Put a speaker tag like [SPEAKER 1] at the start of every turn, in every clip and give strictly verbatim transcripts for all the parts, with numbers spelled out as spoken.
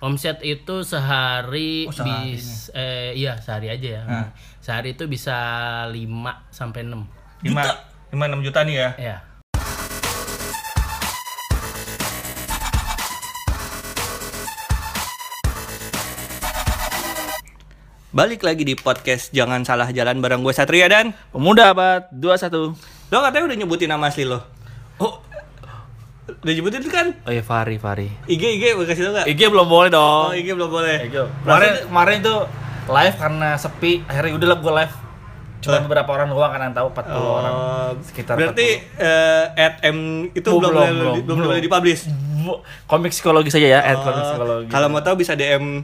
[SPEAKER 1] Omset itu sehari,
[SPEAKER 2] Oh, sehari
[SPEAKER 1] bis eh iya sehari aja ya.
[SPEAKER 2] Nah.
[SPEAKER 1] Sehari itu bisa lima sampai enam
[SPEAKER 2] lima enam juta nih ya.
[SPEAKER 1] Ya.
[SPEAKER 2] Balik lagi di podcast Jangan Salah Jalan bareng gue Satria dan
[SPEAKER 3] Pemuda Abad dua puluh satu.
[SPEAKER 2] lo katanya udah nyebutin nama asli lo. Oh, udah nyebutin kan?
[SPEAKER 3] Oh iya, Fari, Fari.
[SPEAKER 2] I G, I G, gue kasih tau gak?
[SPEAKER 3] I G belum boleh dong.
[SPEAKER 2] Oh, I G belum boleh.
[SPEAKER 3] I G. Kemarin kemarin itu live karena sepi, akhirnya udah lah gue live. Cuma
[SPEAKER 2] Oh.
[SPEAKER 3] beberapa orang doang kan yang tahu, empat puluh
[SPEAKER 2] Oh,
[SPEAKER 3] orang sekitar.
[SPEAKER 2] berarti eh, at M itu
[SPEAKER 3] Oh,
[SPEAKER 2] belum
[SPEAKER 3] belum,
[SPEAKER 2] boleh
[SPEAKER 3] belum,
[SPEAKER 2] belum
[SPEAKER 3] belum.
[SPEAKER 2] boleh dipublish.
[SPEAKER 3] Bu- komik psikologi saja ya, at
[SPEAKER 2] Oh,
[SPEAKER 3] komik psikologi.
[SPEAKER 2] kalau mau tahu bisa D M.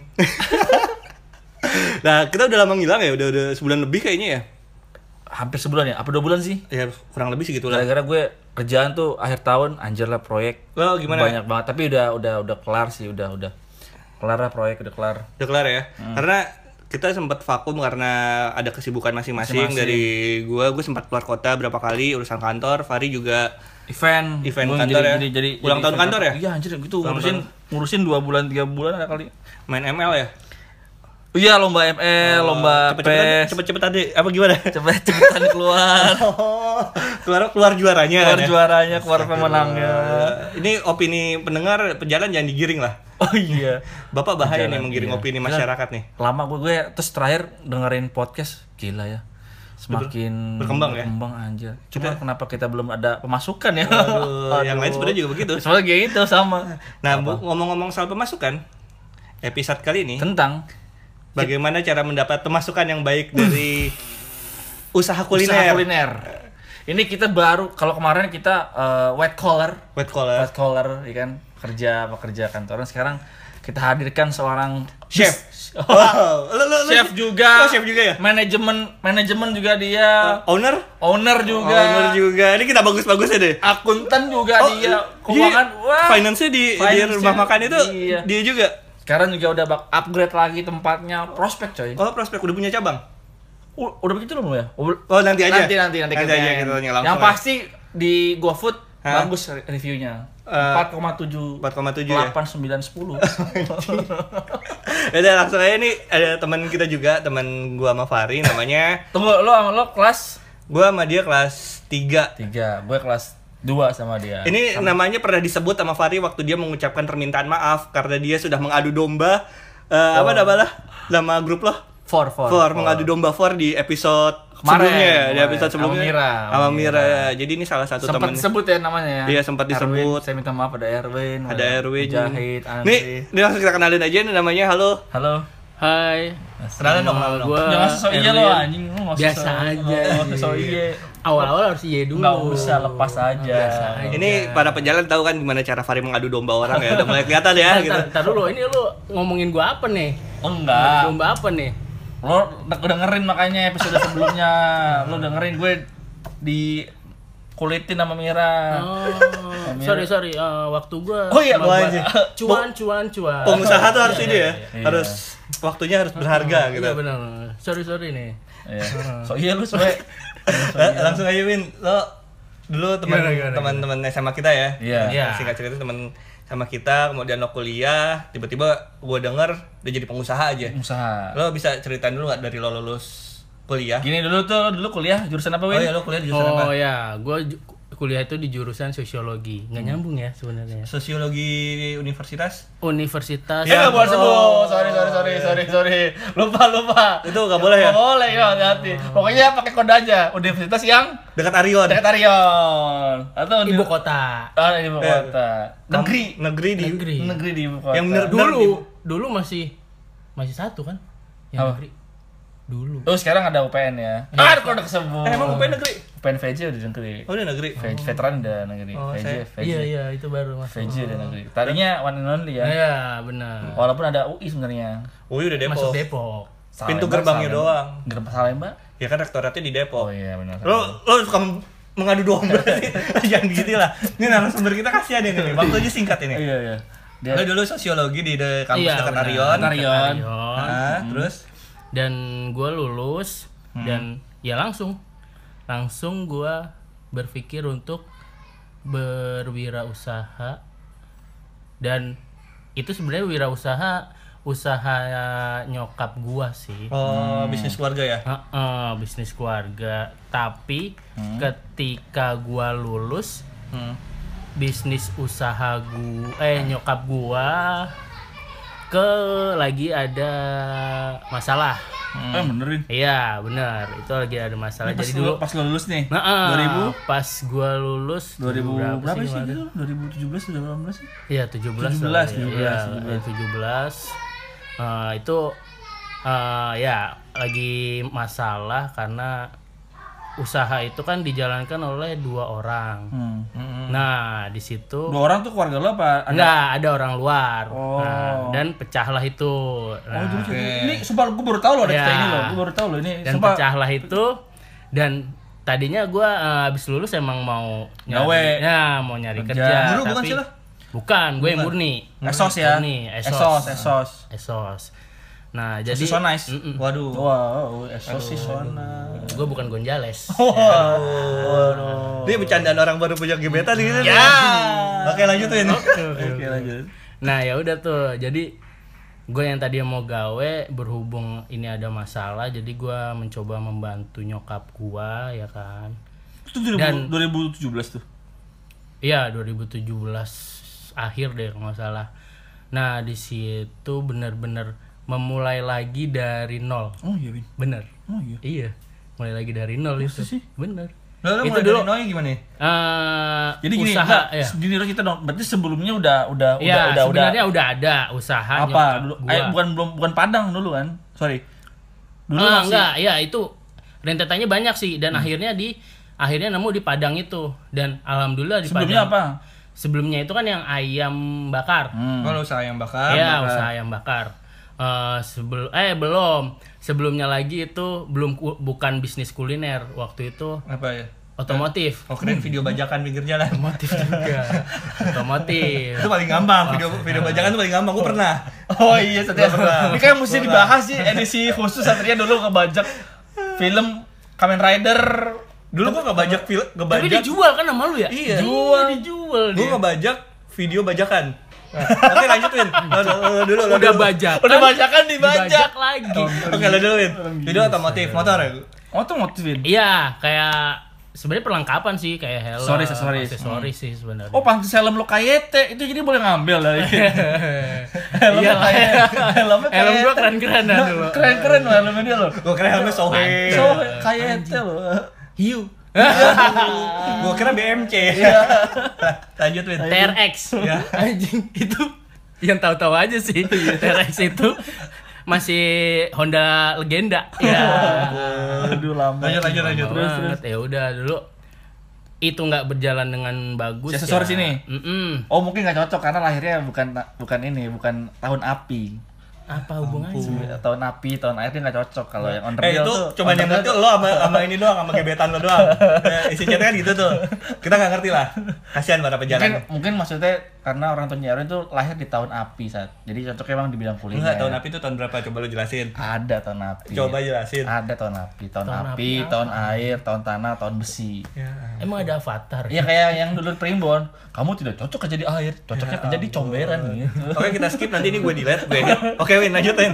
[SPEAKER 2] Nah, kita udah lama ngilang ya, udah udah sebulan lebih kayaknya ya.
[SPEAKER 3] Hampir sebulan ya, apa dua bulan sih?
[SPEAKER 2] Ya kurang lebih segitu lah.
[SPEAKER 3] Gara-gara gue kerjaan tuh akhir tahun, anjir lah proyek.
[SPEAKER 2] Lo gimana?
[SPEAKER 3] Banyak banget, tapi udah udah udah kelar sih, udah udah kelar lah proyek, udah kelar.
[SPEAKER 2] Udah kelar ya?
[SPEAKER 3] Hmm.
[SPEAKER 2] Karena kita sempat vakum karena ada kesibukan masing-masing.
[SPEAKER 3] Masing-masing.
[SPEAKER 2] Dari gua, gue sempat keluar kota berapa kali urusan kantor. Fari juga
[SPEAKER 3] Event,
[SPEAKER 2] Event
[SPEAKER 3] Gue
[SPEAKER 2] kantor
[SPEAKER 3] jadi,
[SPEAKER 2] ya?
[SPEAKER 3] jadi, jadi,
[SPEAKER 2] Ulang
[SPEAKER 3] jadi
[SPEAKER 2] tahun
[SPEAKER 3] event
[SPEAKER 2] kantor ya?
[SPEAKER 3] Iya anjir gitu,
[SPEAKER 2] Ulang
[SPEAKER 3] ngurusin ngurusin dua bulan tiga bulan ada kali.
[SPEAKER 2] main M L ya?
[SPEAKER 3] Iya, lomba M L, lomba P E S.
[SPEAKER 2] Cepet-cepet tadi apa gimana?
[SPEAKER 3] Cepet-cepetan keluar.
[SPEAKER 2] Oh, keluar keluar juaranya.
[SPEAKER 3] Keluar
[SPEAKER 2] kan ya?
[SPEAKER 3] juaranya, keluar pemenangnya.
[SPEAKER 2] Ini opini pendengar pejalan jangan digiring lah.
[SPEAKER 3] Oh iya.
[SPEAKER 2] Bapak bahaya
[SPEAKER 3] Pejalan,
[SPEAKER 2] nih menggiring
[SPEAKER 3] iya.
[SPEAKER 2] opini
[SPEAKER 3] Gila.
[SPEAKER 2] masyarakat nih.
[SPEAKER 3] Lama gue gue terus terakhir dengerin podcast, gila ya. Semakin
[SPEAKER 2] Berkembang ya?
[SPEAKER 3] berkembang anjir. Cuma
[SPEAKER 2] Kita-
[SPEAKER 3] kenapa kita belum ada pemasukan ya?
[SPEAKER 2] Aduh, yang lain sebenarnya juga begitu.
[SPEAKER 3] Sebenarnya kayak gitu sama.
[SPEAKER 2] Nah, bu- ngomong-ngomong soal pemasukan, episode kali ini
[SPEAKER 3] Tentang
[SPEAKER 2] bagaimana cara mendapat pemasukan yang baik dari usaha kuliner.
[SPEAKER 3] usaha kuliner. Ini kita baru, kalau kemarin kita uh, white collar,
[SPEAKER 2] White collar.
[SPEAKER 3] white collar, ya kan, kerja pekerja kantoran. Sekarang kita hadirkan seorang
[SPEAKER 2] Chef.
[SPEAKER 3] Oh,
[SPEAKER 2] Wow. Lo, lo, lo,
[SPEAKER 3] chef juga,
[SPEAKER 2] Oh, chef juga ya?
[SPEAKER 3] manajemen manajemen juga dia,
[SPEAKER 2] Owner?
[SPEAKER 3] owner juga,
[SPEAKER 2] Owner juga. Ini kita bagus-bagusnya deh.
[SPEAKER 3] akuntan juga
[SPEAKER 2] Oh,
[SPEAKER 3] dia,
[SPEAKER 2] jadi
[SPEAKER 3] keuangan, wah,
[SPEAKER 2] finance-nya di, di
[SPEAKER 3] Finance-nya,
[SPEAKER 2] rumah makan itu
[SPEAKER 3] iya.
[SPEAKER 2] dia juga.
[SPEAKER 3] Sekarang juga udah bak upgrade lagi tempatnya, prospek coy.
[SPEAKER 2] Oh, prospek udah punya cabang.
[SPEAKER 3] U- udah begitu belum ya?
[SPEAKER 2] Oh, nanti aja.
[SPEAKER 3] Nanti nanti nanti,
[SPEAKER 2] Nanti
[SPEAKER 3] kita
[SPEAKER 2] aja
[SPEAKER 3] yang-
[SPEAKER 2] kita tanya langsung.
[SPEAKER 3] Yang
[SPEAKER 2] ya.
[SPEAKER 3] pasti di GoFood
[SPEAKER 2] Hah?
[SPEAKER 3] bagus re- reviewnya.
[SPEAKER 2] Eh,
[SPEAKER 3] empat koma tujuh,
[SPEAKER 2] empat koma tujuh ya?
[SPEAKER 3] delapan, sembilan, sepuluh.
[SPEAKER 2] Udah langsung aja nih, ada teman kita juga, teman gua sama Fari namanya.
[SPEAKER 3] Tunggu, lo sama lo kelas
[SPEAKER 2] Gua sama dia kelas tiga.
[SPEAKER 3] tiga, gue kelas dua sama dia.
[SPEAKER 2] Ini namanya pernah disebut sama Fari waktu dia mengucapkan permintaan maaf karena dia sudah mengadu domba eh, apa nama lah? Nama grup lo?
[SPEAKER 3] four, four,
[SPEAKER 2] For, mengadu domba For di episode
[SPEAKER 3] Kemarin,
[SPEAKER 2] sebelumnya ya, di
[SPEAKER 3] kemarin.
[SPEAKER 2] episode sebelumnya.
[SPEAKER 3] Sama Mira,
[SPEAKER 2] Sama
[SPEAKER 3] sama
[SPEAKER 2] Mira.
[SPEAKER 3] Mira.
[SPEAKER 2] Ya. Jadi ini salah satu
[SPEAKER 3] sempat
[SPEAKER 2] teman.
[SPEAKER 3] disebut ya namanya ya.
[SPEAKER 2] Iya, sempat disebut.
[SPEAKER 3] Erwin, saya minta maaf, ada Erwin,
[SPEAKER 2] Ada Erwin.
[SPEAKER 3] Jahit,
[SPEAKER 2] Nih,
[SPEAKER 3] Andri.
[SPEAKER 2] ini langsung kita kenalin aja nih namanya. Halo.
[SPEAKER 3] Halo.
[SPEAKER 1] Hai.
[SPEAKER 2] Kenalin dong,
[SPEAKER 1] Nama
[SPEAKER 2] kenalin dong.
[SPEAKER 1] gua
[SPEAKER 3] Jangan sosok iya lo
[SPEAKER 1] Erwin.
[SPEAKER 3] anjing, lu nggak usah
[SPEAKER 1] Biasa
[SPEAKER 3] sosok-
[SPEAKER 1] aja.
[SPEAKER 3] nggak usah sosok iya.
[SPEAKER 1] Awal-awal harus iya dulu.
[SPEAKER 3] Nggak usah, lepas aja.
[SPEAKER 1] Biasa aja.
[SPEAKER 2] Ini para pejalan tahu kan gimana cara Fari mengadu domba orang ya. Udah mulai kelihatan ya
[SPEAKER 1] Ntar,
[SPEAKER 2] gitu.
[SPEAKER 1] ntar, ntar dulu, ini lu ngomongin gua apa nih?
[SPEAKER 3] Oh,
[SPEAKER 1] Ngadu
[SPEAKER 3] enggak.
[SPEAKER 1] domba apa nih?
[SPEAKER 3] Lo de- dengerin makanya episode sebelumnya. Lo dengerin gue di kulitin sama Mira.
[SPEAKER 1] Oh,
[SPEAKER 3] Mira.
[SPEAKER 1] sorry sorry, Eh, waktu gua
[SPEAKER 2] Oh iya,
[SPEAKER 1] cuma
[SPEAKER 2] gua
[SPEAKER 1] buat
[SPEAKER 2] aja.
[SPEAKER 1] cuan cuan cuan.
[SPEAKER 2] Pengusaha tuh harus ini ya.
[SPEAKER 3] iya.
[SPEAKER 2] Harus waktunya harus berharga gitu.
[SPEAKER 1] Iya benar. Sorry sorry nih.
[SPEAKER 3] Iya. So iya lu sebaik.
[SPEAKER 2] Lah, langsung aja Win, lo dulu teman
[SPEAKER 1] Gimana, gimana,
[SPEAKER 2] teman-teman S M A kita ya.
[SPEAKER 3] Iya.
[SPEAKER 1] Iya.
[SPEAKER 2] Singkat cerita teman sama kita, kemudian lo kuliah, tiba-tiba gue denger udah jadi pengusaha aja.
[SPEAKER 3] Usaha.
[SPEAKER 2] Lo bisa ceritain dulu nggak dari lo lulus kuliah?
[SPEAKER 3] Gini dulu tuh, lo dulu kuliah jurusan apa,
[SPEAKER 2] Oh
[SPEAKER 3] Win?
[SPEAKER 2] iya, lo kuliah di jurusan apa?
[SPEAKER 1] Oh ya, gua ju- kuliah itu di jurusan sosiologi. Nggak nyambung ya sebenarnya.
[SPEAKER 2] Sosiologi universitas?
[SPEAKER 1] Universitas.
[SPEAKER 3] Eh, nggak boleh sebut.
[SPEAKER 2] Oh.
[SPEAKER 3] Sorry, sorry, sorry, sorry, sorry. Lupa, lupa.
[SPEAKER 2] Itu nggak boleh ya?
[SPEAKER 3] Nggak boleh, ya, hati-hati. Pokoknya pakai kode aja. Universitas yang
[SPEAKER 2] Dekat Arion.
[SPEAKER 3] dekat Arion. Atau
[SPEAKER 1] Ibu kota.
[SPEAKER 3] Oh, ibu
[SPEAKER 2] Eh,
[SPEAKER 3] kota. Negeri.
[SPEAKER 2] Negeri di
[SPEAKER 1] Negeri.
[SPEAKER 3] Negeri di ibu kota.
[SPEAKER 2] Yang bener-
[SPEAKER 1] Dulu, dulu masih masih satu kan? Yang
[SPEAKER 3] Apa?
[SPEAKER 1] negeri. Dulu.
[SPEAKER 3] Oh, sekarang ada U P N ya. Ah, kok udah kesebut.
[SPEAKER 2] Eh, emang U P N negeri?
[SPEAKER 3] U P N V J udah negeri.
[SPEAKER 2] Oh, udah negeri.
[SPEAKER 3] V- Veteran udah negeri.
[SPEAKER 2] Oh,
[SPEAKER 3] V J,
[SPEAKER 2] saya-
[SPEAKER 3] V J.
[SPEAKER 1] Iya iya itu baru masuk.
[SPEAKER 3] V J udah negeri. Tadinya one and only ya.
[SPEAKER 1] Iya benar.
[SPEAKER 3] Walaupun ada U I sebenarnya.
[SPEAKER 2] Oh, udah Depok.
[SPEAKER 1] Masuk Depok.
[SPEAKER 2] Pintu
[SPEAKER 3] Salemba,
[SPEAKER 2] gerbangnya
[SPEAKER 3] Salemba.
[SPEAKER 2] doang.
[SPEAKER 3] Gerbang Salemba?
[SPEAKER 2] Ya kan rektoratnya di Depok.
[SPEAKER 3] Oh iya benar.
[SPEAKER 2] Lo lo suka mengadu domba sih. Jangan gitu lah. Ini narasumber kita kasihan ini nih. Waktunya singkat ini.
[SPEAKER 3] Iya iya. Dia
[SPEAKER 2] Lo dulu sosiologi di de- kampus
[SPEAKER 1] Iya,
[SPEAKER 2] dekat
[SPEAKER 1] benar.
[SPEAKER 2] Arion.
[SPEAKER 3] Dekat Arion.
[SPEAKER 1] Arion.
[SPEAKER 2] Nah, terus
[SPEAKER 1] Dan gue lulus dan ya langsung langsung gue berpikir untuk berwirausaha dan itu sebenarnya wirausaha usaha nyokap gua sih.
[SPEAKER 2] Oh, bisnis keluarga ya?
[SPEAKER 1] Heeh, bisnis keluarga. Tapi
[SPEAKER 3] Hmm.
[SPEAKER 1] ketika gua lulus,
[SPEAKER 2] Hmm.
[SPEAKER 1] bisnis usaha gua eh nyokap gua ke lagi ada masalah.
[SPEAKER 3] Eh benerin.
[SPEAKER 1] Iya, benar. Itu lagi ada masalah.
[SPEAKER 3] Ini pas,
[SPEAKER 1] Jadi
[SPEAKER 3] lu,
[SPEAKER 1] dulu
[SPEAKER 3] pas lu lulus nih.
[SPEAKER 1] Nah,
[SPEAKER 3] dua ribu
[SPEAKER 1] pas gua lulus
[SPEAKER 3] dua ribu berapa sih
[SPEAKER 1] kemarin?
[SPEAKER 3] itu? dua ribu tujuh belas dua ribu delapan belas sih?
[SPEAKER 1] Iya, tujuh belas.
[SPEAKER 3] tujuh belas,
[SPEAKER 1] lah,
[SPEAKER 3] tujuh belas,
[SPEAKER 1] iya.
[SPEAKER 3] tujuh belas.
[SPEAKER 1] Iya, tujuh belas. Eh, itu eh, ya lagi masalah karena usaha itu kan dijalankan oleh dua orang.
[SPEAKER 3] Hmm.
[SPEAKER 1] Nah, di situ
[SPEAKER 3] Dua orang tuh keluarga lo apa? Ada?
[SPEAKER 1] enggak ada orang luar.
[SPEAKER 3] Oh.
[SPEAKER 1] Nah, dan pecahlah itu. Nah,
[SPEAKER 3] Oh, jadi cerita- ini sumpah gue baru tahu loh ada
[SPEAKER 1] Ya.
[SPEAKER 3] cerita ini loh. Gue baru tahu loh ini.
[SPEAKER 1] dan
[SPEAKER 3] Sumpah.
[SPEAKER 1] pecahlah itu dan tadinya gua eh, habis lulus emang mau
[SPEAKER 3] Gawe.
[SPEAKER 1] nyari, ya mau nyari
[SPEAKER 3] Kerja.
[SPEAKER 1] kerja.
[SPEAKER 2] Guru bukan
[SPEAKER 1] tapi
[SPEAKER 2] sih lo?
[SPEAKER 1] bukan, gue yang murni.
[SPEAKER 3] Esos ya.
[SPEAKER 1] Murni,
[SPEAKER 3] Esos,
[SPEAKER 1] esos.
[SPEAKER 3] esos.
[SPEAKER 1] Esos. Nah, jadi
[SPEAKER 3] Esos so nice.
[SPEAKER 1] Mm-mm.
[SPEAKER 2] Waduh.
[SPEAKER 3] Wow, esos sih sona.
[SPEAKER 1] gue bukan Gonjales.
[SPEAKER 3] Waduh.
[SPEAKER 2] Ini bercandaan orang baru punya gebetan gitu.
[SPEAKER 1] Ya.
[SPEAKER 2] Oke, lanjutin.
[SPEAKER 3] Oke lanjut.
[SPEAKER 1] Nah, ya udah tuh. Jadi gue yang tadi mau gawe berhubung ini ada masalah, jadi gue mencoba membantu nyokap gua ya kan.
[SPEAKER 3] Itu dua ribu,
[SPEAKER 1] Dan-
[SPEAKER 3] dua ribu tujuh belas tuh.
[SPEAKER 1] Iya, dua ribu tujuh belas akhir deh kalau nggak salah. Nah, di situ bener-bener memulai lagi dari nol.
[SPEAKER 3] Oh iya, Win.
[SPEAKER 1] Bener.
[SPEAKER 3] Oh iya.
[SPEAKER 1] Iya, mulai lagi dari nol
[SPEAKER 3] Masa
[SPEAKER 1] itu.
[SPEAKER 3] sih?
[SPEAKER 1] Bener.
[SPEAKER 2] Lalu
[SPEAKER 1] Itu
[SPEAKER 2] mulai
[SPEAKER 1] dulu.
[SPEAKER 2] dari Noi gimana nih?
[SPEAKER 1] Eh,
[SPEAKER 3] Jadi gini,
[SPEAKER 1] usaha
[SPEAKER 3] enggak,
[SPEAKER 1] ya.
[SPEAKER 3] gini dulu kita dong. Berarti sebelumnya udah udah
[SPEAKER 1] Iya,
[SPEAKER 3] udah udah
[SPEAKER 1] sebenarnya
[SPEAKER 3] udah
[SPEAKER 1] udah ada usaha
[SPEAKER 3] apa
[SPEAKER 1] nyokap
[SPEAKER 3] dulu?
[SPEAKER 1] gua.
[SPEAKER 3] Eh, bukan belum bukan Padang dulu kan? Sorry. Dulu
[SPEAKER 1] Ah,
[SPEAKER 3] masih
[SPEAKER 1] enggak, ya itu rentetannya banyak sih dan akhirnya di akhirnya nemu di Padang itu dan alhamdulillah di
[SPEAKER 3] sebelumnya
[SPEAKER 1] Padang.
[SPEAKER 3] apa?
[SPEAKER 1] Sebelumnya itu kan yang ayam bakar.
[SPEAKER 3] Hmm.
[SPEAKER 2] Kalau usaha yang bakar.
[SPEAKER 1] Iya,
[SPEAKER 2] bakar.
[SPEAKER 1] usaha ayam bakar. Eh sebelum eh belum. Sebelumnya lagi itu belum ku- bukan bisnis kuliner. Waktu itu
[SPEAKER 2] Apa ya?
[SPEAKER 1] otomotif.
[SPEAKER 2] Oh, keren video bajakan pinggir jalan.
[SPEAKER 1] Otomotif juga. Otomotif.
[SPEAKER 2] Itu paling gampang, video video bajakan itu paling gampang. Gue pernah.
[SPEAKER 3] Oh iya, Satria.
[SPEAKER 2] Pernah.
[SPEAKER 3] Ini kayak mesti dibahas sih edisi khusus Satria dulu ngebajak film Kamen Rider.
[SPEAKER 2] Dulu gue ngebajak film,
[SPEAKER 1] Tapi
[SPEAKER 2] ngebajak.
[SPEAKER 1] dijual kan sama lu ya?
[SPEAKER 2] Iya.
[SPEAKER 1] Jual, dijual
[SPEAKER 2] Gue
[SPEAKER 1] dia.
[SPEAKER 2] ngebajak video bajakan. Oke, lanjutin. Lo, lo, lo dulu, lo
[SPEAKER 1] Udah
[SPEAKER 2] dulu.
[SPEAKER 1] bajak.
[SPEAKER 3] Udah bajakan dibajak.
[SPEAKER 1] Dibajak lagi.
[SPEAKER 2] Oke, lo dulu, Win. Video otomotif, motor ya?
[SPEAKER 3] Oh tuh motivin.
[SPEAKER 1] Iya, kayak sebenarnya perlengkapan sih kayak helm,
[SPEAKER 3] Aksesoris, aksesoris.
[SPEAKER 1] aksesoris sih sebenarnya.
[SPEAKER 3] Oh pantas helm lo Kayete itu jadi boleh ngambil lah. Helm
[SPEAKER 1] Iya
[SPEAKER 3] lo Kayete. Helmnya
[SPEAKER 1] helm gua
[SPEAKER 3] Kayete.
[SPEAKER 1] keren-keren dah dulu.
[SPEAKER 3] Keren-keren lo helmnya dia lo.
[SPEAKER 2] Gue kira helmnya Sohe.
[SPEAKER 3] So Kayete lo.
[SPEAKER 1] Hiu.
[SPEAKER 2] Gue kira B M C. Lanjut, Win.
[SPEAKER 1] T R X.
[SPEAKER 2] Ya.
[SPEAKER 1] Anjing itu yang tahu-tahu aja sih. T R X itu masih Honda legenda. Ya.
[SPEAKER 3] Aduh lama.
[SPEAKER 2] Lanjut, lanjut, lanjut.
[SPEAKER 1] Lama banget. Ya udah dulu itu nggak berjalan dengan bagus.
[SPEAKER 3] Si aksesoris
[SPEAKER 1] ya.
[SPEAKER 3] ini?
[SPEAKER 1] Mm-mm.
[SPEAKER 3] Oh mungkin nggak cocok karena lahirnya bukan bukan ini bukan tahun api.
[SPEAKER 1] Apa hubungannya?
[SPEAKER 3] Tahun api, tahun air dia nggak cocok kalau yang on the
[SPEAKER 2] Eh
[SPEAKER 3] real
[SPEAKER 2] itu
[SPEAKER 3] tuh.
[SPEAKER 2] cuma
[SPEAKER 3] on the
[SPEAKER 2] yang
[SPEAKER 3] real
[SPEAKER 2] ngerti
[SPEAKER 3] tuh-
[SPEAKER 2] lo sama, sama ini doang, sama gebetan lo doang. Eh, isi chatnya kan gitu tuh. Kita nggak ngerti lah. Kasihan para
[SPEAKER 3] Mungkin,
[SPEAKER 2] pejalan.
[SPEAKER 3] mungkin maksudnya karena orang tuanya Erwin tuh lahir di tahun api saat. Jadi cocoknya emang di bidang kuliner.
[SPEAKER 2] Enggak, tahun api itu tahun berapa? Coba lo jelasin.
[SPEAKER 3] Ada tahun api.
[SPEAKER 2] Coba jelasin.
[SPEAKER 3] Ada tahun api, tahun,
[SPEAKER 1] Tahun
[SPEAKER 3] api,
[SPEAKER 1] api apa?
[SPEAKER 3] tahun air, tahun tanah, tahun besi.
[SPEAKER 2] Ya.
[SPEAKER 1] Emang ada avatar?
[SPEAKER 3] Iya kayak yang dulu Primbon, kamu tidak cocok kerja di air, cocoknya kerja di comberan gitu.
[SPEAKER 2] Oke, kita skip, nanti ini gue delete, gue edit. Oke, Win, lanjutin.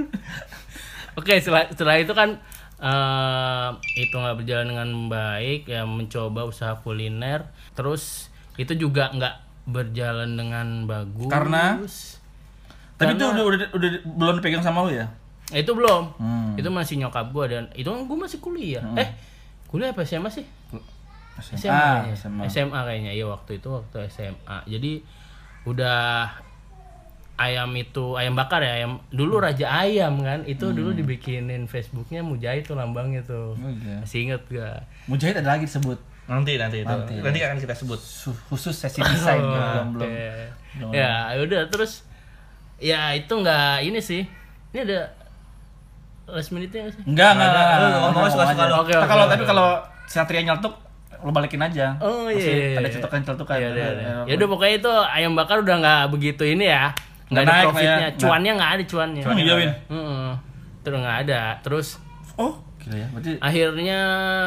[SPEAKER 1] Oke, setelah, setelah itu kan eh, itu nggak berjalan dengan baik, ya mencoba usaha kuliner, terus itu juga nggak berjalan dengan bagus.
[SPEAKER 3] Karena? Tapi itu
[SPEAKER 1] Karena-
[SPEAKER 3] udah, udah udah belum dipegang sama lu ya?
[SPEAKER 1] itu belum,
[SPEAKER 3] Hmm.
[SPEAKER 1] itu masih nyokap gua dan itu kan gua masih kuliah. Eh, kuliah apa S M A sih? S M A,
[SPEAKER 3] Ah,
[SPEAKER 1] kayaknya.
[SPEAKER 3] S M A.
[SPEAKER 1] S M A kayaknya, iya waktu itu waktu S M A. Jadi udah ayam itu ayam bakar ya, ayam dulu Raja Ayam kan, itu dulu dibikinin Facebooknya Mujahid tuh lambangnya tuh.
[SPEAKER 3] Oh iya.
[SPEAKER 1] Masih inget gak?
[SPEAKER 3] Mujahid ada lagi disebut.
[SPEAKER 2] Nanti, nanti itu.
[SPEAKER 3] Nanti.
[SPEAKER 2] Nanti akan kita sebut.
[SPEAKER 3] Su- khusus sesi desain
[SPEAKER 1] Oh,
[SPEAKER 3] belum belum.
[SPEAKER 1] oke.
[SPEAKER 3] belum.
[SPEAKER 1] Ya udah terus ya itu nggak ini sih. Ini ada last minute-nya nggak sih?
[SPEAKER 3] Enggak, enggak,
[SPEAKER 2] Ada.
[SPEAKER 3] enggak.
[SPEAKER 2] Lu ngomong suka-suka
[SPEAKER 3] aja.
[SPEAKER 2] lu.
[SPEAKER 1] Oke,
[SPEAKER 3] Nah,
[SPEAKER 1] oke,
[SPEAKER 3] kalau
[SPEAKER 1] oke,
[SPEAKER 3] tapi
[SPEAKER 1] oke.
[SPEAKER 3] kalau Satria nyeletuk lo balikin aja.
[SPEAKER 1] Oh iya.
[SPEAKER 3] Pasti
[SPEAKER 1] iya,
[SPEAKER 3] ada
[SPEAKER 1] iya.
[SPEAKER 3] cetukan-cetukan.
[SPEAKER 1] Iya, iya, iya. Ya udah pokoknya itu ayam bakar udah nggak begitu ini ya. Nggak ada
[SPEAKER 3] Nggak naik lah
[SPEAKER 1] profitnya,
[SPEAKER 3] ya.
[SPEAKER 1] cuannya nggak ada cuannya.
[SPEAKER 3] Oh, iya, Win.
[SPEAKER 1] Heeh. Terus nggak ada. Terus
[SPEAKER 3] Oh, gila ya. Berarti
[SPEAKER 1] akhirnya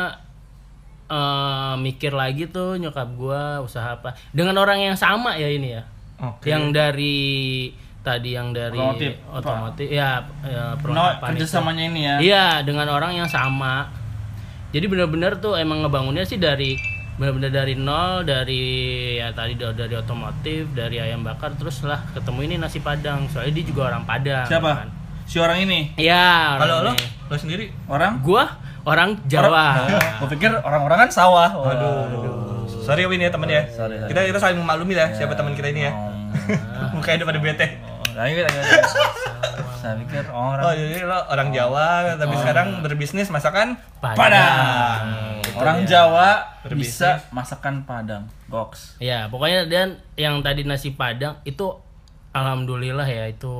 [SPEAKER 1] eh, mikir lagi tuh nyokap gua usaha apa dengan orang yang sama ya ini ya.
[SPEAKER 2] Oke.
[SPEAKER 1] Yang dari tadi yang dari
[SPEAKER 3] Otomotif.
[SPEAKER 1] otomotif ya, ya
[SPEAKER 3] No,
[SPEAKER 1] perlengkapan itu.
[SPEAKER 3] kerjasamanya ini ya.
[SPEAKER 1] Iya, dengan orang yang sama. Jadi benar-benar tuh emang ngebangunnya sih dari benar-benar dari nol, dari ya tadi dari, dari otomotif, dari ayam bakar, terus lah ketemu ini nasi Padang. Soalnya dia juga orang Padang.
[SPEAKER 3] Siapa?
[SPEAKER 1] Kan?
[SPEAKER 3] Si orang ini.
[SPEAKER 1] Iya, orang
[SPEAKER 2] Kalau lo,
[SPEAKER 1] ini.
[SPEAKER 2] lo sendiri?
[SPEAKER 3] Orang?
[SPEAKER 1] Gua orang Jawa.
[SPEAKER 3] Gue pikir orang-orang kan sawah.
[SPEAKER 2] Waduh. Sorry ya Win ya temen ya.
[SPEAKER 3] Sorry, sorry.
[SPEAKER 2] Kita kita saling memaklumi lah siapa teman kita ini ya.
[SPEAKER 3] Oh.
[SPEAKER 2] Mukanya udah pada bete.
[SPEAKER 3] Lanjut, lanjut. Saya pikir orang
[SPEAKER 2] Oh jadi lo orang Jawa tapi sekarang berbisnis masakan
[SPEAKER 3] Padang.
[SPEAKER 1] Gitu
[SPEAKER 3] Orang
[SPEAKER 1] dia.
[SPEAKER 3] Jawa
[SPEAKER 2] Berbisnis.
[SPEAKER 3] bisa masakan Padang. Goks.
[SPEAKER 1] Ya, pokoknya dan yang tadi nasi Padang itu alhamdulillah ya itu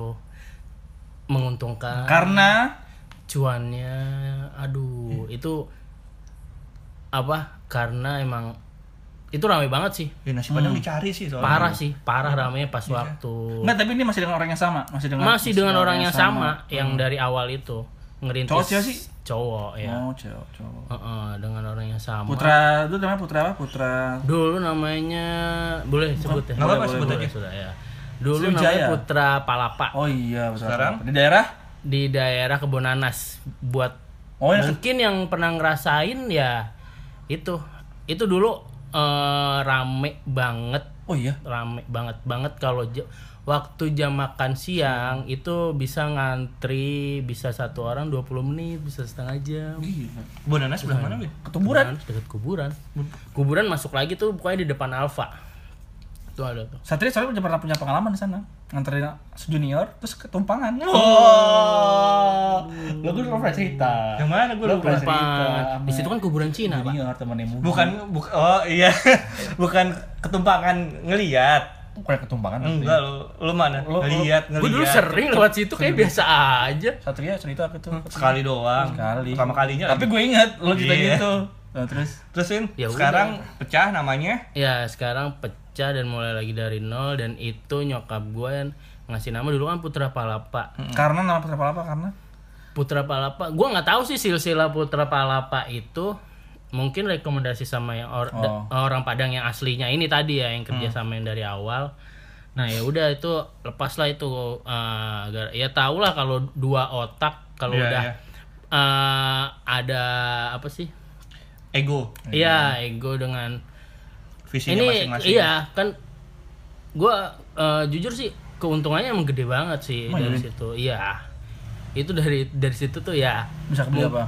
[SPEAKER 1] menguntungkan.
[SPEAKER 3] Karena
[SPEAKER 1] Cuannya aduh, itu apa? Karena emang itu ramai banget sih.
[SPEAKER 2] Ya, nasi Padang dicari sih soalnya.
[SPEAKER 1] Parah sih, parah ramainya pas waktu.
[SPEAKER 3] enggak, tapi ini masih dengan orang yang sama, masih dengan
[SPEAKER 1] Masih dengan orang yang sama, yang dari awal itu ngerintis.
[SPEAKER 3] Cowok siapa sih?
[SPEAKER 1] Cowok ya.
[SPEAKER 3] Oh, cowok, cowok.
[SPEAKER 1] Heeh, dengan orang yang sama.
[SPEAKER 3] Putra, itu namanya Putra apa? Putra
[SPEAKER 1] Dulu namanya boleh sebut ya.
[SPEAKER 2] Nggak apa-apa,
[SPEAKER 1] Boleh,
[SPEAKER 2] sebut
[SPEAKER 1] boleh,
[SPEAKER 2] aja.
[SPEAKER 1] Sudah ya. Dulu
[SPEAKER 3] Sriwijaya.
[SPEAKER 1] namanya Putra Palapa.
[SPEAKER 3] Oh iya, Putra.
[SPEAKER 2] Sekarang?
[SPEAKER 3] Di daerah?
[SPEAKER 1] Di daerah Kebonanas. Buat
[SPEAKER 3] Oh, ya.
[SPEAKER 1] mungkin yang pernah ngerasain ya itu. Itu dulu eh, rame banget,
[SPEAKER 3] Oh iya.
[SPEAKER 1] rame banget banget kalau ja- waktu jam makan siang itu bisa ngantri bisa satu orang dua puluh menit, bisa setengah jam.
[SPEAKER 3] Gila.
[SPEAKER 2] Bonanas sebelah mana Win?
[SPEAKER 3] Ketuburan.
[SPEAKER 1] Kebonanas, dekat kuburan. Kuburan masuk lagi tuh pokoknya di depan Alfa. Itu ada tuh.
[SPEAKER 3] Satria soalnya pernah punya pengalaman di sana. Nganterin sejunior terus ketumpangan.
[SPEAKER 2] Oh.
[SPEAKER 3] Lo gue pernah cerita.
[SPEAKER 2] Yang mana gue
[SPEAKER 3] Lo
[SPEAKER 2] lupa.
[SPEAKER 3] pernah cerita.
[SPEAKER 1] Tumpang. Di situ kan kuburan Cina, Pak.
[SPEAKER 3] Junior temannya Mugi.
[SPEAKER 2] Bukan buk oh iya. Bukan ketumpangan ngelihat.
[SPEAKER 3] Bukan ketumpangan.
[SPEAKER 2] Enggak lo, lo mana?
[SPEAKER 3] Lo- lo-
[SPEAKER 2] Ngelihat, ngelihat.
[SPEAKER 1] Gue dulu sering lewat situ kayak biasa aja.
[SPEAKER 3] Satria cerita apa tuh?
[SPEAKER 2] Sekali doang.
[SPEAKER 3] Sekali.
[SPEAKER 2] Pertama kalinya.
[SPEAKER 3] Tapi gue ingat lo cerita
[SPEAKER 2] Iya.
[SPEAKER 3] gitu. Nah, terus
[SPEAKER 2] Terus Win,
[SPEAKER 1] Ya
[SPEAKER 2] sekarang pecah namanya.
[SPEAKER 1] Ya sekarang pecah dan mulai lagi dari nol, dan itu nyokap gue yang ngasih nama dulu kan Putra Palapa.
[SPEAKER 3] karena nama Putra apa karena
[SPEAKER 1] Putra Palapa, gue nggak tahu sih silsilah Putra Palapa itu mungkin rekomendasi sama yang or-
[SPEAKER 3] Oh.
[SPEAKER 1] da- orang Padang yang aslinya ini tadi ya, yang kerja sama yang dari awal. Nah ya udah itu lepas lah itu, eh, agar ya tau lah kalau dua otak kalau
[SPEAKER 2] Iya,
[SPEAKER 1] udah
[SPEAKER 2] iya.
[SPEAKER 1] eh, ada apa sih?
[SPEAKER 2] Ego.
[SPEAKER 1] Iya ego dengan
[SPEAKER 2] Visinya
[SPEAKER 1] ini
[SPEAKER 2] masing-masing.
[SPEAKER 1] iya kan gue jujur sih keuntungannya emang gede banget sih
[SPEAKER 3] Oh,
[SPEAKER 1] dari
[SPEAKER 3] iya?
[SPEAKER 1] situ. Iya itu dari dari situ tuh ya.
[SPEAKER 3] bisa beli apa?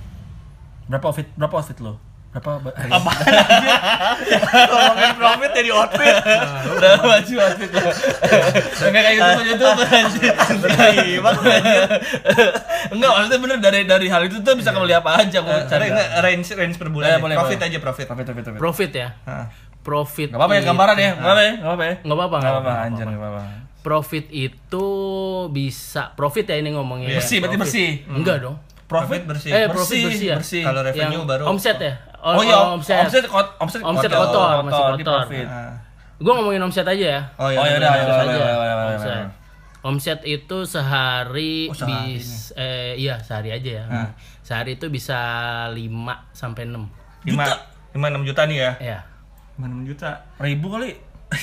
[SPEAKER 3] Berapa outfit? Berapa outfit lo? Berapa ba- hari?
[SPEAKER 2] Apa aja? Ngomongin profit jadi outfit.
[SPEAKER 3] Berapa baju outfit lo? Enggak kayak gitu YouTube anjir.
[SPEAKER 2] Iya, makanya.
[SPEAKER 3] Enggak, maksudnya bener dari dari hal itu tuh bisa kebeli apa aja gue
[SPEAKER 2] Cari
[SPEAKER 3] cari.
[SPEAKER 2] range range per bulan.
[SPEAKER 3] Eh,
[SPEAKER 2] deh.
[SPEAKER 3] boleh,
[SPEAKER 2] profit
[SPEAKER 3] boleh.
[SPEAKER 2] aja profit.
[SPEAKER 3] Profit, profit, profit.
[SPEAKER 1] Profit ya.
[SPEAKER 2] Hah.
[SPEAKER 1] Profit.
[SPEAKER 3] Enggak apa-apa ya
[SPEAKER 1] itu-
[SPEAKER 3] gambaran ya. Enggak apa-apa ya. Enggak apa-apa ya.
[SPEAKER 1] Nggak apa-apa.
[SPEAKER 3] Enggak
[SPEAKER 1] nggak
[SPEAKER 3] apa-apa
[SPEAKER 1] apa-apa.
[SPEAKER 3] anjir, enggak apa-apa.
[SPEAKER 1] Profit itu bisa profit ya ini ngomongnya.
[SPEAKER 3] Bersih, berarti
[SPEAKER 1] Profit.
[SPEAKER 3] bersih.
[SPEAKER 1] Enggak dong.
[SPEAKER 2] Profit bersih.
[SPEAKER 1] Eh profit bersih ya.
[SPEAKER 3] bersih.
[SPEAKER 2] Kalau revenue
[SPEAKER 1] Yang
[SPEAKER 2] baru
[SPEAKER 1] omset ya.
[SPEAKER 3] Oh, iya,
[SPEAKER 1] omset.
[SPEAKER 3] omset kot, omset
[SPEAKER 1] Omset
[SPEAKER 3] kotor,
[SPEAKER 1] kotor, masih
[SPEAKER 3] di
[SPEAKER 1] kotor.
[SPEAKER 3] profit.
[SPEAKER 2] Ah.
[SPEAKER 1] Gue ngomongin omset aja ya.
[SPEAKER 2] Oh iya.
[SPEAKER 3] Oh, ya
[SPEAKER 2] bener,
[SPEAKER 3] udah,
[SPEAKER 2] bener,
[SPEAKER 3] ayo,
[SPEAKER 2] bener.
[SPEAKER 3] ayo,
[SPEAKER 1] Aja.
[SPEAKER 3] ayo, ayo, ayo, ayo.
[SPEAKER 1] Omset. Omset itu sehari,
[SPEAKER 2] Oh, sehari
[SPEAKER 1] bis eh iya sehari aja ya.
[SPEAKER 2] Hah.
[SPEAKER 1] Sehari itu bisa lima sampai enam.
[SPEAKER 2] Lima, lima enam juta nih ya.
[SPEAKER 1] Ya.
[SPEAKER 2] Lima enam juta.
[SPEAKER 3] Ribu kali.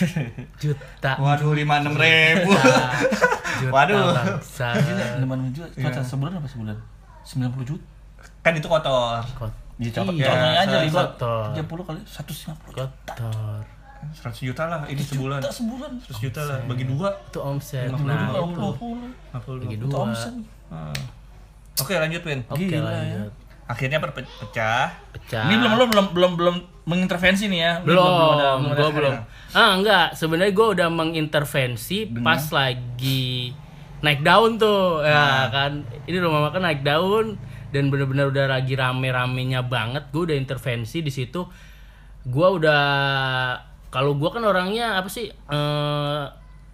[SPEAKER 1] Juta.
[SPEAKER 2] Waduh, lima enam ribu.
[SPEAKER 1] Juta
[SPEAKER 2] Waduh.
[SPEAKER 1] bangsa.
[SPEAKER 3] lima puluh juta. Kotor sebulan apa sebulan? sembilan puluh juta.
[SPEAKER 2] Kan itu kotor.
[SPEAKER 1] Kot-
[SPEAKER 3] Iya, contoh,
[SPEAKER 1] Iya,
[SPEAKER 3] contohnya aja
[SPEAKER 2] se-
[SPEAKER 3] lima
[SPEAKER 1] kotor.
[SPEAKER 3] tiga puluh kali seratus lima puluh
[SPEAKER 1] Kotor.
[SPEAKER 2] seratus juta lah ini sebulan.
[SPEAKER 3] juta sebulan.
[SPEAKER 2] seratus juta lah bagi dua.
[SPEAKER 1] Itu omset.
[SPEAKER 2] lima puluh
[SPEAKER 1] Nah,
[SPEAKER 2] dua,
[SPEAKER 1] itu.
[SPEAKER 3] dua puluh.
[SPEAKER 2] lima puluh
[SPEAKER 1] Bagi
[SPEAKER 2] dua.
[SPEAKER 3] Itu
[SPEAKER 1] dua.
[SPEAKER 3] omset.
[SPEAKER 2] Ah. Oke, lanjut Win.
[SPEAKER 1] Oke
[SPEAKER 3] Gila,
[SPEAKER 1] lanjut.
[SPEAKER 2] Akhirnya perpe- pecah.
[SPEAKER 1] Pecah.
[SPEAKER 3] Ini belum lo belum belum belum mengintervensi nih ya. Ini
[SPEAKER 1] belum,
[SPEAKER 3] ada- ada
[SPEAKER 1] gue
[SPEAKER 3] sekarang.
[SPEAKER 1] belum. Ah enggak, sebenarnya gue udah mengintervensi pas lagi naik daun tuh, ya kan. Ini rumah makan naik daun dan benar-benar udah lagi rame-ramenya banget. Gue udah intervensi di situ. Gue udah, kalau gue kan orangnya apa sih? Eh,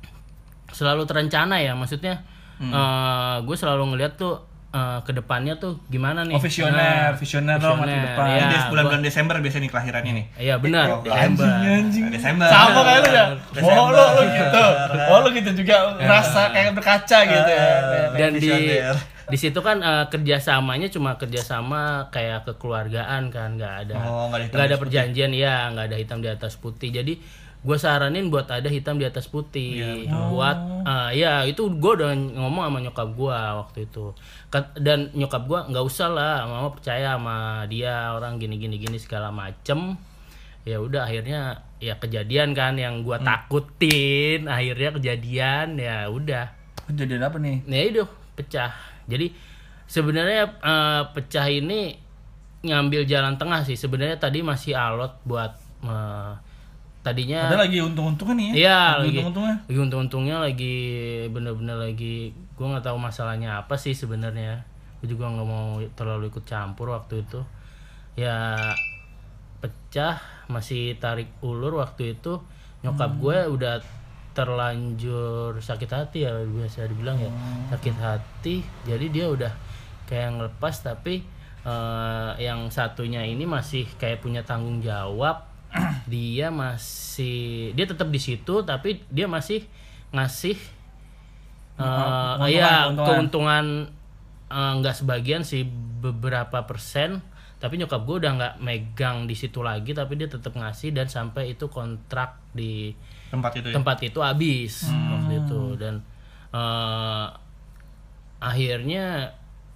[SPEAKER 1] selalu terencana ya, maksudnya. eh, gue selalu ngeliat tuh eh, ke depannya tuh gimana nih.
[SPEAKER 3] Oh, visioner,
[SPEAKER 1] Nah,
[SPEAKER 3] visioner lo mati
[SPEAKER 1] visioner,
[SPEAKER 3] depan.
[SPEAKER 1] iya.
[SPEAKER 2] Ini
[SPEAKER 1] gua-
[SPEAKER 2] bulan-bulan Desember biasanya nih kelahirannya nih.
[SPEAKER 1] Iya benar.
[SPEAKER 2] Oh,
[SPEAKER 1] Desember.
[SPEAKER 2] Nah, Desember.
[SPEAKER 3] Sama kayak lu ya.
[SPEAKER 2] Desember.
[SPEAKER 3] Oh lo lo gitu. Oh lo gitu juga ngerasa kayak berkaca gitu ya.
[SPEAKER 1] Dan di
[SPEAKER 2] Visioner.
[SPEAKER 1] di situ kan eh, kerjasamanya cuma kerjasama kayak kekeluargaan kan, nggak ada
[SPEAKER 2] Oh, nggak ada hitam
[SPEAKER 1] nggak ada
[SPEAKER 2] di atas
[SPEAKER 1] perjanjian ya, nggak ada hitam di atas putih. Jadi gue saranin buat ada hitam di atas putih. Buat uh, ya itu gue udah ngomong sama nyokap gue waktu itu. Kat- Dan nyokap gue nggak usah lah, mama percaya sama dia orang gini gini gini segala macem. Ya udah akhirnya ya kejadian kan yang gue takutin, akhirnya kejadian ya udah.
[SPEAKER 3] Kejadian apa nih?
[SPEAKER 1] Ya itu pecah. Jadi sebenarnya uh, pecah ini ngambil jalan tengah sih. Sebenarnya tadi masih alot buat uh, tadinya
[SPEAKER 3] Ada lagi untung-untungnya nih ya?
[SPEAKER 1] iya
[SPEAKER 3] Lagi
[SPEAKER 1] lagi
[SPEAKER 3] untung-untungnya.
[SPEAKER 1] lagi untung-untungnya lagi bener-bener lagi gue nggak tahu masalahnya apa sih sebenarnya. Gue juga nggak mau terlalu ikut campur waktu itu. Ya pecah, masih tarik ulur waktu itu. Nyokap
[SPEAKER 3] Hmm.
[SPEAKER 1] gue udah terlanjur sakit hati ya, biasa dibilang ya sakit hati. Jadi dia udah kayak ngelepas, tapi eh, yang satunya ini masih kayak punya tanggung jawab. Dia masih dia tetap di situ, tapi dia masih ngasih eh
[SPEAKER 3] keuntungan,
[SPEAKER 1] ya
[SPEAKER 3] keuntungan.
[SPEAKER 1] keuntungan eh, nggak sebagian sih, beberapa persen. Tapi nyokap gue udah nggak megang di situ lagi, tapi dia tetap ngasih dan sampai itu kontrak di
[SPEAKER 2] Tempat itu ya.
[SPEAKER 1] tempat itu habis waktu itu. Dan eh, akhirnya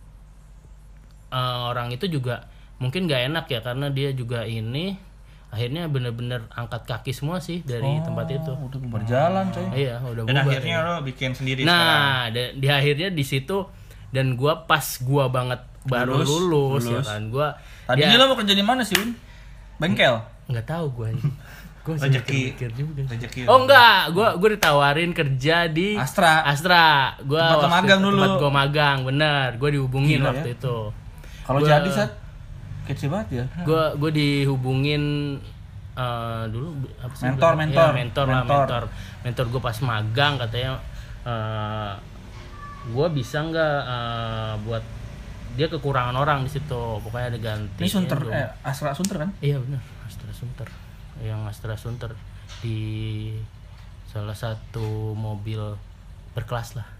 [SPEAKER 1] eh, orang itu juga mungkin nggak enak ya, karena dia juga ini akhirnya bener-bener angkat kaki semua sih dari tempat itu.
[SPEAKER 3] Oh, udah berjalan coy.
[SPEAKER 1] Iya udah
[SPEAKER 2] Dan
[SPEAKER 1] bubar
[SPEAKER 2] akhirnya
[SPEAKER 1] ya.
[SPEAKER 2] lo bikin sendiri sekarang.
[SPEAKER 1] Nah da- di akhirnya di situ, dan gua pas gua banget baru
[SPEAKER 3] Lulus,
[SPEAKER 1] lulus, ya
[SPEAKER 3] lulus.
[SPEAKER 1] kan gua
[SPEAKER 3] Tadinya
[SPEAKER 1] ya,
[SPEAKER 3] lo mau kerja di mana sih, Win? Bengkel.
[SPEAKER 1] nggak tahu gua anjing. Gua masih
[SPEAKER 2] Rezeki.
[SPEAKER 1] mikir juga.
[SPEAKER 2] Rezeki.
[SPEAKER 1] Oh enggak, gua gua ditawarin kerja di
[SPEAKER 3] Astra.
[SPEAKER 1] Astra. Gua
[SPEAKER 3] Tempat lo
[SPEAKER 1] waktu
[SPEAKER 3] magang
[SPEAKER 1] itu-
[SPEAKER 3] dulu.
[SPEAKER 1] Tempat gua magang, bener. Gua dihubungin
[SPEAKER 3] Gila
[SPEAKER 1] waktu
[SPEAKER 3] ya.
[SPEAKER 1] itu.
[SPEAKER 3] Kalau
[SPEAKER 1] Gua-
[SPEAKER 3] jadi saat kece banget ya.
[SPEAKER 1] Gua gua dihubungin eh, dulu apa sih?
[SPEAKER 3] Mentor,
[SPEAKER 1] Ya,
[SPEAKER 3] mentor.
[SPEAKER 1] mentor lah,
[SPEAKER 3] Mentor.
[SPEAKER 1] mentor. Mentor gua pas magang katanya eh gua bisa nggak eh, buat dia kekurangan orang di situ. Pokoknya ada ganti.
[SPEAKER 3] Ini Sunter,
[SPEAKER 1] gua-
[SPEAKER 3] eh Astra Sunter kan?
[SPEAKER 1] Iya benar, Astra Sunter. Yang Astra Sunter di salah satu mobil berkelas lah.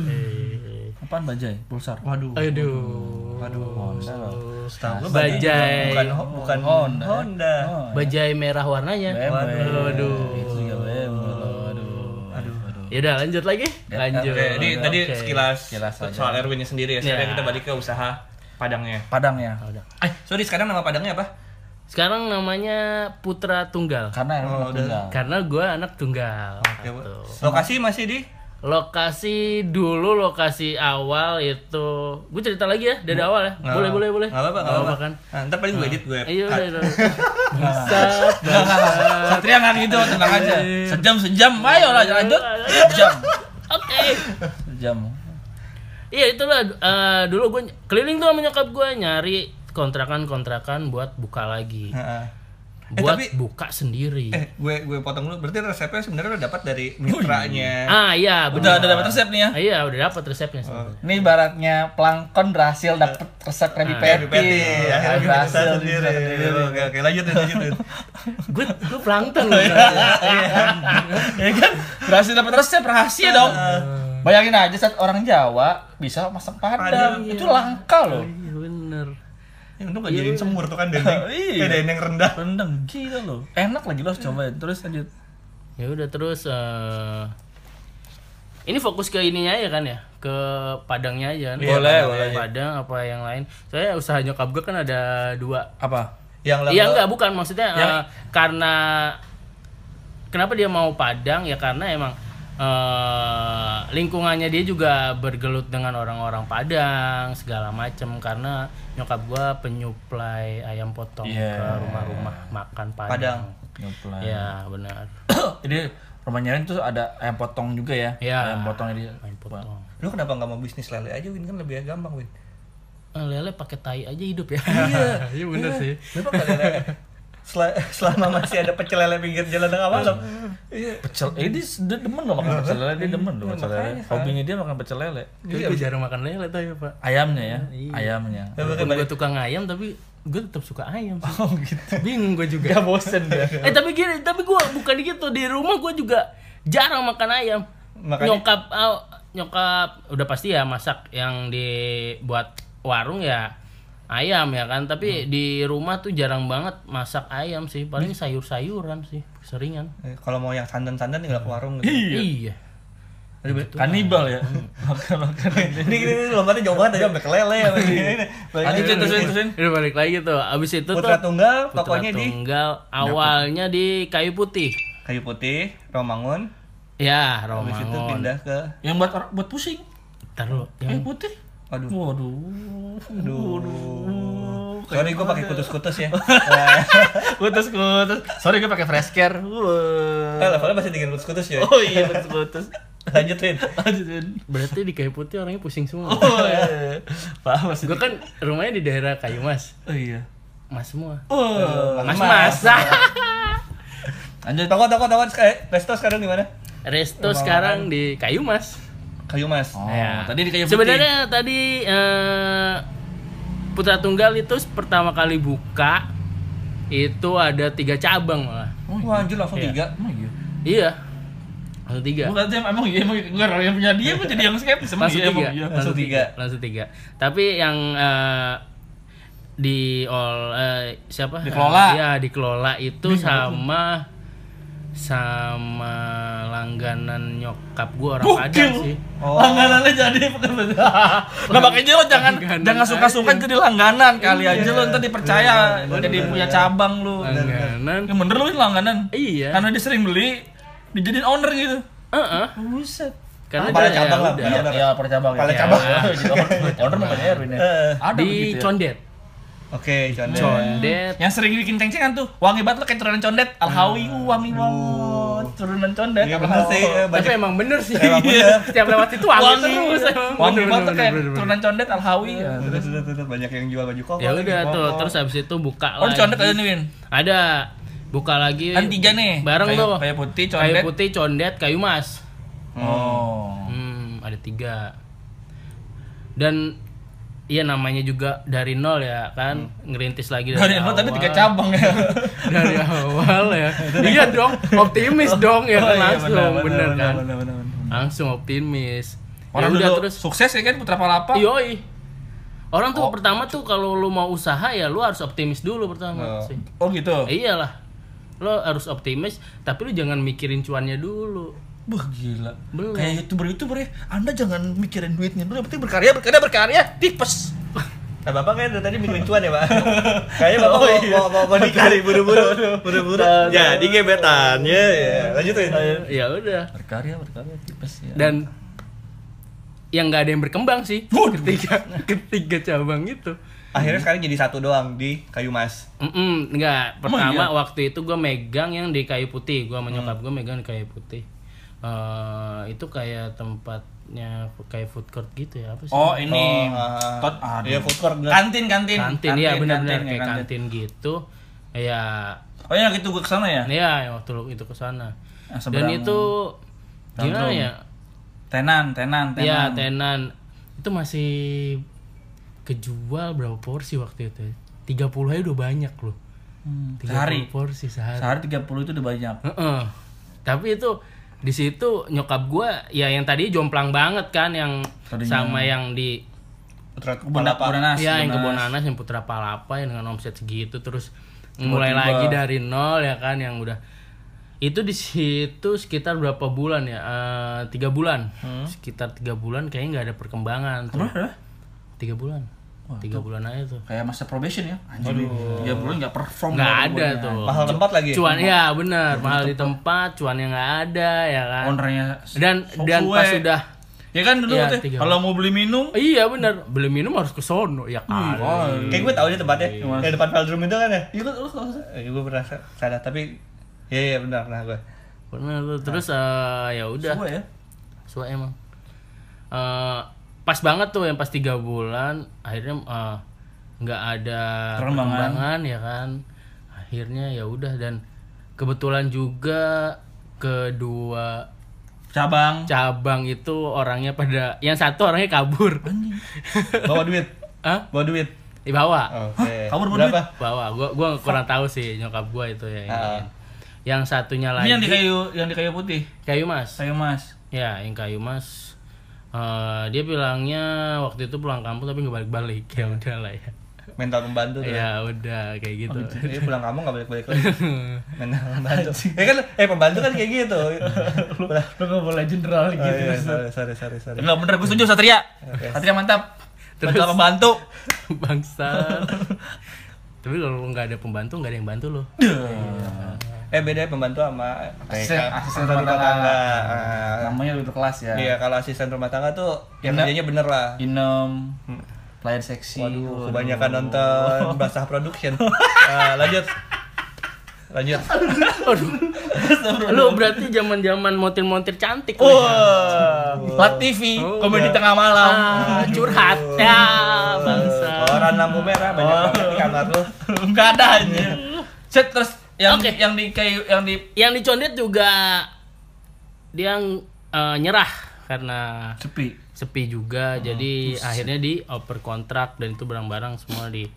[SPEAKER 1] Eh,
[SPEAKER 3] Apaan Bajai? Pulsar.
[SPEAKER 2] Waduh.
[SPEAKER 1] aduh.
[SPEAKER 2] Waduh.
[SPEAKER 3] Honda lo.
[SPEAKER 2] Setahu gue
[SPEAKER 1] Bajai.
[SPEAKER 2] bukan ho- bukan
[SPEAKER 3] Honda.
[SPEAKER 2] Honda.
[SPEAKER 3] Oh,
[SPEAKER 1] Bajai merah warnanya.
[SPEAKER 3] B M W.
[SPEAKER 1] Waduh.
[SPEAKER 3] Itu juga B M W. Aduh.
[SPEAKER 2] Aduh.
[SPEAKER 1] Ya udah lanjut lagi. Lanjut.
[SPEAKER 2] Oke, jadi tadi
[SPEAKER 1] Oke.
[SPEAKER 2] sekilas,
[SPEAKER 3] Sekilas aja.
[SPEAKER 2] soal Erwinnya sendiri ya. Sekarang
[SPEAKER 1] Ya.
[SPEAKER 2] kita balik ke usaha Padangnya.
[SPEAKER 3] Padang ya.
[SPEAKER 1] Oh, udah.
[SPEAKER 2] Eh, sorry sekarang nama Padangnya apa?
[SPEAKER 1] Sekarang namanya Putra Tunggal.
[SPEAKER 3] Karena yang
[SPEAKER 2] Oh, udah.
[SPEAKER 3] tunggal.
[SPEAKER 1] Karena gue anak tunggal.
[SPEAKER 2] Oke, Bu.
[SPEAKER 1] Gitu.
[SPEAKER 2] Lokasi masih di
[SPEAKER 1] Lokasi dulu, lokasi awal itu, gue cerita lagi ya dari awal ya.
[SPEAKER 2] Nggak
[SPEAKER 1] boleh
[SPEAKER 2] apa-
[SPEAKER 1] boleh boleh.
[SPEAKER 2] nggak apa-apa, nggak apa-apa.
[SPEAKER 1] kan.
[SPEAKER 2] Nah, ntar paling gue edit gue.
[SPEAKER 1] Iya
[SPEAKER 2] cut.
[SPEAKER 1] udah udah. Bangsat, bangsat.
[SPEAKER 3] Satria nggak gitu, tenang aja. Sejam sejam, ayo lah lanjut. Sejam.
[SPEAKER 1] Oke.
[SPEAKER 3] Sejam.
[SPEAKER 1] Iya itulah eh, dulu gue keliling tuh sama nyokap gue nyari kontrakan-kontrakan buat buka lagi.
[SPEAKER 2] Heeh. Eh,
[SPEAKER 1] Buat
[SPEAKER 2] tapi-
[SPEAKER 1] buka sendiri.
[SPEAKER 2] Eh, gue gue potong dulu. Berarti resepnya sebenarnya lo dapat dari mitranya.
[SPEAKER 1] Ah iya
[SPEAKER 3] Udah
[SPEAKER 1] benar.
[SPEAKER 3] udah dapat resep nih ya.
[SPEAKER 1] Ah, iya udah dapat resepnya sebenarnya.
[SPEAKER 3] Ini ibaratnya pelangkon berhasil dapat resep Krabby
[SPEAKER 2] Krabby
[SPEAKER 3] Patty.
[SPEAKER 2] Patty. Akhirnya bikin
[SPEAKER 3] Berhasil
[SPEAKER 2] usaha sendiri. Oke, oke, lanjutin, lanjutin.
[SPEAKER 1] Gue gue plankton loh.
[SPEAKER 3] Ya kan? Berhasil dapat resep rahasia dong. Bayangin aja saat orang Jawa bisa masak
[SPEAKER 2] Padang,
[SPEAKER 3] padang.
[SPEAKER 2] iya.
[SPEAKER 3] Itu langka loh.
[SPEAKER 1] Iya bener.
[SPEAKER 2] Ya, untung gak jadiin semur tuh kan dendeng.
[SPEAKER 3] Iya.
[SPEAKER 2] Kayak dendeng rendah.
[SPEAKER 3] Rendang gila loh. Enak lagi lo harus cobain. Terus lanjut.
[SPEAKER 1] Ya udah terus eh ini fokus ke ininya aja kan ya, ke Padangnya aja kan.
[SPEAKER 2] Iya,
[SPEAKER 3] Boleh,
[SPEAKER 1] Padang,
[SPEAKER 3] boleh.
[SPEAKER 1] Padang apa yang lain. Saya usaha nyokap gue kan ada dua.
[SPEAKER 3] Apa?
[SPEAKER 2] Yang
[SPEAKER 1] Iya
[SPEAKER 2] lama-
[SPEAKER 1] enggak bukan maksudnya
[SPEAKER 2] Yang-
[SPEAKER 1] eh, karena kenapa dia mau Padang ya karena emang eh, lingkungannya dia juga bergelut dengan orang-orang Padang segala macem, karena nyokap gua penyuplai ayam potong
[SPEAKER 3] Iya.
[SPEAKER 1] ke rumah-rumah makan Padang.
[SPEAKER 2] Padang.
[SPEAKER 3] Nyuplai.
[SPEAKER 1] Ya benar.
[SPEAKER 3] Jadi rumahnya itu ada ayam potong juga ya?
[SPEAKER 1] Iya.
[SPEAKER 3] Ayam potong ini.
[SPEAKER 1] Ayam potong.
[SPEAKER 2] Lu kenapa nggak mau bisnis lele aja, Win? Kan lebih gampang, Win.
[SPEAKER 1] Eh, lele pakai tai aja hidup ya. Iya, iya benar sih.
[SPEAKER 2] Kenapa nggak lele? Sel- selama masih ada pecel lele pinggir jalan tengah malam. Iya.
[SPEAKER 3] Pecel, eh dia, dia demen loh makan pecel lele, dia demen loh
[SPEAKER 2] Iya,
[SPEAKER 3] pecel lele.
[SPEAKER 2] makanya, kan.
[SPEAKER 3] Hobinya dia makan pecel lele.
[SPEAKER 1] Gue gue jarang makan lele tuh ya pak.
[SPEAKER 3] Ayamnya ya,
[SPEAKER 1] Iya.
[SPEAKER 3] ayamnya.
[SPEAKER 1] Walaupun gue tukang ayam tapi gue tetap suka ayam sih.
[SPEAKER 3] Oh gitu.
[SPEAKER 1] Bingung gue juga.
[SPEAKER 3] Gak bosen dia.
[SPEAKER 1] Eh tapi gini, tapi gue bukan gitu, di rumah gue juga jarang makan ayam.
[SPEAKER 2] Makanya-
[SPEAKER 1] Nyokap, ah, nyokap udah pasti ya masak yang dibuat warung ya ayam ya kan, tapi di rumah tuh jarang banget masak ayam sih, paling sayur-sayuran sih seringan.
[SPEAKER 2] Eh, kalau mau yang santan-santan tinggal ke warung gitu.
[SPEAKER 1] Iya.
[SPEAKER 3] Kanibal ya. Makan-makan ini.
[SPEAKER 2] Ini ini lompatnya jauh banget aja sampai ke lele ya.
[SPEAKER 3] Lanjut terusin terusin.
[SPEAKER 1] Udah balik lagi tuh. Abis itu
[SPEAKER 2] Putra
[SPEAKER 1] tuh
[SPEAKER 2] Tunggal
[SPEAKER 1] Putra
[SPEAKER 2] tokonya di
[SPEAKER 1] Tunggal awalnya di Kayu Putih.
[SPEAKER 2] Kayu Putih, Romangun.
[SPEAKER 1] Ya,
[SPEAKER 2] Habis itu
[SPEAKER 1] Romangun.
[SPEAKER 2] pindah ke
[SPEAKER 3] Yang buat buat pusing.
[SPEAKER 1] Ntar lu,
[SPEAKER 3] Kayu
[SPEAKER 1] yang
[SPEAKER 3] putih.
[SPEAKER 2] Aduh.
[SPEAKER 3] Waduh.
[SPEAKER 2] Aduh. Sorry gue pakai kutus-kutus ya.
[SPEAKER 3] Kutus kutus. Sorry gue pakai fresh care. Wah.
[SPEAKER 2] Eh, levelnya masih tinggal kutus-kutus ya.
[SPEAKER 3] Oh iya kutus kutus.
[SPEAKER 2] Lanjutin.
[SPEAKER 3] Lanjutin.
[SPEAKER 1] berarti di Kayu Putih orangnya pusing semua.
[SPEAKER 3] Oh iya. Paham maksudnya.
[SPEAKER 1] Gue kan rumahnya di daerah Kayu Mas.
[SPEAKER 3] Oh iya.
[SPEAKER 1] Mas semua.
[SPEAKER 3] Oh.
[SPEAKER 1] Mas-mas.
[SPEAKER 3] Lanjut.
[SPEAKER 2] Toko toko toko eh, resto sekarang di mana?
[SPEAKER 1] Resto sekarang di Kayu Mas.
[SPEAKER 2] Kayu Mas.
[SPEAKER 3] Oh,
[SPEAKER 1] Ya.
[SPEAKER 3] tadi di Kayu Putih.
[SPEAKER 1] Sebenarnya tadi eh, Putra Tunggal itu pertama kali buka itu ada tiga cabang malah.
[SPEAKER 3] Oh,
[SPEAKER 2] Wah, anjir langsung
[SPEAKER 1] Iya.
[SPEAKER 2] tiga.
[SPEAKER 3] Emang iya.
[SPEAKER 1] Iya. Langsung tiga.
[SPEAKER 3] Bukan sih emang iya emang enggak yang punya dia kok jadi yang skeptis emang
[SPEAKER 1] Langsung
[SPEAKER 3] iya emang
[SPEAKER 1] tiga.
[SPEAKER 3] iya.
[SPEAKER 2] Langsung tiga.
[SPEAKER 1] Langsung tiga. Tapi yang eh, di all eh, siapa?
[SPEAKER 3] Dikelola.
[SPEAKER 1] Iya, dikelola itu sama sama langganan nyokap gua orang Padang sih.
[SPEAKER 2] Oh.
[SPEAKER 3] Langganannya jadi nah makanya lo jangan
[SPEAKER 1] Langganan
[SPEAKER 3] jangan suka-suka
[SPEAKER 1] aja.
[SPEAKER 3] jadi langganan kali aja lo ntar dipercaya
[SPEAKER 2] Bener,
[SPEAKER 3] jadi
[SPEAKER 2] bener.
[SPEAKER 3] punya cabang lo.
[SPEAKER 1] Langganan.
[SPEAKER 3] Yang bener lo ini langganan.
[SPEAKER 1] Iya.
[SPEAKER 3] Karena dia sering beli dijadiin owner gitu.
[SPEAKER 1] Heeh.
[SPEAKER 3] Buset.
[SPEAKER 1] Karena
[SPEAKER 2] Pada
[SPEAKER 1] dia-
[SPEAKER 2] cabang
[SPEAKER 1] ya
[SPEAKER 2] lah,
[SPEAKER 1] udah.
[SPEAKER 2] iya.
[SPEAKER 3] Iya, per cabang.
[SPEAKER 2] Kepala
[SPEAKER 3] ya.
[SPEAKER 2] cabang.
[SPEAKER 3] Ya, jadi owner- owner namanya Erwin ya.
[SPEAKER 2] Eh.
[SPEAKER 3] Ada
[SPEAKER 1] Di
[SPEAKER 3] begitu ya.
[SPEAKER 1] Condet.
[SPEAKER 2] Oke, condet.
[SPEAKER 1] Condet.
[SPEAKER 3] Yang sering bikin ceng-cengan tuh, wangi banget lo kayak turunan condet, Alhawi, uh, wangi banget, turunan condet.
[SPEAKER 2] Iya benar sih. eh,
[SPEAKER 1] Tapi
[SPEAKER 2] Banyak
[SPEAKER 1] emang bener sih.
[SPEAKER 2] Emang bener.
[SPEAKER 1] Setiap lewat itu wangi,
[SPEAKER 3] Wangi
[SPEAKER 1] terus.
[SPEAKER 3] iya.
[SPEAKER 1] emang.
[SPEAKER 3] Wangi
[SPEAKER 1] Bener,
[SPEAKER 3] banget
[SPEAKER 1] bener,
[SPEAKER 3] kayak
[SPEAKER 1] bener, bener.
[SPEAKER 3] turunan condet Alhawi. Ya.
[SPEAKER 2] Terus terus terus banyak yang jual baju koko.
[SPEAKER 1] Ya
[SPEAKER 2] lagi,
[SPEAKER 1] udah tuh,
[SPEAKER 2] koko.
[SPEAKER 1] terus habis itu buka
[SPEAKER 3] Oh, di
[SPEAKER 1] lagi.
[SPEAKER 3] condet ada nih, Win.
[SPEAKER 1] Ada. Buka lagi.
[SPEAKER 3] Kan tiga nih.
[SPEAKER 1] Bareng
[SPEAKER 3] Kayu-
[SPEAKER 1] tuh.
[SPEAKER 3] kayu putih,
[SPEAKER 1] Kayu
[SPEAKER 3] condet.
[SPEAKER 1] putih, condet, kayu mas.
[SPEAKER 3] Oh.
[SPEAKER 1] Hmm, ada tiga. Dan iya namanya juga dari nol ya kan, ngerintis lagi dari,
[SPEAKER 3] Dari nol
[SPEAKER 1] awal.
[SPEAKER 3] tapi tiga cabang ya.
[SPEAKER 1] Dari awal ya. Iya dong, optimis dong ya
[SPEAKER 3] Oh,
[SPEAKER 1] kan
[SPEAKER 3] iya,
[SPEAKER 1] langsung,
[SPEAKER 3] benar,
[SPEAKER 1] bener,
[SPEAKER 3] benar,
[SPEAKER 1] kan.
[SPEAKER 3] benar, benar, benar.
[SPEAKER 1] Langsung optimis.
[SPEAKER 3] Orang
[SPEAKER 1] ya udah
[SPEAKER 3] dulu
[SPEAKER 1] terus.
[SPEAKER 3] sukses ya kan Putra Palapa.
[SPEAKER 1] Yoi. Orang tuh
[SPEAKER 3] Oh.
[SPEAKER 1] pertama tuh kalau lu mau usaha ya lu harus optimis dulu pertama
[SPEAKER 2] Oh.
[SPEAKER 1] sih.
[SPEAKER 3] Oh gitu.
[SPEAKER 1] Eh, iyalah. Lo harus optimis, tapi lu jangan mikirin cuannya dulu.
[SPEAKER 3] Wah gila.
[SPEAKER 1] Belum.
[SPEAKER 3] Kayak YouTuber-YouTuber ya. Anda jangan mikirin duitnya dulu, yang penting berkarya, berkarya, berkarya. Tipes.
[SPEAKER 2] Nah, Bapak kan dari tadi mikirin cuan ya, Pak? Kayaknya Bapak
[SPEAKER 3] Oh,
[SPEAKER 2] mau,
[SPEAKER 3] iya.
[SPEAKER 2] mau, mau, mau nikah nih, buru-buru. Buru-buru. Jadi gebetan. Ya, ya. Lanjutin.
[SPEAKER 1] Ya udah.
[SPEAKER 3] Berkarya, berkarya, tipes ya.
[SPEAKER 1] Dan yang nggak ada yang berkembang sih
[SPEAKER 3] Waduh.
[SPEAKER 1] ketiga ketiga cabang itu.
[SPEAKER 2] Akhirnya sekarang jadi satu doang di Kayu Mas.
[SPEAKER 1] Mm enggak.
[SPEAKER 3] Emang
[SPEAKER 1] Pertama
[SPEAKER 3] iya?
[SPEAKER 1] waktu itu gue megang yang di Kayu Putih, gue menyokap gue megang di Kayu Putih. Eh itu kayak tempatnya kayak food court gitu ya apa sih?
[SPEAKER 3] Oh ini.
[SPEAKER 2] Oh,
[SPEAKER 3] Tot, aduh.
[SPEAKER 2] iya, food court, bener.
[SPEAKER 3] Kantin, kantin.
[SPEAKER 1] kantin, ya benar-benar
[SPEAKER 3] kantin,
[SPEAKER 1] kayak
[SPEAKER 3] ya,
[SPEAKER 1] kantin. gitu. Ya,
[SPEAKER 3] Oh yang gitu gue kesana ya?
[SPEAKER 1] ya yang waktu lu itu ke sana.
[SPEAKER 3] Yang
[SPEAKER 1] Dan
[SPEAKER 3] seberang
[SPEAKER 1] itu gimana
[SPEAKER 3] Gandrung.
[SPEAKER 1] ya?
[SPEAKER 3] Tenan, tenan, tenan.
[SPEAKER 1] Ya tenan itu masih kejual berapa porsi waktu itu? tiga puluh aja udah banyak loh.
[SPEAKER 3] Hmm,
[SPEAKER 1] tiga puluh
[SPEAKER 3] sehari.
[SPEAKER 1] porsi sehari.
[SPEAKER 3] Sehari tiga puluh itu udah banyak.
[SPEAKER 1] Heeh. Tapi itu di situ nyokap gua ya yang tadi jomplang banget kan yang
[SPEAKER 3] Tadinya-
[SPEAKER 1] sama yang di
[SPEAKER 2] Putra
[SPEAKER 3] Kebun
[SPEAKER 2] Palapa.
[SPEAKER 3] kebun nanas.
[SPEAKER 1] ya yang
[SPEAKER 3] kebun
[SPEAKER 1] kebun
[SPEAKER 3] nanas.
[SPEAKER 1] nanas yang Putra Palapa yang dengan omset segitu terus mulai
[SPEAKER 3] Tiba-tiba.
[SPEAKER 1] lagi dari nol ya kan yang udah itu di situ sekitar berapa bulan ya Eh, tiga bulan sekitar tiga bulan kayaknya nggak ada perkembangan tuh
[SPEAKER 3] Berapa?
[SPEAKER 1] tiga bulan
[SPEAKER 3] Wah,
[SPEAKER 1] tiga bulan aja tuh
[SPEAKER 3] Kayak masa probation ya. Anjir. Tiga bulan nggak perform.
[SPEAKER 1] nggak
[SPEAKER 3] baru
[SPEAKER 1] ada
[SPEAKER 3] bulannya.
[SPEAKER 1] tuh
[SPEAKER 2] Mahal tempat lagi.
[SPEAKER 1] cuan ya benar mahal di tempat cuannya nggak ada ya kan
[SPEAKER 3] Ownernya
[SPEAKER 1] dan
[SPEAKER 3] sok
[SPEAKER 1] dan
[SPEAKER 3] suwe.
[SPEAKER 1] pas sudah
[SPEAKER 3] Ya kan dulu
[SPEAKER 1] Iya,
[SPEAKER 3] tuh.
[SPEAKER 1] tiga
[SPEAKER 3] Kalau mau beli minum,
[SPEAKER 1] iya benar beli minum harus ke sono ya kan
[SPEAKER 3] oh,
[SPEAKER 2] Kayak gue tahu aja tempatnya.
[SPEAKER 3] Mas.
[SPEAKER 2] Yang depan Veldrum itu kan ya?
[SPEAKER 3] iya kan lu kalau
[SPEAKER 2] Eh, gue pernah sadar tapi ya ya benar nah gue.
[SPEAKER 1] benar tuh terus eh, ya udah
[SPEAKER 3] Semua ya.
[SPEAKER 1] suai emang Eh, pas banget tuh yang pas tiga bulan akhirnya eh, nggak ada
[SPEAKER 3] Perkembangan.
[SPEAKER 1] perkembangan ya kan akhirnya ya udah dan kebetulan juga kedua
[SPEAKER 3] Cabang.
[SPEAKER 1] cabang itu orangnya pada yang satu orangnya kabur
[SPEAKER 2] Bawa duit.
[SPEAKER 1] Hah?
[SPEAKER 2] Bawa duit.
[SPEAKER 1] dibawa
[SPEAKER 2] Oke.
[SPEAKER 3] Kabur bawa
[SPEAKER 2] Berapa?
[SPEAKER 1] bawa gua gua kurang tahu sih nyokap gua itu ya ini.
[SPEAKER 2] Ah.
[SPEAKER 1] Yang satunya
[SPEAKER 3] Ini
[SPEAKER 1] lagi
[SPEAKER 3] yang di kayu, yang di kayu putih.
[SPEAKER 1] kayu mas
[SPEAKER 3] Kayu mas.
[SPEAKER 1] ya yang kayu mas Eh, dia bilangnya waktu itu pulang kampung tapi nggak balik-balik ya udahlah ya
[SPEAKER 2] Mental pembantu tuh.
[SPEAKER 1] Ya udah kayak gitu.
[SPEAKER 2] Jadi pulang kamu nggak balik-balik lagi. Mental pembantu. Ya kan, eh pembantu kan kayak gitu. Pulang.
[SPEAKER 3] Lu nggak boleh general gitu.
[SPEAKER 2] Oh, iya, sorry, sorry, sorry, sorry.
[SPEAKER 3] Enggak bener, gue setuju Satria.
[SPEAKER 2] Oke.
[SPEAKER 3] Satria mantap.
[SPEAKER 1] Terus-
[SPEAKER 3] Terus pembantu.
[SPEAKER 1] Bangsat. Tapi kalau lu nggak ada pembantu nggak ada yang bantu lo.
[SPEAKER 2] Eh beda ya pembantu sama
[SPEAKER 3] Asisten, asisten
[SPEAKER 2] rumah
[SPEAKER 3] rumah tangga.
[SPEAKER 2] Ah.
[SPEAKER 3] Namanya lebih berkelas ya.
[SPEAKER 2] Iya, kalau asisten rumah tangga tuh yang
[SPEAKER 3] Ina-
[SPEAKER 2] kerjanya bener lah.
[SPEAKER 3] Inem, pelayan seksi.
[SPEAKER 2] Waduh, kebanyakan nonton Basah Production. Ah, lanjut. Lanjut.
[SPEAKER 1] Lu berarti zaman-zaman montir-montir cantik. lu.
[SPEAKER 3] Wah, Lat T V,
[SPEAKER 2] Oh,
[SPEAKER 3] komedi
[SPEAKER 2] iya.
[SPEAKER 3] tengah malam.
[SPEAKER 1] Ah, curhat. Ya, bangsa.
[SPEAKER 2] Orang lampu merah banyak banget di kamar lu.
[SPEAKER 3] Enggak ada aja. Set terus yang
[SPEAKER 1] Oke.
[SPEAKER 3] yang di kayu yang di
[SPEAKER 1] Yang dicondet juga dia eh, nyerah karena
[SPEAKER 3] sepi.
[SPEAKER 1] sepi juga. Jadi akhirnya di oper kontrak dan itu barang-barang semua di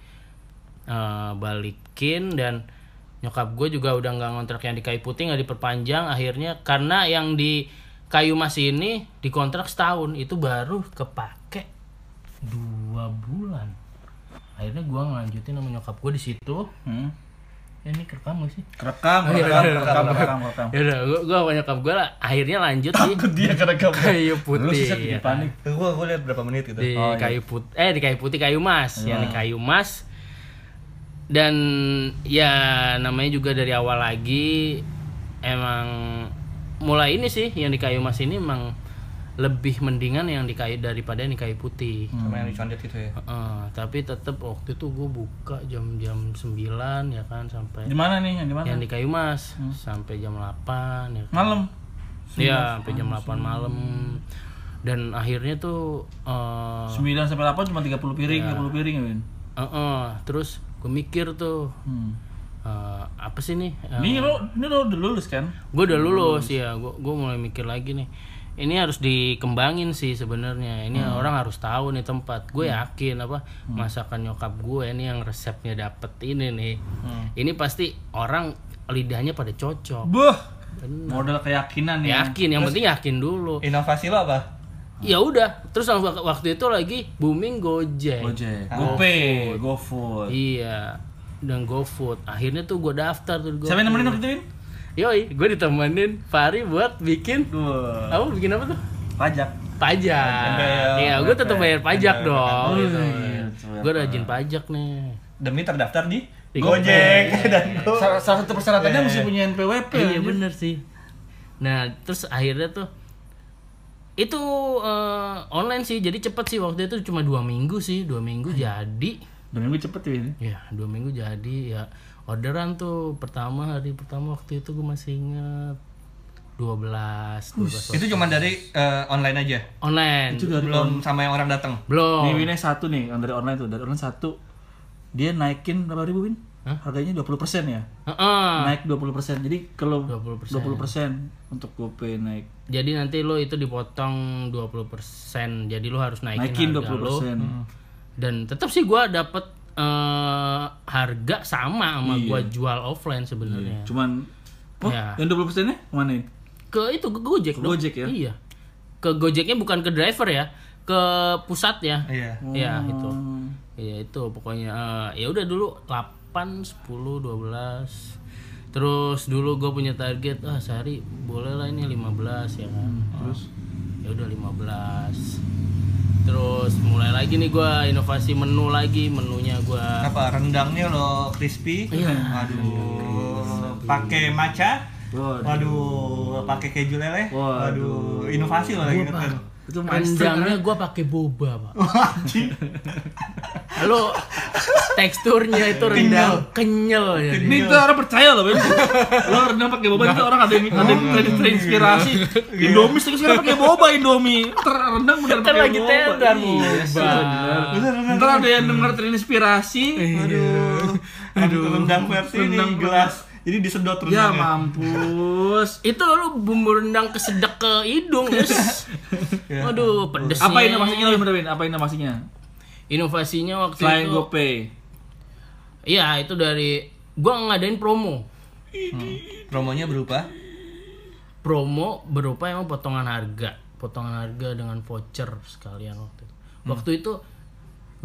[SPEAKER 1] eh, balikin dan nyokap gue juga udah nggak ngontrak yang di kayu putih, nggak diperpanjang akhirnya karena yang di kayu mas ini dikontrak setahun itu baru kepake dua bulan. Akhirnya gue ngelanjutin sama nyokap gue di situ.
[SPEAKER 3] Hmm.
[SPEAKER 1] Ya, ini kerekam gak sih?
[SPEAKER 3] Kerekam,
[SPEAKER 1] Oh, iya,
[SPEAKER 3] kerekam,
[SPEAKER 1] iya,
[SPEAKER 3] kerekam,
[SPEAKER 1] iya.
[SPEAKER 3] kerekam, kerekam.
[SPEAKER 1] Ya udah, gue gue sama nyokap gue lah akhirnya lanjut di
[SPEAKER 3] Takut dia kerekam.
[SPEAKER 1] kayu
[SPEAKER 3] Lu
[SPEAKER 1] putih.
[SPEAKER 3] sih
[SPEAKER 1] ya
[SPEAKER 3] jadi
[SPEAKER 1] kan?
[SPEAKER 3] panik.
[SPEAKER 2] Gua gua lihat berapa menit gitu.
[SPEAKER 1] Di
[SPEAKER 3] Oh, iya.
[SPEAKER 1] kayu putih eh di kayu putih kayu mas yang di kayu mas dan ya namanya juga dari awal lagi emang mulai ini sih yang di kayu mas ini emang lebih mendingan yang di kayu daripada yang di kayu putih.
[SPEAKER 2] Sama yang dicondet gitu ya.
[SPEAKER 1] Heeh, tapi tetap waktu itu gue buka jam-jam sembilan ya kan sampai
[SPEAKER 3] Di mana nih? Yang di mana?
[SPEAKER 1] yang di kayu mas sampai jam delapan ya kan.
[SPEAKER 3] Malam.
[SPEAKER 1] Iya, sampai jam delapan malam. Dan akhirnya tuh eh
[SPEAKER 3] sembilan sampai delapan cuma tiga puluh piring, tiga puluh piring ya, Win.
[SPEAKER 1] eh, eh, terus gue mikir tuh
[SPEAKER 3] Hmm.
[SPEAKER 1] eh, apa sih nih? Eh,
[SPEAKER 3] Ini lo, ini lo udah lulus kan?
[SPEAKER 1] gue udah lulus ya, gue gue mulai mikir lagi nih. Ini harus dikembangin sih sebenarnya. Ini orang harus tahu nih tempat. Gue yakin apa masakan nyokap gue ini yang resepnya dapet ini nih. Ini pasti orang lidahnya pada cocok.
[SPEAKER 3] Buh. Modal keyakinan ya.
[SPEAKER 1] Yakin, yang penting yakin dulu.
[SPEAKER 2] Inovasi lo apa?
[SPEAKER 1] Ya udah, terus wak- waktu itu lagi booming Gojek.
[SPEAKER 3] Gojek,
[SPEAKER 2] Ah.
[SPEAKER 3] GoPay, GoFood.
[SPEAKER 1] Iya, dan GoFood. Akhirnya tuh gue daftar tuh di GoFood.
[SPEAKER 3] Siapa yang nemenin waktu itu, Win?
[SPEAKER 1] Yoi, gue ditemenin Fahri buat bikin
[SPEAKER 3] Dua.
[SPEAKER 1] apa? Bikin apa tuh?
[SPEAKER 3] Pajak.
[SPEAKER 1] Pajak.
[SPEAKER 2] Pajak.
[SPEAKER 1] Iya, gue tetap bayar pajak
[SPEAKER 2] Pajak.
[SPEAKER 1] dong.
[SPEAKER 3] Oh,
[SPEAKER 1] gitu.
[SPEAKER 3] iya.
[SPEAKER 1] Gue rajin pajak nih.
[SPEAKER 2] Demi terdaftar di
[SPEAKER 1] Di
[SPEAKER 2] Gojek dan Go.
[SPEAKER 3] Salah, salah satu persyaratannya
[SPEAKER 2] Iya.
[SPEAKER 3] mesti punya N P W P.
[SPEAKER 1] Iya
[SPEAKER 3] anjir.
[SPEAKER 1] bener sih. Nah, terus akhirnya tuh itu eh, online sih, jadi cepet sih waktu itu cuma dua minggu sih, dua minggu jadi.
[SPEAKER 3] Dua minggu cepet ya, Win.
[SPEAKER 1] Ya dua minggu jadi ya orderan tuh pertama hari pertama waktu itu gue masih inget dua belas dua belas
[SPEAKER 2] Itu cuma dari eh, online aja.
[SPEAKER 1] online
[SPEAKER 3] Itu dari
[SPEAKER 2] Belum sama yang orang datang.
[SPEAKER 1] belum
[SPEAKER 3] Nih, Winnya satu nih, yang dari online tuh. Dari online satu. Dia naikin berapa ribu, Win?
[SPEAKER 1] Hah?
[SPEAKER 3] Harganya dua puluh persen ya?
[SPEAKER 1] Heeh.
[SPEAKER 3] Naik dua puluh persen. Jadi kalau
[SPEAKER 1] dua puluh persen.
[SPEAKER 3] dua puluh persen untuk GoPay naik.
[SPEAKER 1] Jadi nanti lo itu dipotong dua puluh persen, jadi lo harus naikin,
[SPEAKER 3] Naikin
[SPEAKER 1] harga
[SPEAKER 3] dua puluh persen.
[SPEAKER 1] lo. Dan tetap sih gue dapet eh, harga sama sama
[SPEAKER 3] Iya.
[SPEAKER 1] gue jual offline sebenarnya.
[SPEAKER 3] Cuman oh,
[SPEAKER 1] Ya.
[SPEAKER 3] yang dua puluh persen-nya kemana ini?
[SPEAKER 1] Ke itu ke Gojek
[SPEAKER 3] Ke
[SPEAKER 1] dong.
[SPEAKER 3] Gojek ya?
[SPEAKER 1] Iya. Ke Gojeknya bukan ke driver ya, ke pusatnya.
[SPEAKER 2] Iya.
[SPEAKER 1] Iya itu.
[SPEAKER 3] Hmm.
[SPEAKER 1] Iya itu pokoknya eh, ya udah dulu delapan, sepuluh, dua belas. Terus dulu gue punya target ah sehari boleh lah ini lima belas ya kan. Terus ya udah lima belas. Terus mulai lagi nih gue inovasi menu lagi, menunya gue
[SPEAKER 2] Apa rendangnya lo crispy?
[SPEAKER 1] Iya.
[SPEAKER 2] Aduh. Pakai matcha?
[SPEAKER 3] Waduh.
[SPEAKER 2] Waduh, pakai keju lele?
[SPEAKER 3] Waduh.
[SPEAKER 2] Waduh, inovasi lo lagi kan.
[SPEAKER 3] Itu master.
[SPEAKER 1] rendangnya gue pakai boba pak. Lalu teksturnya itu rendang kenyal ya.
[SPEAKER 3] Ini tuh orang percaya loh, Ben. Lo rendang pakai boba itu orang ada yang ada yang ter- terinspirasi. Indomie sekarang pakai boba Indomie. Ter rendang bener
[SPEAKER 1] Kan
[SPEAKER 3] pakai
[SPEAKER 1] lagi
[SPEAKER 3] boba.
[SPEAKER 1] tendar
[SPEAKER 3] Iya,
[SPEAKER 1] boba.
[SPEAKER 3] bener. Ntar ada yang denger terinspirasi.
[SPEAKER 2] Aduh. Aduh, rendang versi
[SPEAKER 3] Rendang
[SPEAKER 2] ini gelas. Jadi disedot
[SPEAKER 3] Ya
[SPEAKER 2] rendangnya.
[SPEAKER 3] mampus.
[SPEAKER 1] Itu lu bumbu rendang kesedek ke hidung guys. Waduh pedesnya.
[SPEAKER 3] Apa inovasinya lo bener, Ben? Apa inovasinya?
[SPEAKER 1] Inovasinya waktu
[SPEAKER 3] Selain
[SPEAKER 1] itu.
[SPEAKER 3] GoPay.
[SPEAKER 1] Iya itu dari gua ngadain promo.
[SPEAKER 2] Promonya berupa
[SPEAKER 1] Promo berupa emang potongan harga, potongan harga dengan voucher sekalian waktu itu. Waktu itu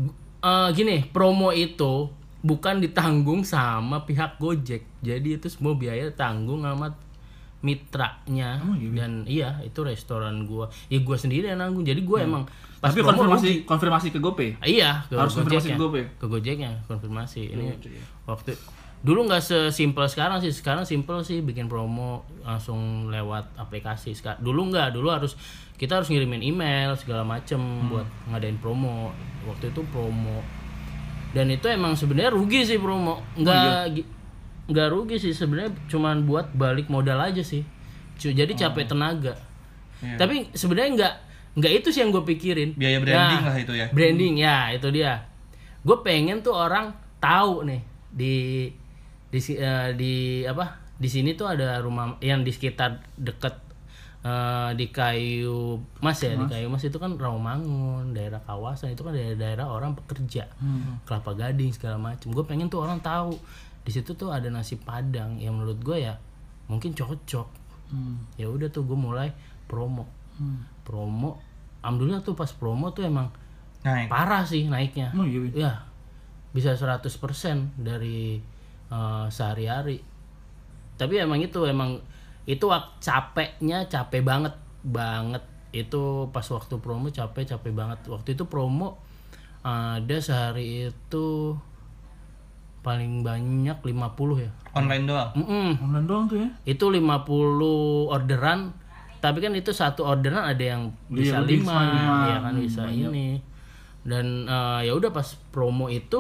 [SPEAKER 1] eh, gini, promo itu bukan ditanggung sama pihak Gojek. Jadi itu semua biaya tanggung sama mitranya.
[SPEAKER 3] Oh, iya.
[SPEAKER 1] Dan iya, itu restoran gua. Ya gua sendiri yang nanggung. Jadi gua hmm. emang pas
[SPEAKER 3] Tapi
[SPEAKER 1] promo
[SPEAKER 3] konfirmasi
[SPEAKER 1] rugi.
[SPEAKER 3] konfirmasi ke GoPay.
[SPEAKER 1] Iya, ke
[SPEAKER 3] Harus konfirmasi
[SPEAKER 1] Gojeknya.
[SPEAKER 3] ke GoPay.
[SPEAKER 1] Ke Gojeknya konfirmasi. Ini
[SPEAKER 3] Oh, iya.
[SPEAKER 1] waktu dulu nggak sesimpel sekarang sih. Sekarang simpel sih bikin promo langsung lewat aplikasi. Sekarang dulu nggak, dulu harus kita harus ngirimin email segala macem hmm. buat ngadain promo. Waktu itu promo. Dan itu emang sebenarnya rugi sih promo. Nggak
[SPEAKER 3] oh, iya.
[SPEAKER 1] nggak rugi sih sebenarnya, cuman buat balik modal aja sih. Jadi capek oh. tenaga.
[SPEAKER 2] Iya.
[SPEAKER 1] Tapi sebenarnya nggak nggak itu sih yang gue pikirin.
[SPEAKER 2] Biaya branding
[SPEAKER 1] nah,
[SPEAKER 2] lah itu ya.
[SPEAKER 1] Branding ya itu dia. Gue pengen tuh orang tahu nih di di uh, di apa di sini tuh ada rumah yang di sekitar deket uh, di Kayu Mas ya. Mas. Di Kayu Mas itu kan Rawamangun, daerah kawasan itu kan daerah-daerah orang pekerja, hmm. Kelapa Gading segala macem. Gue pengen tuh orang tahu di situ tuh ada nasi Padang yang menurut gue ya mungkin cocok. Hmm. Ya udah tuh gue mulai promo. Hmm. Promo, alhamdulillah tuh pas promo tuh emang naik. Parah sih naiknya.
[SPEAKER 3] Oh, iya.
[SPEAKER 1] Ya, bisa seratus persen dari uh, sehari-hari. Tapi emang itu emang itu capeknya capek banget banget. Itu pas waktu promo capek capek banget. Waktu itu promo uh, ada sehari itu paling banyak lima puluh ya.
[SPEAKER 2] Online doang.
[SPEAKER 1] Mm-mm.
[SPEAKER 3] Online doang tuh ya.
[SPEAKER 1] Itu lima puluh orderan. Tapi kan itu satu orderan ada yang bisa
[SPEAKER 3] iya,
[SPEAKER 1] lima,
[SPEAKER 3] lima,
[SPEAKER 1] ya kan bisa banyak. Ini. Dan uh, ya udah pas promo itu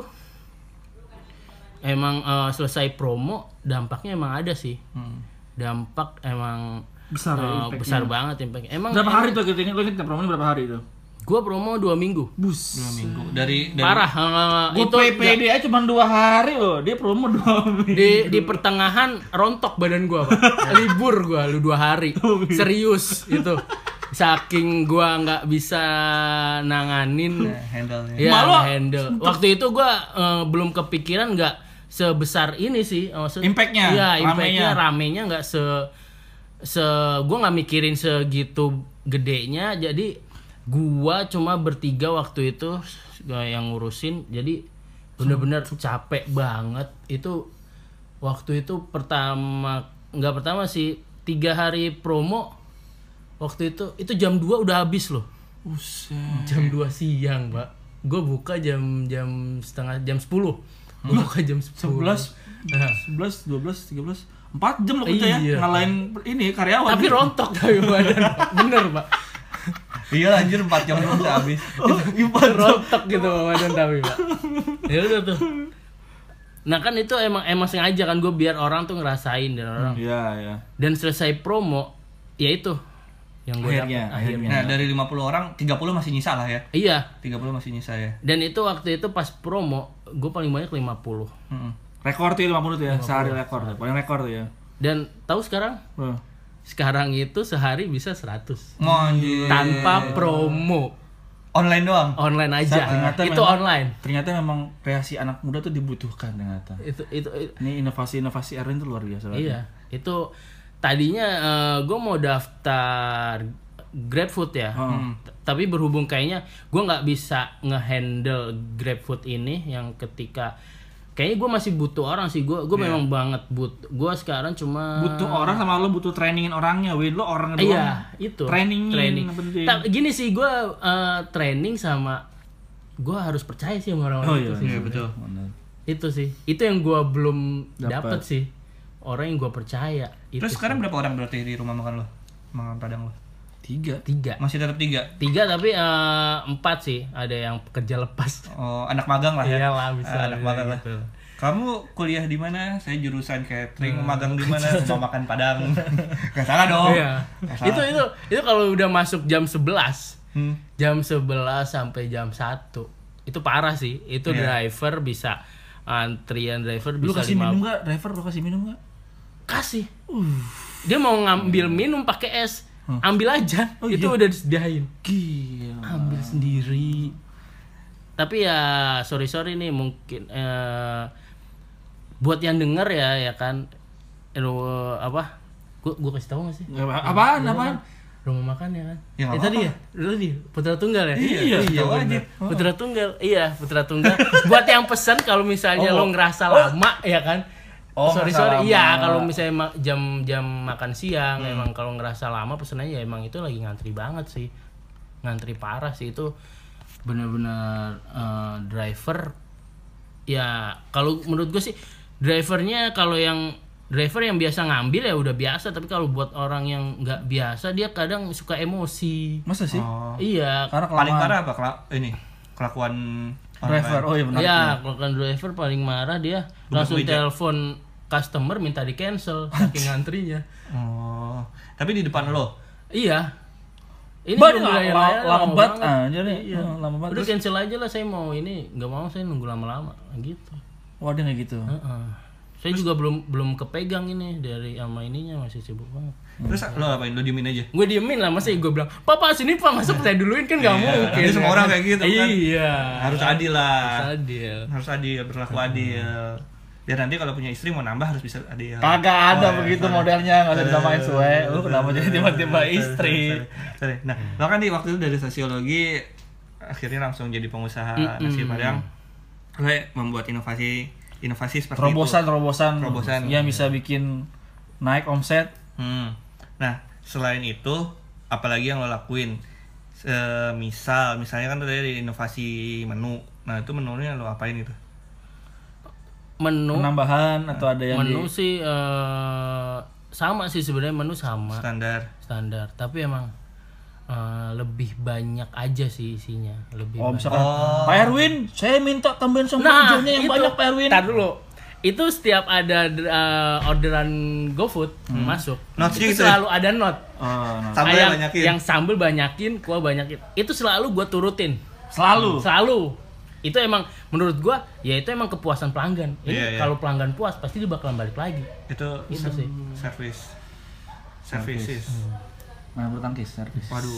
[SPEAKER 1] emang uh, selesai promo dampaknya emang ada sih. Hmm. Dampak emang
[SPEAKER 3] besar
[SPEAKER 1] uh,
[SPEAKER 3] ya,
[SPEAKER 1] besar banget impactnya. Emang
[SPEAKER 3] berapa
[SPEAKER 1] emang,
[SPEAKER 3] hari tuh kita lo ingat promonya berapa hari itu?
[SPEAKER 1] Gua promo dua minggu.
[SPEAKER 3] Bus.
[SPEAKER 2] Dua minggu. Dari, dari
[SPEAKER 1] parah. Uh,
[SPEAKER 3] gua
[SPEAKER 1] itu
[SPEAKER 3] P D aja cuma dua hari loh. Dia promo dua minggu.
[SPEAKER 1] Di di pertengahan rontok badan gua, Pak. Libur gua lu dua hari. Serius itu. Saking gua nggak bisa nanganin
[SPEAKER 2] nah, handle
[SPEAKER 1] ya, handle. Waktu itu gua uh, belum kepikiran nggak sebesar ini sih. Maksud,
[SPEAKER 2] impactnya.
[SPEAKER 1] Iya, impactnya ramenya nggak se se gua nggak mikirin segitu gedenya. Jadi gua cuma bertiga waktu itu yang ngurusin, jadi bener-bener capek banget. Itu waktu itu pertama nggak pertama sih tiga hari promo waktu itu itu jam dua udah habis loh.
[SPEAKER 3] Buset.
[SPEAKER 1] Jam dua siang, Pak. Gue buka jam jam setengah jam sepuluh. Gue buka jam sepuluh.
[SPEAKER 3] sebelas sebelas dua belas tiga belas empat jam lo kerja
[SPEAKER 1] iya.
[SPEAKER 3] ya ngalahin ini karyawan.
[SPEAKER 1] Tapi rontok tapi badan. Bener, Pak.
[SPEAKER 2] Iya anjir empat jam udah habis.
[SPEAKER 3] Oh, empat
[SPEAKER 1] rontok gitu badan tapi, Pak. Ya udah tuh. Nah kan itu emang emang sengaja kan gue biar orang tuh ngerasain dan orang.
[SPEAKER 3] Iya, iya.
[SPEAKER 1] Dan selesai promo ya itu yang gue
[SPEAKER 3] akhirnya,
[SPEAKER 1] dapet,
[SPEAKER 3] akhirnya.
[SPEAKER 2] Nah, dari lima puluh orang, tiga puluh masih nyisa lah ya.
[SPEAKER 1] Iya.
[SPEAKER 2] tiga puluh masih nyisa ya.
[SPEAKER 1] Dan itu waktu itu pas promo gue paling banyak lima puluh.
[SPEAKER 2] Mm-mm.
[SPEAKER 3] Rekor tuh lima puluh tuh ya, sehari rekor tuh. Paling rekor tuh ya.
[SPEAKER 1] Dan tahu sekarang?
[SPEAKER 3] Oh.
[SPEAKER 1] Sekarang itu sehari bisa seratus.
[SPEAKER 2] Oh, anjir.
[SPEAKER 1] Tanpa promo.
[SPEAKER 2] Online doang.
[SPEAKER 1] Online aja.
[SPEAKER 3] Ternyata
[SPEAKER 1] itu
[SPEAKER 3] memang,
[SPEAKER 1] online.
[SPEAKER 3] Ternyata memang kreasi anak muda tuh dibutuhkan ternyata.
[SPEAKER 1] Itu itu, itu
[SPEAKER 3] Ini inovasi-inovasi Erwin tuh luar biasa.
[SPEAKER 1] iya. Itu tadinya uh, gue mau daftar GrabFood ya.
[SPEAKER 3] Hmm.
[SPEAKER 1] Tapi berhubung kayaknya gue nggak bisa ngehandle GrabFood ini yang ketika kayaknya gue masih butuh orang sih. Gue gue yeah. memang banget but. Gue sekarang cuma
[SPEAKER 3] butuh orang sama lo butuh trainingin orangnya. Win lo orang doang.
[SPEAKER 1] Iya itu.
[SPEAKER 3] Trainingin
[SPEAKER 1] training.
[SPEAKER 3] penting.
[SPEAKER 1] Ta- gini sih gue uh, training sama gue harus percaya sih sama orang-orang
[SPEAKER 3] Oh,
[SPEAKER 1] itu
[SPEAKER 3] iya,
[SPEAKER 1] sih.
[SPEAKER 2] Iya betul.
[SPEAKER 1] Itu sih. Itu yang gue belum
[SPEAKER 3] Dapet.
[SPEAKER 1] dapet sih. Orang yang gue percaya.
[SPEAKER 2] Terus
[SPEAKER 1] itu
[SPEAKER 2] sekarang
[SPEAKER 1] sih.
[SPEAKER 2] berapa orang berarti di rumah makan lo? Makan Padang lo?
[SPEAKER 3] Tiga.
[SPEAKER 1] Tiga.
[SPEAKER 2] Masih tetap tiga?
[SPEAKER 1] Tiga tapi uh, empat sih. Ada yang pekerja lepas.
[SPEAKER 2] Oh, anak magang lah ya?
[SPEAKER 1] Iya lah bisa.
[SPEAKER 2] Ah, anak
[SPEAKER 1] bisa
[SPEAKER 2] magang
[SPEAKER 1] gitu.
[SPEAKER 2] lah. Kamu kuliah di mana? Saya jurusan catering, magang di mana? Rumah makan Padang. Gak salah dong.
[SPEAKER 1] Iya.
[SPEAKER 2] Gak salah.
[SPEAKER 1] Itu itu itu kalau udah masuk jam sebelas.
[SPEAKER 2] Hmm.
[SPEAKER 1] Jam sebelas sampai jam satu. Itu parah sih. Itu
[SPEAKER 2] Iya.
[SPEAKER 1] driver bisa antrian driver
[SPEAKER 3] Lu
[SPEAKER 1] bisa
[SPEAKER 3] kasih
[SPEAKER 1] lima-
[SPEAKER 3] minum gak? Driver lu kasih minum gak?
[SPEAKER 1] Kasih. Dia mau ngambil minum pakai es.
[SPEAKER 3] Hmm.
[SPEAKER 1] Ambil aja.
[SPEAKER 3] Oh,
[SPEAKER 1] itu
[SPEAKER 3] iya?
[SPEAKER 1] udah disediain.
[SPEAKER 3] Gila.
[SPEAKER 1] Ambil sendiri. Tapi ya sorry sorry nih mungkin eh, buat yang denger ya ya kan, eh, apa? Gua gua kasih tahu nggak sih?
[SPEAKER 3] Apaan? Apaan?
[SPEAKER 1] rumah makan ya kan?
[SPEAKER 2] Ya, nggak
[SPEAKER 1] eh, tadi
[SPEAKER 2] apa-apa.
[SPEAKER 1] ya, lu tadi Putra Tunggal ya?
[SPEAKER 2] Iya,
[SPEAKER 1] iya
[SPEAKER 2] tahu
[SPEAKER 1] bener.
[SPEAKER 2] aja.
[SPEAKER 1] Putra Tunggal, iya Putra Tunggal. Buat yang pesan kalau misalnya
[SPEAKER 4] Oh.
[SPEAKER 1] lo ngerasa lama ya kan?
[SPEAKER 4] Oh,
[SPEAKER 1] sorry
[SPEAKER 4] ngerasa
[SPEAKER 1] sorry, iya
[SPEAKER 4] lama.
[SPEAKER 1] kalau misalnya ma- jam-jam makan siang emang kalau ngerasa lama pesenannya ya emang itu lagi ngantri banget sih, ngantri parah sih itu bener-bener eh, driver ya kalau menurut gue sih drivernya kalau yang driver yang biasa ngambil ya udah biasa, tapi kalau buat orang yang nggak biasa dia kadang suka emosi.
[SPEAKER 4] Masa sih?
[SPEAKER 2] Oh.
[SPEAKER 1] Iya.
[SPEAKER 4] Karena
[SPEAKER 2] Paling
[SPEAKER 4] kelamaan.
[SPEAKER 2] parah apa kela- ini kelakuan orang
[SPEAKER 4] Driver.
[SPEAKER 2] lain?
[SPEAKER 4] Oh iya benar.
[SPEAKER 1] Iya, kalau kan driver paling marah dia langsung
[SPEAKER 2] meja.
[SPEAKER 1] telepon customer minta di cancel saking ngantrinya.
[SPEAKER 2] Oh, tapi di depan lo.
[SPEAKER 1] Iya. Ini
[SPEAKER 4] Bah,
[SPEAKER 1] belum
[SPEAKER 4] lama-
[SPEAKER 1] dilayar-layar,
[SPEAKER 4] lama
[SPEAKER 1] lama
[SPEAKER 4] banget
[SPEAKER 1] banget.
[SPEAKER 4] aja nih.
[SPEAKER 1] Iya.
[SPEAKER 4] Oh, lama banget.
[SPEAKER 1] Udah
[SPEAKER 4] Terus-
[SPEAKER 1] cancel aja lah, saya mau ini, nggak mau saya nunggu lama-lama gitu.
[SPEAKER 4] Wah, dia kayak gitu.
[SPEAKER 1] Heeh. Saya juga belum belum kepegang ini dari sama ininya, masih sibuk banget.
[SPEAKER 2] Terus lo apain? Lo diemin aja.
[SPEAKER 1] Gue diemin lah, masa gue bilang, "Papa sini Pak, masuk saya duluin kan nggak
[SPEAKER 2] Iya,
[SPEAKER 1] mungkin."
[SPEAKER 2] nanti semua
[SPEAKER 1] ya
[SPEAKER 2] orang
[SPEAKER 1] kan?
[SPEAKER 2] kayak gitu kan.
[SPEAKER 1] Iya.
[SPEAKER 2] Harus adil lah.
[SPEAKER 1] Harus adil.
[SPEAKER 2] Harus adil, berlaku adil. Biar nanti kalau punya istri mau nambah harus bisa adil.
[SPEAKER 4] Kagak ada
[SPEAKER 2] Oh, ya,
[SPEAKER 4] begitu
[SPEAKER 2] sorry.
[SPEAKER 4] modelnya, enggak usah disamain suwe. Lu kenapa jadi tiba-tiba
[SPEAKER 2] Sorry,
[SPEAKER 4] istri?
[SPEAKER 2] sorry, sorry. Nah, lo kan di waktu itu dari sosiologi akhirnya langsung jadi pengusaha
[SPEAKER 1] Mm-mm.
[SPEAKER 2] nasi Padang. Lo membuat inovasi inovasi seperti
[SPEAKER 4] Terobosan,
[SPEAKER 2] itu.
[SPEAKER 4] terobosan,
[SPEAKER 2] Terobosan.
[SPEAKER 4] yang bisa bikin naik omset.
[SPEAKER 2] Hmm. Nah, selain itu apalagi yang lo lakuin? E, misal, misalnya kan tadi ada inovasi menu. Nah, itu menunya lo apain gitu?
[SPEAKER 1] Menu
[SPEAKER 4] Penambahan atau ada yang
[SPEAKER 1] menu
[SPEAKER 4] di...
[SPEAKER 1] sih eh, sama sih sebenarnya, menu sama
[SPEAKER 2] Standar.
[SPEAKER 1] standar, tapi emang eh, lebih banyak aja sih isinya, lebih
[SPEAKER 4] Oh,
[SPEAKER 1] banyak.
[SPEAKER 4] misalkan
[SPEAKER 2] Oh.
[SPEAKER 4] Pak Erwin, saya minta tambahan sambal
[SPEAKER 1] Nah,
[SPEAKER 4] hijaunya yang
[SPEAKER 1] itu,
[SPEAKER 4] banyak Pak Erwin.
[SPEAKER 1] tar dulu. Itu setiap ada eh, orderan GoFood masuk,
[SPEAKER 2] Notes
[SPEAKER 1] itu
[SPEAKER 2] gitu ya?
[SPEAKER 1] selalu ada note.
[SPEAKER 4] Oh, nah.
[SPEAKER 2] Sambal
[SPEAKER 1] yang,
[SPEAKER 2] banyakin.
[SPEAKER 1] yang sambal banyakin, kuah banyakin. Itu selalu gue turutin.
[SPEAKER 4] Selalu.
[SPEAKER 1] Selalu. Itu emang menurut gua ya itu emang kepuasan pelanggan. Ini
[SPEAKER 2] Iya, iya.
[SPEAKER 1] kalau pelanggan puas pasti dia bakalan balik lagi.
[SPEAKER 2] Itu,
[SPEAKER 1] Itu sih.
[SPEAKER 2] service. Services.
[SPEAKER 4] Nah, bertangkis servis.
[SPEAKER 2] Waduh.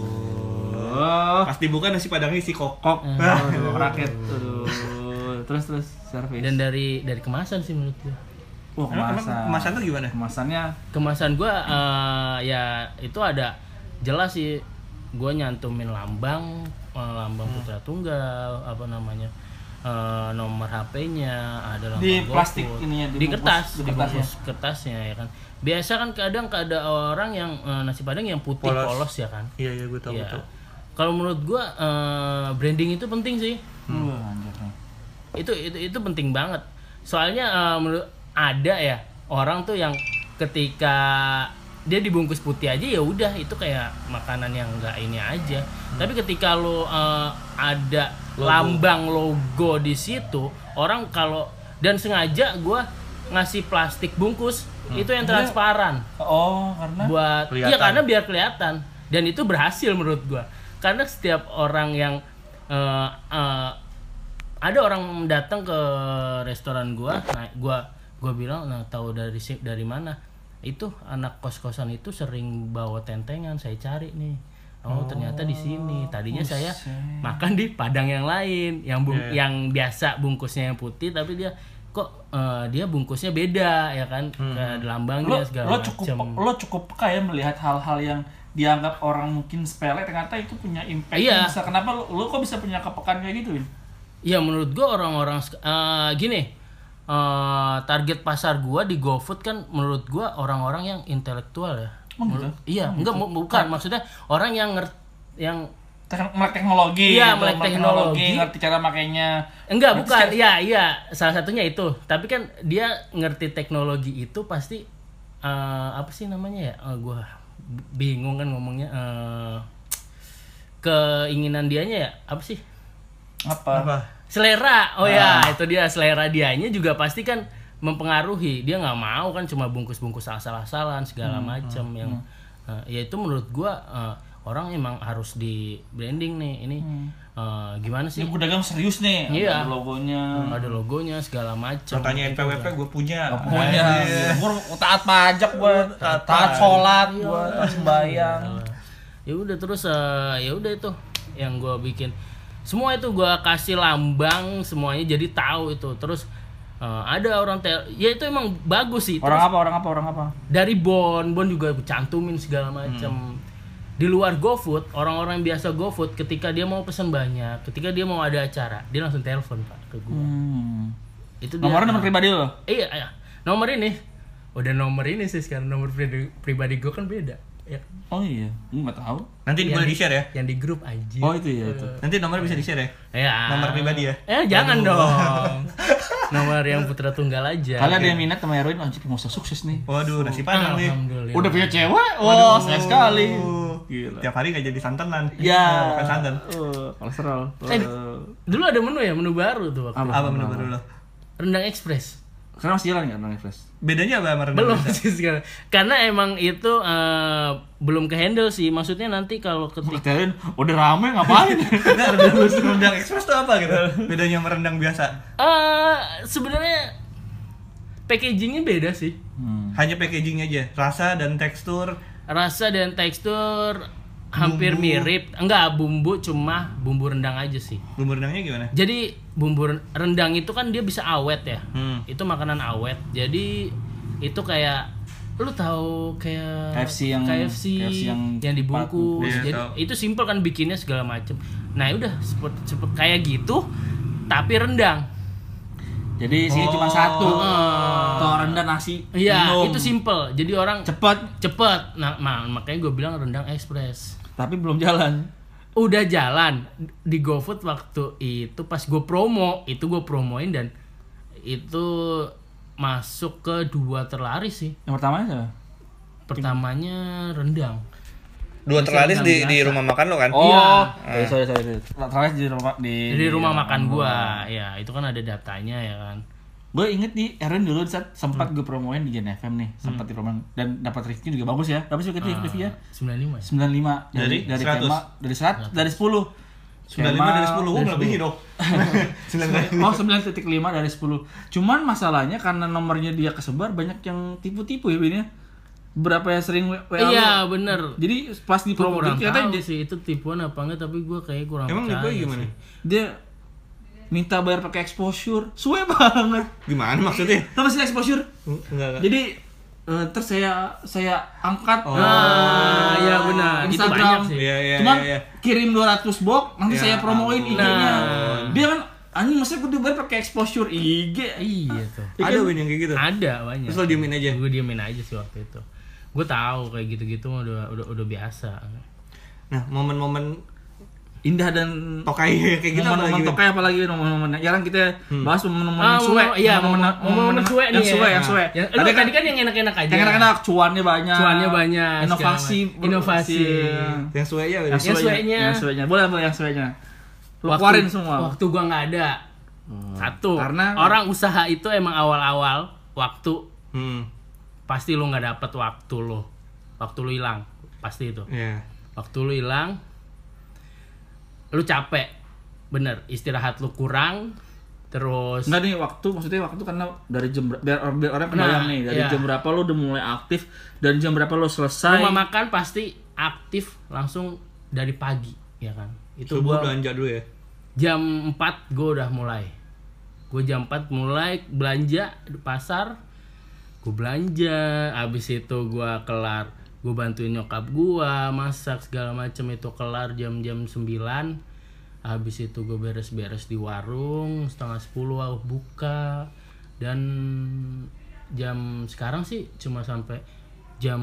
[SPEAKER 4] Oh,
[SPEAKER 2] Pas dibuka nasi padangnya isi kokok.
[SPEAKER 4] aduh, raket. Aduh. Terus terus servis.
[SPEAKER 1] Dan dari dari kemasan sih menurut gua.
[SPEAKER 4] Wah,
[SPEAKER 2] Emang- emang
[SPEAKER 4] kemasan.
[SPEAKER 2] kemasan tuh gimana?
[SPEAKER 4] Kemasannya
[SPEAKER 1] Kemasan gua eh, ya itu ada jelas sih, gua nyantumin lambang eh, lambang Putra Tunggal, apa namanya, eh, nomor H P-nya, ada lambang
[SPEAKER 4] Di
[SPEAKER 1] GoFood.
[SPEAKER 4] plastik ininya,
[SPEAKER 1] di,
[SPEAKER 4] dibungkus-
[SPEAKER 1] kertas,
[SPEAKER 4] di
[SPEAKER 1] di
[SPEAKER 4] kertasnya.
[SPEAKER 1] bungkus kertasnya ya kan. Biasa kan kadang ada orang yang eh, nasi padang yang putih
[SPEAKER 2] Polos.
[SPEAKER 1] polos, ya kan.
[SPEAKER 2] Iya, iya, gue tahu,
[SPEAKER 1] Iya.
[SPEAKER 2] gue tahu.
[SPEAKER 1] Kalau menurut gua eh, branding itu penting sih.
[SPEAKER 4] Wah, anjir nih.
[SPEAKER 1] Itu itu itu penting banget. Soalnya eh, menurut ada ya orang tuh yang ketika dia dibungkus putih aja ya udah itu kayak makanan yang enggak ini aja. Tapi ketika lo eh, ada lambang logo di situ, orang kalau dan sengaja gua ngasih plastik bungkus itu yang transparan
[SPEAKER 4] Oh, karena
[SPEAKER 1] buat
[SPEAKER 2] Kelihatan.
[SPEAKER 1] iya karena biar kelihatan, dan itu berhasil menurut gua karena setiap orang yang eh, eh, ada orang datang ke restoran gua, nah gua gua bilang, nah tahu dari si- dari mana itu anak kos-kosan itu sering bawa tentengan, saya cari nih, oh, ternyata di sini tadinya saya makan di Padang yang lain yang bung-
[SPEAKER 2] Iya.
[SPEAKER 1] yang biasa bungkusnya yang putih, tapi dia kok eh, dia bungkusnya beda ya kan, kayak
[SPEAKER 4] lo,
[SPEAKER 1] lambangnya segala
[SPEAKER 4] lo cukup
[SPEAKER 1] macam.
[SPEAKER 4] lo cukup peka ya melihat hal-hal yang dianggap orang mungkin sepele ternyata itu punya impact.
[SPEAKER 1] Iya.
[SPEAKER 4] Bisa kenapa lo, lo kok bisa punya kepekaan kayak gitu, Win?
[SPEAKER 1] Ya menurut gua orang-orang sek- eh, gini, eh, target pasar gua di GoFood kan menurut gua orang-orang yang intelektual ya.
[SPEAKER 4] Oh, gitu?
[SPEAKER 1] Menurut- iya, enggak bu- bukan maksudnya orang yang ngerti yang
[SPEAKER 4] Tek- melek teknologi,
[SPEAKER 1] Iya,
[SPEAKER 4] gitu,
[SPEAKER 1] melek teknologi.
[SPEAKER 4] ngerti cara makainya.
[SPEAKER 1] enggak
[SPEAKER 4] Berarti
[SPEAKER 1] bukan.
[SPEAKER 4] secara-
[SPEAKER 1] Iya, iya, salah satunya itu. Tapi kan dia ngerti teknologi itu pasti eh, apa sih namanya ya? Eh, gua bingung kan ngomongnya, eh, keinginan dianya ya apa sih?
[SPEAKER 4] Apa?
[SPEAKER 2] Apa?
[SPEAKER 1] Selera. Oh ya, itu dia, selera dianya juga pasti kan mempengaruhi. Dia nggak mau kan cuma bungkus-bungkus asal-asalan segala macam yang eh, ya itu menurut gua eh, orang emang harus di branding nih ini, eh, gimana sih?
[SPEAKER 4] Ini gue dagang serius nih,
[SPEAKER 1] Iya.
[SPEAKER 4] ada logonya.
[SPEAKER 1] Ada logonya segala macam.
[SPEAKER 2] Pertanyaan N P W P gue punya.
[SPEAKER 4] Pokoknya gue taat pajak, gue taat sholat, gue taat sembahyang.
[SPEAKER 1] Ya udah terus eh, ya udah itu yang gua bikin. Semua itu gua kasih lambang semuanya jadi tahu itu. Terus eh, ada orang tel, ya itu emang bagus sih. Terus
[SPEAKER 4] Orang apa? Orang apa? Orang apa?
[SPEAKER 1] dari Bon, Bon juga gue cantumin segala macam. Di luar GoFood, orang-orang yang biasa GoFood ketika dia mau pesan banyak, ketika dia mau ada acara, dia langsung telepon Pak ke gua.
[SPEAKER 3] Hmm.
[SPEAKER 1] Itu dia.
[SPEAKER 3] Nomornya nomor pribadi lo?
[SPEAKER 1] Iya, iya. Nomor ini. Udah nomor ini sih sekarang, nomor pribadi, pribadi gua kan beda. Ya.
[SPEAKER 3] Oh iya, gue nggak tahu.
[SPEAKER 2] Nanti
[SPEAKER 1] Yang
[SPEAKER 2] boleh
[SPEAKER 1] di-
[SPEAKER 2] di-share ya.
[SPEAKER 1] Yang di grup aja.
[SPEAKER 3] Oh itu ya itu.
[SPEAKER 2] Nanti nomor bisa di-share ya.
[SPEAKER 1] Ya.
[SPEAKER 2] Nomor pribadi ya?
[SPEAKER 1] Eh, jangan dong. Nomor yang putra tunggal aja.
[SPEAKER 3] Kalian ada yang minat sama heroin, anjir mau sukses nih.
[SPEAKER 2] Waduh, nasi padang nih.
[SPEAKER 1] Alhamdulillah.
[SPEAKER 3] Udah punya cewek? Wah, sayang sekali.
[SPEAKER 2] Gila. Tiap hari gak jadi santenan.
[SPEAKER 3] Ya.
[SPEAKER 2] Makan santan.
[SPEAKER 3] Uh, kolesterol.
[SPEAKER 1] Eh,
[SPEAKER 3] Uh,
[SPEAKER 1] dulu ada menu ya, menu baru tuh waktu.
[SPEAKER 3] Apa?
[SPEAKER 2] Apa menu baru lo?
[SPEAKER 1] Rendang Express.
[SPEAKER 3] Sekarang masih jalan nggak Nang Fresh?
[SPEAKER 2] Bedanya apa sama rendang
[SPEAKER 1] Belum
[SPEAKER 2] biasa?
[SPEAKER 1] sih sekarang. Karena emang itu eh, belum ke handle sih. Maksudnya nanti kalau ketika
[SPEAKER 3] Dikatakan udah rame ngapain?
[SPEAKER 2] Enggak, rendang, rendang ekspres tuh apa gitu? Bedanya sama rendang biasa?
[SPEAKER 1] eh sebenarnya packagingnya beda sih.
[SPEAKER 3] Hmm.
[SPEAKER 2] Hanya packagingnya aja, rasa dan tekstur.
[SPEAKER 1] Rasa dan tekstur hampir
[SPEAKER 2] Bumbu.
[SPEAKER 1] mirip. Enggak, bumbu cuma bumbu rendang aja sih.
[SPEAKER 2] Bumbu rendangnya gimana?
[SPEAKER 1] Jadi bumbu ren- rendang itu kan dia bisa awet ya.
[SPEAKER 2] Hmm.
[SPEAKER 1] Itu makanan awet. Jadi itu kayak lu tahu kayak
[SPEAKER 3] K F C yang-
[SPEAKER 1] K F C,
[SPEAKER 3] K F C yang cepat
[SPEAKER 1] dibungkus.
[SPEAKER 2] bungkus. Iya,
[SPEAKER 1] Jadi
[SPEAKER 2] tahu.
[SPEAKER 1] itu simpel kan bikinnya segala macem. Nah, udah seperti, seperti kayak gitu tapi rendang.
[SPEAKER 3] Jadi sini
[SPEAKER 2] Oh.
[SPEAKER 3] cuma satu.
[SPEAKER 1] Oh.
[SPEAKER 3] Toh rendah nasi.
[SPEAKER 1] Iya,
[SPEAKER 3] minum.
[SPEAKER 1] itu simpel. Jadi orang
[SPEAKER 3] Cepat,
[SPEAKER 1] cepet. Nah, ma- makanya gue bilang rendang ekspres.
[SPEAKER 3] tapi belum jalan.
[SPEAKER 1] Udah jalan di GoFood waktu itu pas gue promo, itu gue promoin dan itu masuk ke dua terlaris sih.
[SPEAKER 3] Yang pertamanya siapa?
[SPEAKER 1] Pertamanya rendang.
[SPEAKER 2] Dua
[SPEAKER 1] Masih
[SPEAKER 2] terlaris di,
[SPEAKER 1] rendang
[SPEAKER 2] di
[SPEAKER 1] biasa.
[SPEAKER 2] rumah makan lo kan?
[SPEAKER 3] Oh,
[SPEAKER 1] Iya.
[SPEAKER 3] eh, sorry sorry. sorry. Terakhir di rumah di
[SPEAKER 1] Di rumah makan gua. Ya, itu kan ada datanya ya kan.
[SPEAKER 3] Gue inget di Aaron dulu saat sempat gue promoin di Gen F M nih, sempat di promoin dan dapat review juga bagus ya. Berapa sih kita review-nya?
[SPEAKER 1] sembilan puluh lima ya?
[SPEAKER 3] sembilan puluh lima dari
[SPEAKER 2] Dari
[SPEAKER 3] dari
[SPEAKER 2] seratus?
[SPEAKER 3] tema dari seratus dari sepuluh.
[SPEAKER 2] sembilan puluh lima dari sepuluh, gue melebihi dong. sembilan puluh lima.
[SPEAKER 3] Oh, sembilan titik lima dari sepuluh. Cuman masalahnya karena nomornya dia kesebar banyak yang tipu-tipu ya Bin ya. Berapa yang sering W A lu.
[SPEAKER 1] Iya, bener.
[SPEAKER 3] Jadi pas di
[SPEAKER 1] Gua
[SPEAKER 3] promo
[SPEAKER 1] kurang
[SPEAKER 3] katanya
[SPEAKER 1] tahu
[SPEAKER 3] dia,
[SPEAKER 1] sih itu tipuan apa enggak, tapi gue kayak kurang
[SPEAKER 2] Emang
[SPEAKER 1] percaya
[SPEAKER 2] nipu gimana?
[SPEAKER 1] sih.
[SPEAKER 3] dia minta bayar pakai exposure. Suwe banget.
[SPEAKER 2] Gimana maksudnya?
[SPEAKER 3] Tahu nggak sih exposure?
[SPEAKER 2] Enggak, enggak.
[SPEAKER 3] Jadi eh, terus saya saya angkat
[SPEAKER 2] Oh.
[SPEAKER 1] Ah, iya benar. Itu
[SPEAKER 3] Instagram.
[SPEAKER 1] banyak sih.
[SPEAKER 2] Iya, iya,
[SPEAKER 3] Cuman
[SPEAKER 2] iya, iya.
[SPEAKER 3] kirim dua ratus box, nanti
[SPEAKER 2] Ya
[SPEAKER 3] saya promoin
[SPEAKER 2] ampun.
[SPEAKER 3] I G-nya.
[SPEAKER 1] Nah.
[SPEAKER 3] Dia kan anjing masa gue dibayar pakai exposure I G.
[SPEAKER 1] Iya tuh.
[SPEAKER 2] Ada Win yang kayak gitu?
[SPEAKER 1] Ada banyak.
[SPEAKER 2] Terus lo diemin aja?
[SPEAKER 1] Gue diemin aja sih waktu itu. Gue tahu kayak gitu-gitu mah udah udah udah biasa.
[SPEAKER 2] Nah, momen-momen
[SPEAKER 3] Indah dan
[SPEAKER 2] tokai kayak gitu apa lagi?
[SPEAKER 3] momen-momen
[SPEAKER 2] Win?
[SPEAKER 3] tokai apalagi momen-momen jarang kita bahas momen-momen
[SPEAKER 1] Ah,
[SPEAKER 3] suwe.
[SPEAKER 1] momen- iya,
[SPEAKER 3] momen-momen
[SPEAKER 1] momen-momen suwe nih
[SPEAKER 3] yang
[SPEAKER 1] ya.
[SPEAKER 3] suwe, yang
[SPEAKER 1] Nah,
[SPEAKER 3] suwe.
[SPEAKER 1] yang, lu
[SPEAKER 3] Tadi kan
[SPEAKER 1] tadi kan yang enak-enak aja.
[SPEAKER 3] yang enak-enak cuannya banyak.
[SPEAKER 1] Cuannya banyak,
[SPEAKER 3] Inovasi,
[SPEAKER 1] segala macam. Inovasi.
[SPEAKER 2] Yang suwe ya, Win?
[SPEAKER 3] Yang
[SPEAKER 1] Yang
[SPEAKER 3] suwenya.
[SPEAKER 1] suwenya.
[SPEAKER 3] Yang suwenya. Boleh boleh yang suwenya. Lu
[SPEAKER 1] Waktu-
[SPEAKER 3] keluarin semua.
[SPEAKER 1] Waktu gua nggak ada. Satu.
[SPEAKER 3] Karena-
[SPEAKER 1] orang usaha itu emang awal-awal waktu
[SPEAKER 2] Hmm.
[SPEAKER 1] pasti lu nggak dapet waktu lu. Waktu lu hilang, pasti itu.
[SPEAKER 2] Iya.
[SPEAKER 1] Waktu lu hilang, lu capek, bener. Istirahat lu kurang, terus.
[SPEAKER 3] Enggak nih waktu maksudnya waktu karena dari jam ber- biar, biar orang kebayang
[SPEAKER 1] Nah,
[SPEAKER 3] nih dari
[SPEAKER 1] iya.
[SPEAKER 3] jam berapa lu udah mulai aktif dan jam berapa lu selesai.
[SPEAKER 1] Rumah makan pasti aktif langsung dari pagi, ya kan? Itu
[SPEAKER 2] Subuh
[SPEAKER 1] gua
[SPEAKER 2] belanja dulu ya?
[SPEAKER 1] jam empat gue udah mulai. Gue jam empat mulai belanja di pasar. Gue belanja, habis itu gue kelar. Gue bantuin nyokap gue masak segala macam, itu kelar jam-jam sembilan. Habis itu gue beres-beres di warung, setengah sepuluh aku buka. Dan jam sekarang sih cuma sampai jam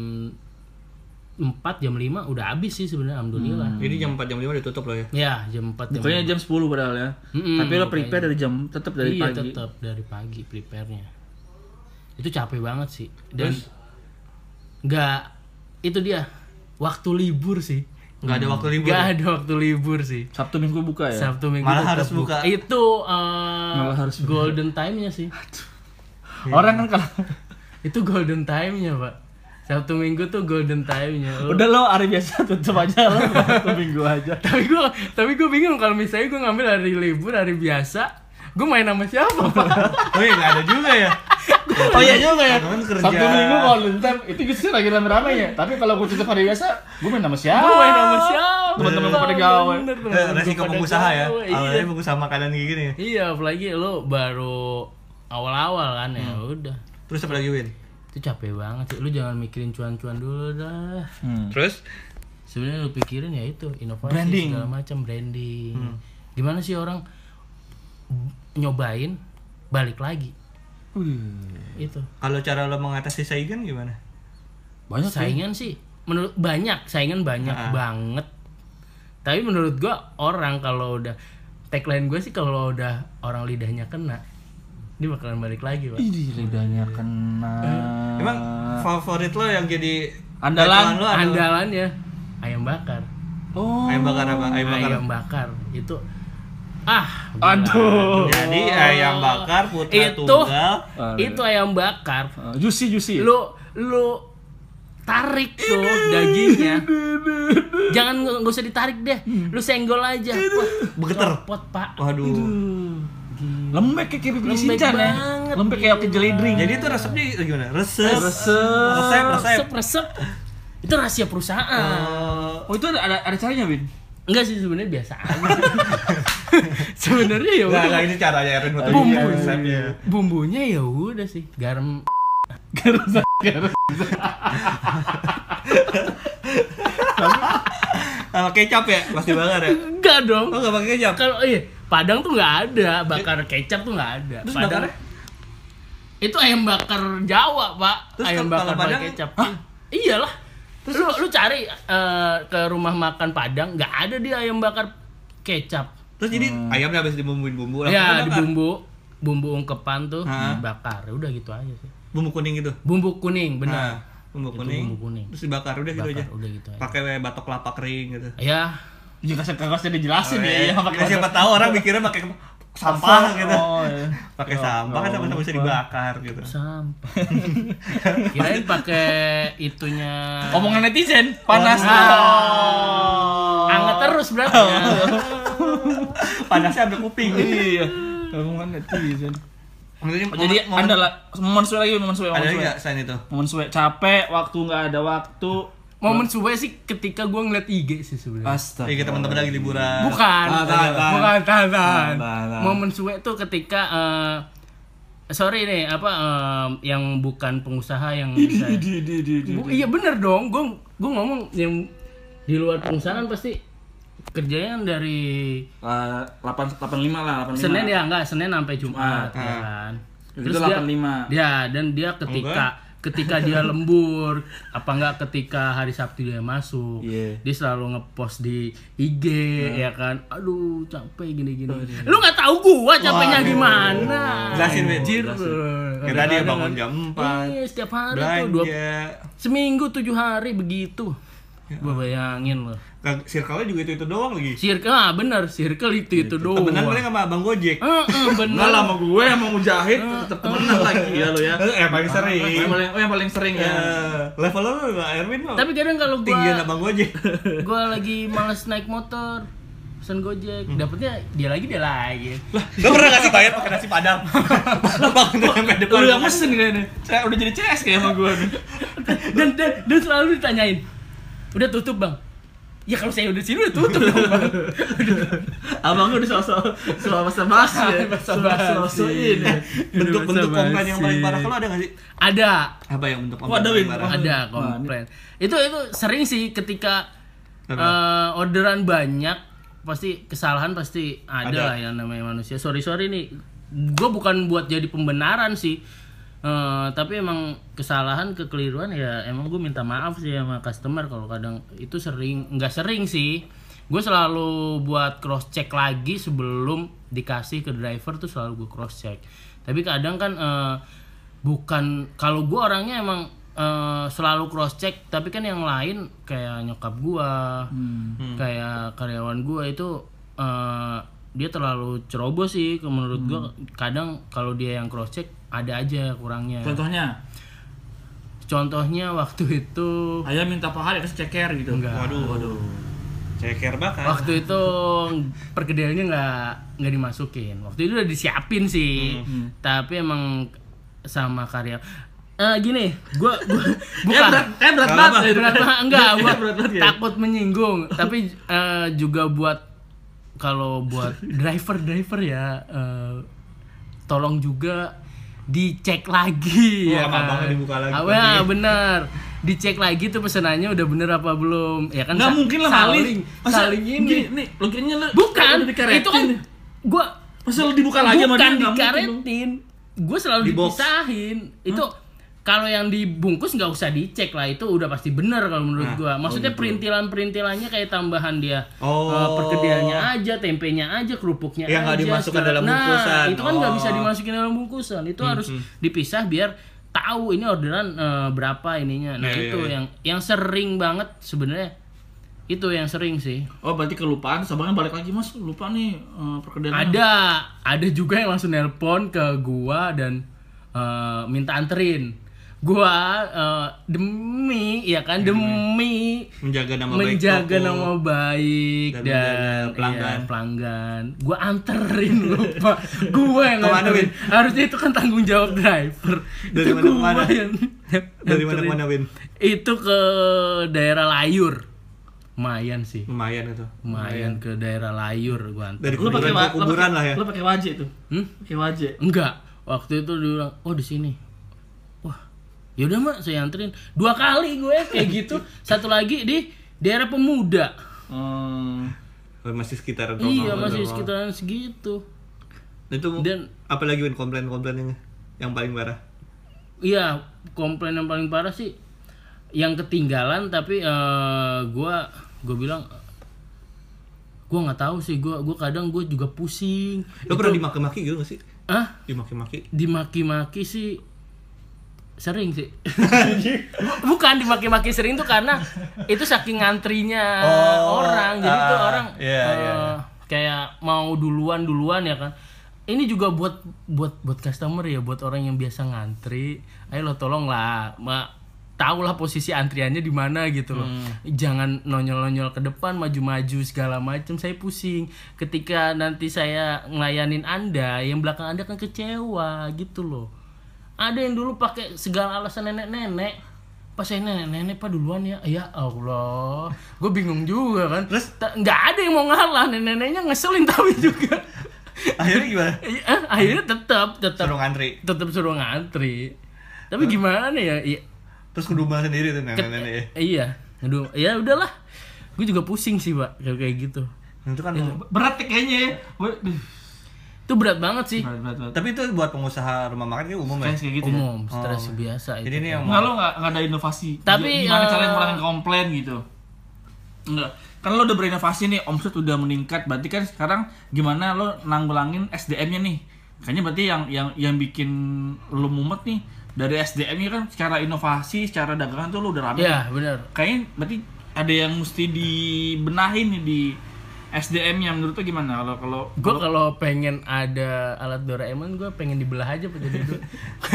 [SPEAKER 1] empat, jam lima udah habis sih sebenarnya, alhamdulillah.
[SPEAKER 2] Jadi jam empat jam lima ditutup lo ya?
[SPEAKER 1] Ya, jam empat jam
[SPEAKER 3] Pokoknya jam sepuluh padahal ya.
[SPEAKER 1] Mm-mm,
[SPEAKER 3] Tapi lo
[SPEAKER 1] makanya.
[SPEAKER 3] prepare dari jam tetap dari
[SPEAKER 1] iya,
[SPEAKER 3] pagi.
[SPEAKER 1] tetap dari pagi prepare-nya. Itu capek banget sih. Dan nggak, itu dia waktu libur sih.
[SPEAKER 2] Nggak ada waktu libur.
[SPEAKER 1] Nggak ada waktu libur sih.
[SPEAKER 3] Sabtu Minggu buka ya.
[SPEAKER 1] Sabtu Minggu
[SPEAKER 2] Malah
[SPEAKER 1] tetap
[SPEAKER 2] harus buka.
[SPEAKER 1] Itu eh,
[SPEAKER 3] Malah harus buka.
[SPEAKER 1] golden time-nya sih.
[SPEAKER 3] Orang kan kalau
[SPEAKER 1] Itu golden time-nya, Pak. Sabtu Minggu tuh golden time-nya. Lu-
[SPEAKER 3] udah lo hari biasa tutup aja lo Sabtu Minggu aja.
[SPEAKER 1] tapi gue tapi gue bingung kalau misalnya gue ngambil hari libur, hari biasa, gue main sama siapa, Pak?
[SPEAKER 2] Oh iya, nggak ada juga ya?
[SPEAKER 3] Oh iya juga ya.
[SPEAKER 2] Kan kerja.
[SPEAKER 3] Sabtu Minggu kalau time itu justru lagi rame-rame ya. Tapi kalau gue tutup hari biasa, gue main sama siapa?
[SPEAKER 1] Gue main sama siapa?
[SPEAKER 3] Teman-teman gue pada gawe.
[SPEAKER 1] Bener,
[SPEAKER 2] Eh,
[SPEAKER 1] teman-teman gua
[SPEAKER 2] resiko
[SPEAKER 1] pada
[SPEAKER 2] pengusaha ya?
[SPEAKER 1] gawe, Iya.
[SPEAKER 2] Awalnya pengusaha makanan kayak gini ya?
[SPEAKER 1] Iya, apalagi lo baru awal-awal kan ya, udah.
[SPEAKER 2] Terus apa lagi Win?
[SPEAKER 1] Itu capek banget sih. Lu jangan mikirin cuan-cuan dulu dah.
[SPEAKER 3] Hmm.
[SPEAKER 2] Terus
[SPEAKER 1] sebenarnya lu pikirin ya itu inovasi
[SPEAKER 4] Branding.
[SPEAKER 1] segala macam branding. Gimana sih orang nyobain balik lagi? Itu.
[SPEAKER 2] Kalau cara lo mengatasi saingan gimana?
[SPEAKER 4] Banyak sih.
[SPEAKER 1] Saingan sih menurut banyak, saingan banyak
[SPEAKER 2] Ah.
[SPEAKER 1] banget. Tapi menurut gua orang kalau udah tagline gue sih kalau udah orang lidahnya kena, dia bakalan balik lagi, Pak.
[SPEAKER 4] Ih, lidahnya kena.
[SPEAKER 2] Emang favorit lo yang jadi
[SPEAKER 4] Andalan?
[SPEAKER 2] tagline lo adalah
[SPEAKER 1] Andalannya ayam bakar.
[SPEAKER 4] Oh.
[SPEAKER 2] ayam bakar apa? Ayam bakar.
[SPEAKER 1] Ayam bakar itu ah
[SPEAKER 4] Aduh.
[SPEAKER 2] Jadi ayam bakar putra
[SPEAKER 1] itu
[SPEAKER 2] tunggal.
[SPEAKER 1] itu ayam bakar
[SPEAKER 4] Uh, juicy juicy.
[SPEAKER 1] lu lu tarik tuh dagingnya, jangan nggak usah ditarik deh, lu senggol aja. Wah,
[SPEAKER 2] Begeter.
[SPEAKER 1] copot, Pak.
[SPEAKER 2] Waduh.
[SPEAKER 4] Lembek kayak pipi
[SPEAKER 1] Lembek
[SPEAKER 4] Shinchan ya.
[SPEAKER 1] banget,
[SPEAKER 4] Lembek kayak oke jelly drink.
[SPEAKER 2] Jadi itu resepnya gimana? Resep.
[SPEAKER 4] resep.
[SPEAKER 2] Resep, resep.
[SPEAKER 1] resep resep itu rahasia perusahaan.
[SPEAKER 4] Oh, itu ada ada, ada caranya, Bin.
[SPEAKER 1] Enggak sih, sebenarnya biasa aja. Sebenarnya ya
[SPEAKER 2] Nah,
[SPEAKER 1] udah.
[SPEAKER 2] nah ini caranya Erin buat
[SPEAKER 1] Bumbu.
[SPEAKER 2] bikin resepnya.
[SPEAKER 1] Bumbunya ya udah sih, garam.
[SPEAKER 2] Sama kecap ya, pasti bakar ya.
[SPEAKER 1] Enggak dong.
[SPEAKER 2] Oh, enggak pakai kecap.
[SPEAKER 1] Kalau iya, Padang tuh nggak ada, bakar kecap tuh nggak ada.
[SPEAKER 2] Terus
[SPEAKER 1] Padang
[SPEAKER 2] bakarnya?
[SPEAKER 1] itu ayam bakar Jawa, Pak.
[SPEAKER 2] Terus
[SPEAKER 1] Ayam
[SPEAKER 2] kalau-
[SPEAKER 1] bakar
[SPEAKER 2] kalau
[SPEAKER 1] pakai
[SPEAKER 2] Padang?
[SPEAKER 1] kecap. Iyalah. Terus lu, lu cari eh, ke rumah makan Padang, nggak ada dia ayam bakar kecap.
[SPEAKER 2] Terus jadi ayamnya habis dibumbuin bumbu langsung
[SPEAKER 1] Ya,
[SPEAKER 2] dibakar.
[SPEAKER 1] di bumbu bumbu ungkepan tuh
[SPEAKER 2] Hah?
[SPEAKER 1] dibakar. Udah gitu aja sih.
[SPEAKER 2] Bumbu kuning gitu.
[SPEAKER 1] Bumbu kuning, benar.
[SPEAKER 2] Nah, bumbu
[SPEAKER 1] Itu
[SPEAKER 2] kuning.
[SPEAKER 1] bumbu kuning.
[SPEAKER 2] Terus dibakar udah gitu
[SPEAKER 1] Bakar,
[SPEAKER 2] aja.
[SPEAKER 1] udah gitu aja.
[SPEAKER 2] Pakai batok kelapa kering gitu.
[SPEAKER 1] Ya,
[SPEAKER 4] Ya kasih kasih dijelasin
[SPEAKER 2] Oh,
[SPEAKER 4] ya,
[SPEAKER 2] iya.
[SPEAKER 4] ya pakai
[SPEAKER 2] Nah, siapa tahu orang mikirnya pakai sampah gitu.
[SPEAKER 4] Oh, iya.
[SPEAKER 2] Pakai sampah kan sama-sama bisa dibakar gitu.
[SPEAKER 1] sampah. Kirain pakai itunya.
[SPEAKER 4] Omongan netizen panas.
[SPEAKER 1] Oh. Anget terus berarti ya.
[SPEAKER 2] Panasnya sampai kuping.
[SPEAKER 4] Iya. Omongan netizen.
[SPEAKER 2] Maksudnya
[SPEAKER 4] Oh, jadi
[SPEAKER 2] momen-
[SPEAKER 4] Anda lah momen suwe lagi momen suwe momen
[SPEAKER 2] ada
[SPEAKER 4] suwe.
[SPEAKER 2] enggak selain itu?
[SPEAKER 4] Momen suwe capek, waktu nggak ada waktu.
[SPEAKER 1] Momen suwe sih ketika gue ngeliat I G sih sebenarnya.
[SPEAKER 4] Astaga.
[SPEAKER 2] Iya, teman-teman lagi liburan.
[SPEAKER 1] Bukan,
[SPEAKER 4] Ah, tahan, tahan.
[SPEAKER 1] bukan tahan, tahan.
[SPEAKER 4] Tahan, tahan.
[SPEAKER 1] Momen suwe tuh ketika eh, sorry nih apa eh, yang bukan pengusaha yang bisa.
[SPEAKER 4] Di di di di.
[SPEAKER 1] Bu- iya bener dong, gue gue ngomong yang di luar pengusahaan pasti kerjanya dari
[SPEAKER 4] delapan delapan lima lah, delapan lima.
[SPEAKER 1] Senin ya enggak, Senin sampai Jumat
[SPEAKER 2] Ah.
[SPEAKER 1] ya kan.
[SPEAKER 4] Itu delapan lima.
[SPEAKER 1] dia dan dia ketika ketika dia lembur apa enggak ketika hari Sabtu dia masuk,
[SPEAKER 4] Iya.
[SPEAKER 1] dia selalu ngepost di I G ya kan. Aduh, capek gini-gini. Lu nggak tahu gua capeknya gimana.
[SPEAKER 2] Jelasin, Ben.
[SPEAKER 1] Anjir.
[SPEAKER 2] Kayak tadi ya bangun jam empat.
[SPEAKER 1] Iya, setiap hari tuh dua,
[SPEAKER 2] Belanja.
[SPEAKER 1] seminggu tujuh hari begitu. Gua bayangin loh.
[SPEAKER 2] Kag- Circle-nya juga itu-itu doang lagi.
[SPEAKER 1] Circle, ah bener, circle itu itu doang.
[SPEAKER 2] Temenan paling sama Abang Gojek.
[SPEAKER 1] Heeh, bener.
[SPEAKER 4] Enggak lah sama gue yang mau mujahid tetap temenan lagi ya lo ya.
[SPEAKER 2] Eh, paling sering.
[SPEAKER 4] Yang paling oh, yang paling sering ya.
[SPEAKER 2] Eh, level lo Mbak Erwin lo.
[SPEAKER 1] Tapi kadang kalau
[SPEAKER 2] tinggian
[SPEAKER 1] gua
[SPEAKER 2] Abang Gojek.
[SPEAKER 1] gua lagi males naik motor, pesan Gojek, dapetnya dia lagi dia lagi.
[SPEAKER 2] Lo pernah nggak sih bayar pakai nasi padang? Lo bangun tuh sampai depan.
[SPEAKER 4] Lu yang mesen kayaknya. Saya udah jadi C S kayak sama gue nih.
[SPEAKER 1] dan, dan dan selalu ditanyain, udah tutup bang? Ya kalau saya udah sini udah tutup dong bang.
[SPEAKER 4] Abang gue udah sosok sosok basa-basi ya. Sosok ini.
[SPEAKER 2] Bentuk-bentuk
[SPEAKER 1] Basa-basi.
[SPEAKER 2] komplain yang paling parah kalau ada nggak sih?
[SPEAKER 1] Ada,
[SPEAKER 2] Apa yang bentuk
[SPEAKER 4] Oh, ada,
[SPEAKER 2] komplain
[SPEAKER 4] Win.
[SPEAKER 2] paling parah?
[SPEAKER 1] ada
[SPEAKER 4] Wah,
[SPEAKER 1] komplain. Itu itu sering sih ketika
[SPEAKER 2] Apa?
[SPEAKER 1] eh, orderan banyak, pasti kesalahan pasti ada,
[SPEAKER 2] Ada.
[SPEAKER 1] lah yang namanya manusia. Sorry sorry nih, gue bukan buat jadi pembenaran sih. Eh, tapi emang kesalahan kekeliruan ya emang gue minta maaf sih sama customer kalau kadang itu sering nggak sering sih, gue selalu buat cross check lagi sebelum dikasih ke driver tuh selalu gue cross check. Tapi kadang kan eh, bukan kalau gue orangnya emang eh, selalu cross check, tapi kan yang lain kayak nyokap gue, kayak karyawan gue itu eh, dia terlalu ceroboh sih menurut gue. Kadang kalau dia yang cross check ada aja kurangnya.
[SPEAKER 4] Contohnya,
[SPEAKER 1] Contohnya waktu itu
[SPEAKER 4] ayah minta paha dikasih ceker gitu.
[SPEAKER 1] Enggak.
[SPEAKER 2] Waduh, waduh. Ceker bakar.
[SPEAKER 1] waktu itu perkedelnya nggak nggak dimasukin. Waktu itu udah disiapin sih, tapi emang sama karya eh gini, gua gua bukan
[SPEAKER 4] berat, kayak berat
[SPEAKER 2] Nggak
[SPEAKER 4] banget.
[SPEAKER 2] apa-apa.
[SPEAKER 1] berat banget, enggak gua
[SPEAKER 4] Berat banget ya?
[SPEAKER 1] takut menyinggung, tapi eh, juga buat kalau buat driver driver ya eh, tolong juga dicek lagi
[SPEAKER 2] Oh,
[SPEAKER 1] ya
[SPEAKER 2] sama
[SPEAKER 1] kan.
[SPEAKER 2] abangnya dibuka lagi.
[SPEAKER 1] Ah, ya, bener. dicek lagi tuh pesanannya udah bener apa belum. Ya kan
[SPEAKER 3] Nggak
[SPEAKER 1] sa-
[SPEAKER 3] mungkin lah
[SPEAKER 1] saling,
[SPEAKER 3] Mali. Masa
[SPEAKER 1] saling ini.
[SPEAKER 3] Nih, logikanya lu
[SPEAKER 1] Bukan,
[SPEAKER 3] udah dikaretin.
[SPEAKER 1] itu kan gua
[SPEAKER 3] Masa lu dibuka lagi sama dia?
[SPEAKER 1] bukan
[SPEAKER 3] Nggak mungkin dong.
[SPEAKER 1] dikaretin. Gue selalu
[SPEAKER 2] Di box.
[SPEAKER 1] dipisahin. Itu kalau yang dibungkus nggak usah dicek lah, itu udah pasti bener kalau menurut
[SPEAKER 2] Nah,
[SPEAKER 1] gua. Maksudnya
[SPEAKER 2] oh gitu.
[SPEAKER 1] perintilan-perintilannya kayak tambahan dia
[SPEAKER 2] Oh.
[SPEAKER 1] eh, perkedelnya aja, tempenya aja, kerupuknya
[SPEAKER 2] Yang
[SPEAKER 1] aja.
[SPEAKER 2] nggak dimasukkan
[SPEAKER 1] segala-
[SPEAKER 2] dalam bungkusan.
[SPEAKER 1] Nah, itu kan nggak
[SPEAKER 2] Oh.
[SPEAKER 1] bisa dimasukin dalam bungkusan. Itu harus dipisah biar tahu ini orderan eh, berapa ininya. Nah,
[SPEAKER 2] Iya,
[SPEAKER 1] itu
[SPEAKER 2] iya, iya.
[SPEAKER 1] yang yang sering banget sebenarnya. Itu yang sering sih.
[SPEAKER 3] Oh, berarti kelupaan, sabangnya balik lagi, Mas. Lupa nih eh, perkedelnya.
[SPEAKER 1] Ada, ada juga yang langsung nelpon ke gua dan eh, minta anterin. Gua eh, demi ya kan demi
[SPEAKER 2] Menjaga nama baik
[SPEAKER 1] menjaga
[SPEAKER 2] toko.
[SPEAKER 1] nama baik
[SPEAKER 2] Dan
[SPEAKER 1] dan,
[SPEAKER 2] menjaga pelanggan.
[SPEAKER 1] iya, pelanggan. Gua anterin lupa. Gua yang
[SPEAKER 2] Kemana,
[SPEAKER 1] anterin.
[SPEAKER 2] Win?
[SPEAKER 1] Harusnya itu kan tanggung jawab driver.
[SPEAKER 2] Dari
[SPEAKER 1] Itu
[SPEAKER 2] mana ke
[SPEAKER 1] gua
[SPEAKER 2] mana?
[SPEAKER 1] yang
[SPEAKER 2] Dari mana ke
[SPEAKER 1] anterin.
[SPEAKER 2] mana, Win?
[SPEAKER 1] Itu ke daerah Layur. Lumayan sih.
[SPEAKER 2] Lumayan itu.
[SPEAKER 1] Lumayan ke daerah Layur gua anterin.
[SPEAKER 2] Dari
[SPEAKER 3] Lu pakai
[SPEAKER 2] kuburan
[SPEAKER 3] wa-
[SPEAKER 2] ke
[SPEAKER 3] lu
[SPEAKER 2] kuburan
[SPEAKER 3] pakai-
[SPEAKER 2] lah ya.
[SPEAKER 3] Lu pakai wajik tuh.
[SPEAKER 1] Hmm?
[SPEAKER 3] Pakai wajik.
[SPEAKER 1] Enggak. Waktu itu dia bilang, "Oh, di sini." Wah. Yaudah, Mak, saya anterin. Dua kali gue kayak gitu. Satu lagi di daerah Pemuda.
[SPEAKER 3] Hmm.
[SPEAKER 2] Oh, masih sekitar
[SPEAKER 1] Iya,
[SPEAKER 2] Roma,
[SPEAKER 1] masih
[SPEAKER 2] Roma.
[SPEAKER 1] sekitaran segitu.
[SPEAKER 2] Itu
[SPEAKER 1] Dan-
[SPEAKER 2] apalagi Win komplain-komplainnya yang paling parah.
[SPEAKER 1] Iya, komplain yang paling parah sih yang ketinggalan, tapi eh, gua gue bilang gua nggak tahu sih, gua gua kadang gue juga pusing.
[SPEAKER 2] Lo pernah dimaki-maki gitu gak sih?
[SPEAKER 1] Ah,
[SPEAKER 2] Dimaki-maki.
[SPEAKER 1] dimaki-maki sih sering sih. Bukan dimaki-maki sering tuh karena itu saking ngantrinya
[SPEAKER 2] Oh,
[SPEAKER 1] orang, jadi tuh
[SPEAKER 2] ah,
[SPEAKER 1] orang
[SPEAKER 2] iya,
[SPEAKER 1] eh,
[SPEAKER 2] iya.
[SPEAKER 1] kayak mau duluan duluan ya kan. Ini juga buat buat buat customer ya, buat orang yang biasa ngantri. Ayo lo tolong lah, ma, tahu lah posisi antriannya di mana gitu loh. Jangan nonyol-nonyol ke depan, maju-maju segala macam. Saya pusing. Ketika nanti saya ngelayanin Anda, yang belakang Anda kan kecewa gitu loh. Ada yang dulu pakai segala alasan nenek-nenek. Pas saya nenek-nenek pak duluan ya. Ya Allah. Gue bingung juga kan.
[SPEAKER 2] Terus?
[SPEAKER 1] Ta- nggak ada yang mau ngalah, nenek-neneknya ngeselin tapi juga.
[SPEAKER 2] Akhirnya gimana?
[SPEAKER 1] Eh, akhirnya tetap tetap
[SPEAKER 2] Suruh ngantri.
[SPEAKER 1] tetap suruh ngantri. Tapi gimana ya? Ya
[SPEAKER 2] Terus ngedumel sendiri tuh
[SPEAKER 1] Ket-
[SPEAKER 2] nenek-nenek ya.
[SPEAKER 1] iya, aduh, ya udahlah. Gue juga pusing sih, Pak, kayak kayak gitu.
[SPEAKER 2] Itu kan
[SPEAKER 3] Berat ya kayaknya ya. Gua- duh,
[SPEAKER 1] Itu berat banget sih.
[SPEAKER 3] Berat, berat, berat.
[SPEAKER 2] tapi itu buat pengusaha rumah makan kayak umum ya.
[SPEAKER 3] Stres kayak gitu ya.
[SPEAKER 1] Umum, stres
[SPEAKER 2] Oh.
[SPEAKER 1] biasa itu.
[SPEAKER 2] Jadi ini yang
[SPEAKER 3] Enggak, lo nggak nggak ada inovasi.
[SPEAKER 1] Tapi,
[SPEAKER 3] gimana
[SPEAKER 1] eh,
[SPEAKER 3] caranya ngurangin komplain gitu? Enggak. Kan lo udah berinovasi nih, omset udah meningkat. Berarti kan sekarang gimana lo nanggulangin S D M-nya nih? Kayaknya berarti yang yang yang bikin lo mumet nih dari S D M-nya kan secara inovasi, secara dagangan tuh lo udah rame.
[SPEAKER 1] Iya, benar.
[SPEAKER 3] Kayaknya berarti ada yang mesti dibenahin nih di S D M-nya, menurut lo gimana? Kalau kalau
[SPEAKER 1] Gue kalau pengen ada alat Doraemon, gue pengen dibelah aja Pak, jadi itu.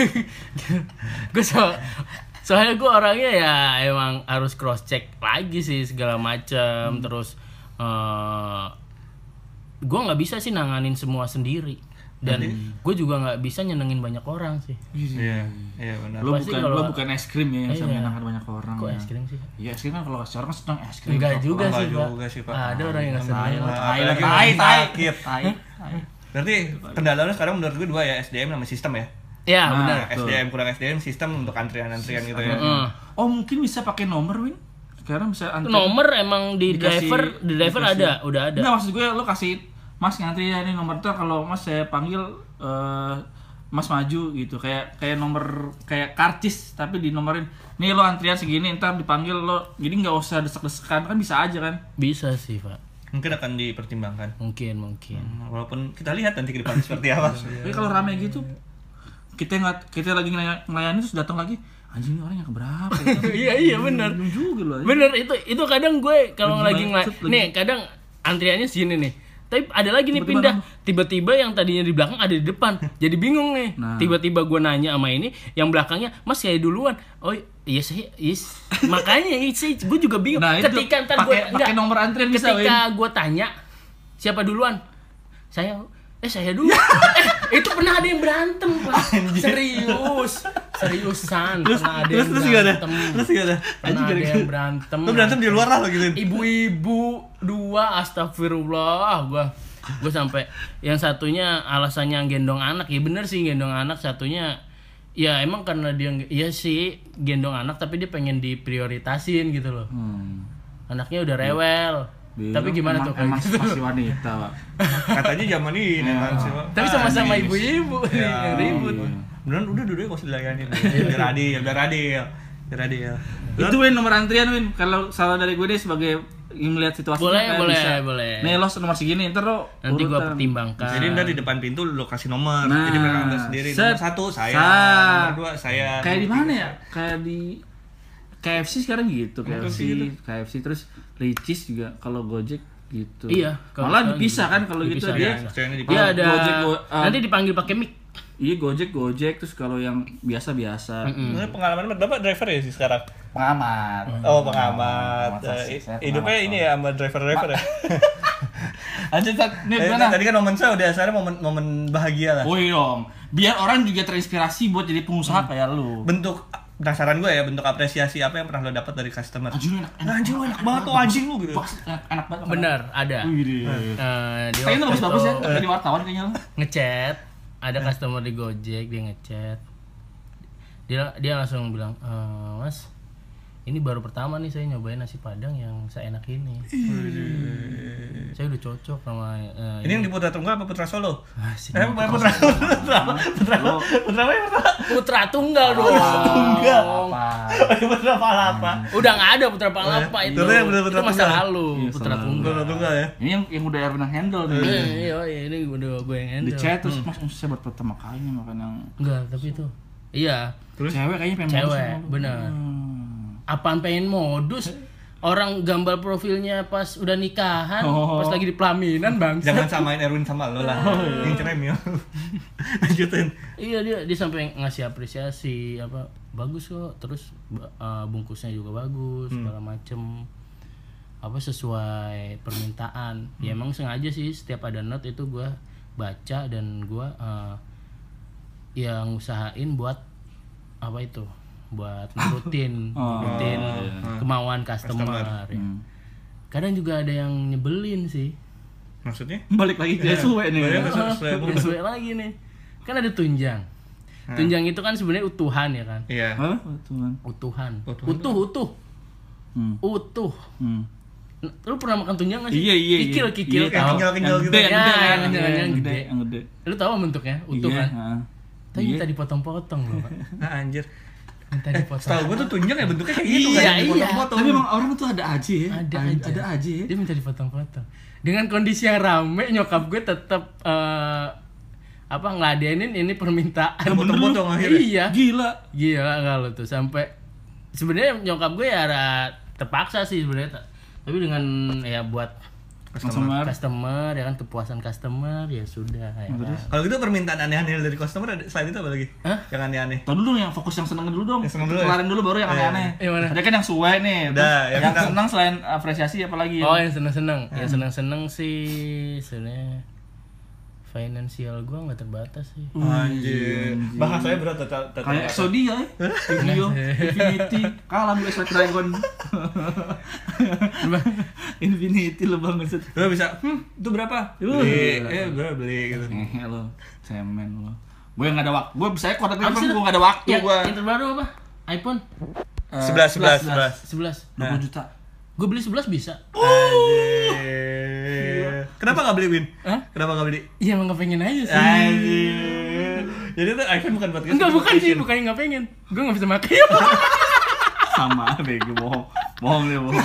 [SPEAKER 1] Gue so, soalnya gue orangnya ya emang harus cross check lagi sih segala macam. Terus eh gue nggak bisa sih nanganin semua sendiri. Dan gue juga nggak bisa nyenengin banyak orang sih.
[SPEAKER 2] Iya, iya benar.
[SPEAKER 3] lo
[SPEAKER 1] Pasti
[SPEAKER 3] bukan
[SPEAKER 1] kalau-
[SPEAKER 3] lo bukan es krim ya yang bisa
[SPEAKER 1] Iya.
[SPEAKER 3] menyenangkan banyak orang.
[SPEAKER 1] Kok
[SPEAKER 3] ya.
[SPEAKER 1] es krim sih?
[SPEAKER 3] Iya, es krim kan kalau orang kan senang es krim.
[SPEAKER 1] Enggak
[SPEAKER 3] coklat.
[SPEAKER 1] juga
[SPEAKER 2] Enggak
[SPEAKER 1] sih, Pak.
[SPEAKER 2] juga sih, Pak.
[SPEAKER 1] Ada orang yang nggak
[SPEAKER 3] Tai
[SPEAKER 1] seneng.
[SPEAKER 3] lah,
[SPEAKER 2] Nah,
[SPEAKER 3] tai
[SPEAKER 2] apalagi
[SPEAKER 3] lah, tai,
[SPEAKER 2] lagi
[SPEAKER 3] tai.
[SPEAKER 2] sakit.
[SPEAKER 3] Tai, tai.
[SPEAKER 2] Berarti kendala lu sekarang menurut gue dua ya, S D M sama sistem ya.
[SPEAKER 1] Ya
[SPEAKER 3] Nah,
[SPEAKER 1] benar.
[SPEAKER 2] S D M kurang S D M, sistem untuk antrian-antrian gitu ya.
[SPEAKER 1] Heeh.
[SPEAKER 3] Oh, mungkin bisa pakai nomor, Win. Sekarang bisa antri.
[SPEAKER 1] Nomor emang di
[SPEAKER 3] Dikasih-
[SPEAKER 1] driver, di driver
[SPEAKER 3] dikasih.
[SPEAKER 1] ada, udah ada.
[SPEAKER 3] Enggak, maksud gue lo kasih Mas ngantri ya ini nomor tuh, kalau Mas saya panggil eh, Mas maju gitu, kayak kayak nomor kayak karcis tapi dinomorin. Nih lo antrian segini, ntar dipanggil lo. Jadi nggak usah desek-desekan, kan bisa aja kan.
[SPEAKER 1] Bisa sih, Pak.
[SPEAKER 2] Mungkin akan dipertimbangkan.
[SPEAKER 1] Mungkin, mungkin.
[SPEAKER 2] Walaupun kita lihat nanti ke depan seperti apa.
[SPEAKER 3] Tapi kalau rame gitu, kita nggak kita lagi ngelay- ngelayanin terus datang lagi, anjing ini orang yang keberapa?
[SPEAKER 1] Iya, iya benar.
[SPEAKER 3] Belum juga loh. anjing.
[SPEAKER 1] Bener, itu itu kadang gue kalau
[SPEAKER 3] Lagi
[SPEAKER 1] lagi ngela-
[SPEAKER 3] macet lagi.
[SPEAKER 1] nih kadang antriannya segini nih. Tapi ada lagi nih
[SPEAKER 3] Tiba-tiba
[SPEAKER 1] pindah. Tiba-tiba yang tadinya di belakang ada di depan. Jadi bingung nih.
[SPEAKER 3] Nah.
[SPEAKER 1] Tiba-tiba gue nanya sama ini, yang belakangnya, "Mas saya duluan." Oh, iya saya, yes. Makanya iya, saya gue juga bingung.
[SPEAKER 3] Nah, itu
[SPEAKER 1] ketika ntar gue
[SPEAKER 3] pakai pakai nomor antrian bisa, Win.
[SPEAKER 1] ketika gue tanya siapa duluan? Saya eh saya dulu. eh, itu pernah ada yang berantem, Pak. Serius. Seriusan.
[SPEAKER 2] Terus
[SPEAKER 1] pernah ada
[SPEAKER 2] terus
[SPEAKER 1] yang
[SPEAKER 2] terus gimana?
[SPEAKER 1] berantem.
[SPEAKER 2] Terus gimana?
[SPEAKER 1] Pernah ada yang berantem.
[SPEAKER 2] Lu berantem di luar lah lo gitu.
[SPEAKER 1] Ibu-ibu dua, astagfirullah, gua gua sampai yang satunya alasannya gendong anak, ya bener sih gendong anak, satunya Ya emang karena dia nggak- iya sih gendong anak tapi dia pengen diprioritasin gitu loh.
[SPEAKER 3] Hmm.
[SPEAKER 1] Anaknya udah rewel.
[SPEAKER 3] Bilang
[SPEAKER 1] Tapi gimana
[SPEAKER 3] emang-
[SPEAKER 1] tuh kayak gitu?
[SPEAKER 3] emansipasi wanita, Pak.
[SPEAKER 2] Katanya zaman ini kan sih, Pak.
[SPEAKER 1] Tapi sama-sama
[SPEAKER 2] Ah, ini.
[SPEAKER 1] ibu-ibu nih
[SPEAKER 2] Ya,
[SPEAKER 1] yang ribut.
[SPEAKER 3] iya.
[SPEAKER 2] Beneran udah dulu kok dilayani. Biar adil, biar adil. Biar adil.
[SPEAKER 3] Itu Win nomor antrian Win. Kalau salah dari gue deh sebagai yang melihat situasinya
[SPEAKER 1] Boleh,
[SPEAKER 3] kayak
[SPEAKER 1] boleh,
[SPEAKER 3] bisa.
[SPEAKER 1] boleh.
[SPEAKER 3] Nih lo nomor segini ntar lo
[SPEAKER 1] Nanti gua
[SPEAKER 3] urutan.
[SPEAKER 1] pertimbangkan.
[SPEAKER 2] Jadi ntar di depan pintu lu kasih nomor.
[SPEAKER 3] Nah,
[SPEAKER 2] Jadi mereka ambil sendiri.
[SPEAKER 3] set.
[SPEAKER 2] Nomor satu saya,
[SPEAKER 3] Set.
[SPEAKER 2] nomor dua saya.
[SPEAKER 3] Kayak di
[SPEAKER 2] nomor
[SPEAKER 3] mana
[SPEAKER 2] tiga
[SPEAKER 3] ya? Kayak di K F C sekarang gitu, K F C,
[SPEAKER 2] gitu.
[SPEAKER 3] K F C terus Ricis juga kalau Gojek gitu.
[SPEAKER 1] Iya, kalau
[SPEAKER 3] Malah
[SPEAKER 1] sekarang
[SPEAKER 3] dipisah
[SPEAKER 1] gitu.
[SPEAKER 3] kan kalau gitu
[SPEAKER 1] Dipisah,
[SPEAKER 3] dia.
[SPEAKER 1] dipisah.
[SPEAKER 2] Saya ini di
[SPEAKER 1] Dia ada
[SPEAKER 3] Gojek, go- ah.
[SPEAKER 1] nanti dipanggil pakai mic.
[SPEAKER 3] Iya Gojek Gojek terus kalau yang biasa-biasa.
[SPEAKER 2] Sebenarnya pengalaman Bapak driver ya sih sekarang?
[SPEAKER 3] Pengamat.
[SPEAKER 2] Oh, pengamat.
[SPEAKER 3] Pengamat,
[SPEAKER 2] Eh,
[SPEAKER 3] saya
[SPEAKER 2] hidupnya
[SPEAKER 3] pengamat,
[SPEAKER 2] ini ya sama driver-driver ya.
[SPEAKER 3] Lanjut Tat. Nih
[SPEAKER 2] Eh,
[SPEAKER 3] gimana?
[SPEAKER 2] tadi kan momen saya udah saya momen momen bahagia lah.
[SPEAKER 3] Woi dong. Biar orang juga terinspirasi buat jadi pengusaha kayak lu.
[SPEAKER 2] Bentuk penasaran gue ya, bentuk apresiasi apa yang pernah lo dapat dari customer?
[SPEAKER 3] Anjing enak.
[SPEAKER 2] Nah, anjing lu enak banget tuh anjing lu gitu.
[SPEAKER 3] Pas, enak, enak banget.
[SPEAKER 1] Bener, ada.
[SPEAKER 3] Wih,
[SPEAKER 1] Eh, dia
[SPEAKER 3] kayaknya
[SPEAKER 1] waktu
[SPEAKER 3] bagus-bagus ya,
[SPEAKER 1] itu
[SPEAKER 3] kayak di wartawan kayaknya lu.
[SPEAKER 1] ngechat, ada customer di Gojek dia ngechat. Dia dia langsung bilang, "Eh, Mas, ini baru pertama nih saya nyobain nasi Padang yang seenak ini. Saya udah cocok sama eh,
[SPEAKER 2] Ini yang di Putra Tunggal apa Putra Solo?
[SPEAKER 1] Ah, sih.
[SPEAKER 2] Eh, bukan Putra Putra Putra Putra apa ya, Putra?
[SPEAKER 1] Putra Tunggal dong.
[SPEAKER 2] Tunggal.
[SPEAKER 3] Apa?
[SPEAKER 2] Putra Palapa.
[SPEAKER 1] Udah nggak ada Putra Palapa itu.
[SPEAKER 2] Dulu yang bener Putra
[SPEAKER 1] Itu masa
[SPEAKER 2] Tunggal.
[SPEAKER 1] lalu,
[SPEAKER 3] Iya,
[SPEAKER 1] Putra
[SPEAKER 3] salah.
[SPEAKER 1] Tunggal.
[SPEAKER 2] Putra Tunggal ya.
[SPEAKER 3] Ini yang yang udah Erwin yang handle nih.
[SPEAKER 1] Eh, Iya, iya, ini udah gue yang
[SPEAKER 3] Di
[SPEAKER 1] handle.
[SPEAKER 3] chat terus Mas saya buat pertama kali makan yang
[SPEAKER 1] Enggak, tapi itu. Iya,
[SPEAKER 2] Terus?
[SPEAKER 3] cewek kayaknya pengen
[SPEAKER 1] Cewek,
[SPEAKER 3] modus sama lu.
[SPEAKER 1] bener.
[SPEAKER 3] Hmm.
[SPEAKER 1] apaan pengen modus? Orang gambar profilnya pas udah nikahan,
[SPEAKER 3] Oh.
[SPEAKER 1] pas lagi di pelaminan, Bang.
[SPEAKER 2] Jangan samain Erwin sama lo lah. Yang cerem ya. Lanjutin.
[SPEAKER 1] Iya, dia dia sampai ngasih apresiasi apa bagus kok, terus uh, bungkusnya juga bagus, segala macem apa sesuai permintaan. Ya emang sengaja sih setiap ada note itu gua baca dan gua uh, yang usahain buat apa itu buat nurutin
[SPEAKER 3] Oh,
[SPEAKER 1] nurutin
[SPEAKER 3] iya.
[SPEAKER 1] kemauan customer,
[SPEAKER 2] Customer.
[SPEAKER 1] ya.
[SPEAKER 3] Hmm.
[SPEAKER 1] Kadang juga ada yang nyebelin sih.
[SPEAKER 2] Maksudnya?
[SPEAKER 3] Balik lagi ke sesuai nih.
[SPEAKER 2] Balik ke
[SPEAKER 1] Ah,
[SPEAKER 2] sesuai.
[SPEAKER 1] sesuai lagi nih. Kan ada tunjang. Tunjang itu kan sebenarnya utuhan ya kan?
[SPEAKER 2] Iya.
[SPEAKER 3] Hah? Tuhan.
[SPEAKER 1] Utuhan.
[SPEAKER 2] Utuhan
[SPEAKER 1] Utuh, utuh.
[SPEAKER 3] Hmm.
[SPEAKER 1] Utuh.
[SPEAKER 3] Hmm.
[SPEAKER 1] Lu pernah makan tunjang gak sih?
[SPEAKER 3] Iya iya.
[SPEAKER 1] Kikil,
[SPEAKER 3] iya.
[SPEAKER 1] kikil.
[SPEAKER 3] Iya,
[SPEAKER 2] Yang
[SPEAKER 1] tahu.
[SPEAKER 2] kenyal-kenyal
[SPEAKER 3] Yang
[SPEAKER 2] gitu.
[SPEAKER 3] gede, yang
[SPEAKER 1] Ya,
[SPEAKER 3] gede,
[SPEAKER 1] yang
[SPEAKER 3] yang
[SPEAKER 1] kenyal,
[SPEAKER 3] gede,
[SPEAKER 1] yang
[SPEAKER 3] yang
[SPEAKER 1] gede.
[SPEAKER 3] gede, yang gede.
[SPEAKER 1] Lu tahu bentuknya? Utuh
[SPEAKER 3] Iya,
[SPEAKER 1] kan?
[SPEAKER 3] heeh.
[SPEAKER 1] Tapi
[SPEAKER 3] Iya.
[SPEAKER 1] minta dipotong-potong loh, Pak.
[SPEAKER 2] Nah, anjir.
[SPEAKER 1] Minta dipotong.
[SPEAKER 2] Setahu gua tuh tunjang ya bentuknya kayak gitu
[SPEAKER 1] Iya,
[SPEAKER 2] kan.
[SPEAKER 1] iya.
[SPEAKER 2] Dipotong-potong.
[SPEAKER 3] Tapi emang orang tuh ada aja ya.
[SPEAKER 1] Ada
[SPEAKER 3] A-
[SPEAKER 1] aja.
[SPEAKER 3] Ada aja ya.
[SPEAKER 1] Dia minta dipotong-potong. Dengan kondisi yang rame, nyokap gue tetap eh, apa ngeladenin ini permintaan.
[SPEAKER 2] Potong-potong akhirnya.
[SPEAKER 1] Iya.
[SPEAKER 3] Gila.
[SPEAKER 1] Gila kalau tuh sampai sebenarnya nyokap gue ya ada terpaksa sih sebenarnya, tapi dengan ya buat
[SPEAKER 3] Customer.
[SPEAKER 1] customer ya kan, kepuasan customer ya sudah ya kan.
[SPEAKER 2] Kalau gitu permintaan aneh-aneh dari customer ada selain itu apa lagi?
[SPEAKER 1] Hah?
[SPEAKER 2] Yang aneh-aneh.
[SPEAKER 3] Tahu dulu yang fokus yang seneng dulu dong.
[SPEAKER 2] Yang seneng dulu ya?
[SPEAKER 3] Kelarin dulu baru yang
[SPEAKER 2] Iya,
[SPEAKER 3] aneh-aneh.
[SPEAKER 1] iya. Yang mana?
[SPEAKER 3] Ada kan yang suwe nih.
[SPEAKER 2] Udah,
[SPEAKER 3] Terus
[SPEAKER 2] yang
[SPEAKER 3] yang
[SPEAKER 2] senang.
[SPEAKER 3] senang selain apresiasi apalagi
[SPEAKER 1] Oh yang seneng-seneng, yang seneng-seneng sih sebenarnya finansial gue nggak terbatas sih.
[SPEAKER 2] Anjir. Bahasanya berat tata.
[SPEAKER 3] Kayak Exodia ya. Yu-Gi-Oh, Infinity, kalah sama Extra Dragon. Infinity lo banget.
[SPEAKER 2] Lo bisa, hmm, itu berapa?
[SPEAKER 3] Uh,
[SPEAKER 2] Beli,
[SPEAKER 3] gila.
[SPEAKER 2] eh gue beli gitu.
[SPEAKER 3] Ngehe lo, cemen lo. Gue nggak ada waktu. Gue bisa kontak
[SPEAKER 1] Apa
[SPEAKER 3] telepon,
[SPEAKER 1] sih
[SPEAKER 3] gue
[SPEAKER 1] itu?
[SPEAKER 3] nggak ada waktu
[SPEAKER 1] Yang,
[SPEAKER 3] gue.
[SPEAKER 1] yang terbaru apa? iPhone
[SPEAKER 2] Sebelas, sebelas, sebelas.
[SPEAKER 1] sebelas.
[SPEAKER 3] dua puluh juta.
[SPEAKER 1] Gue beli sebelas bisa.
[SPEAKER 2] Anjir. Kenapa nggak beli Win?
[SPEAKER 1] Hah?
[SPEAKER 2] Kenapa nggak beli?
[SPEAKER 1] Iya emang nggak pengen aja sih.
[SPEAKER 2] Anjir. Jadi tuh iPhone bukan buat
[SPEAKER 1] Enggak, bukan sih,
[SPEAKER 2] vacation.
[SPEAKER 1] bukan yang nggak pengen. Gue nggak bisa pakai.
[SPEAKER 3] Sama deh, gue bohong. Bohong deh, bohong.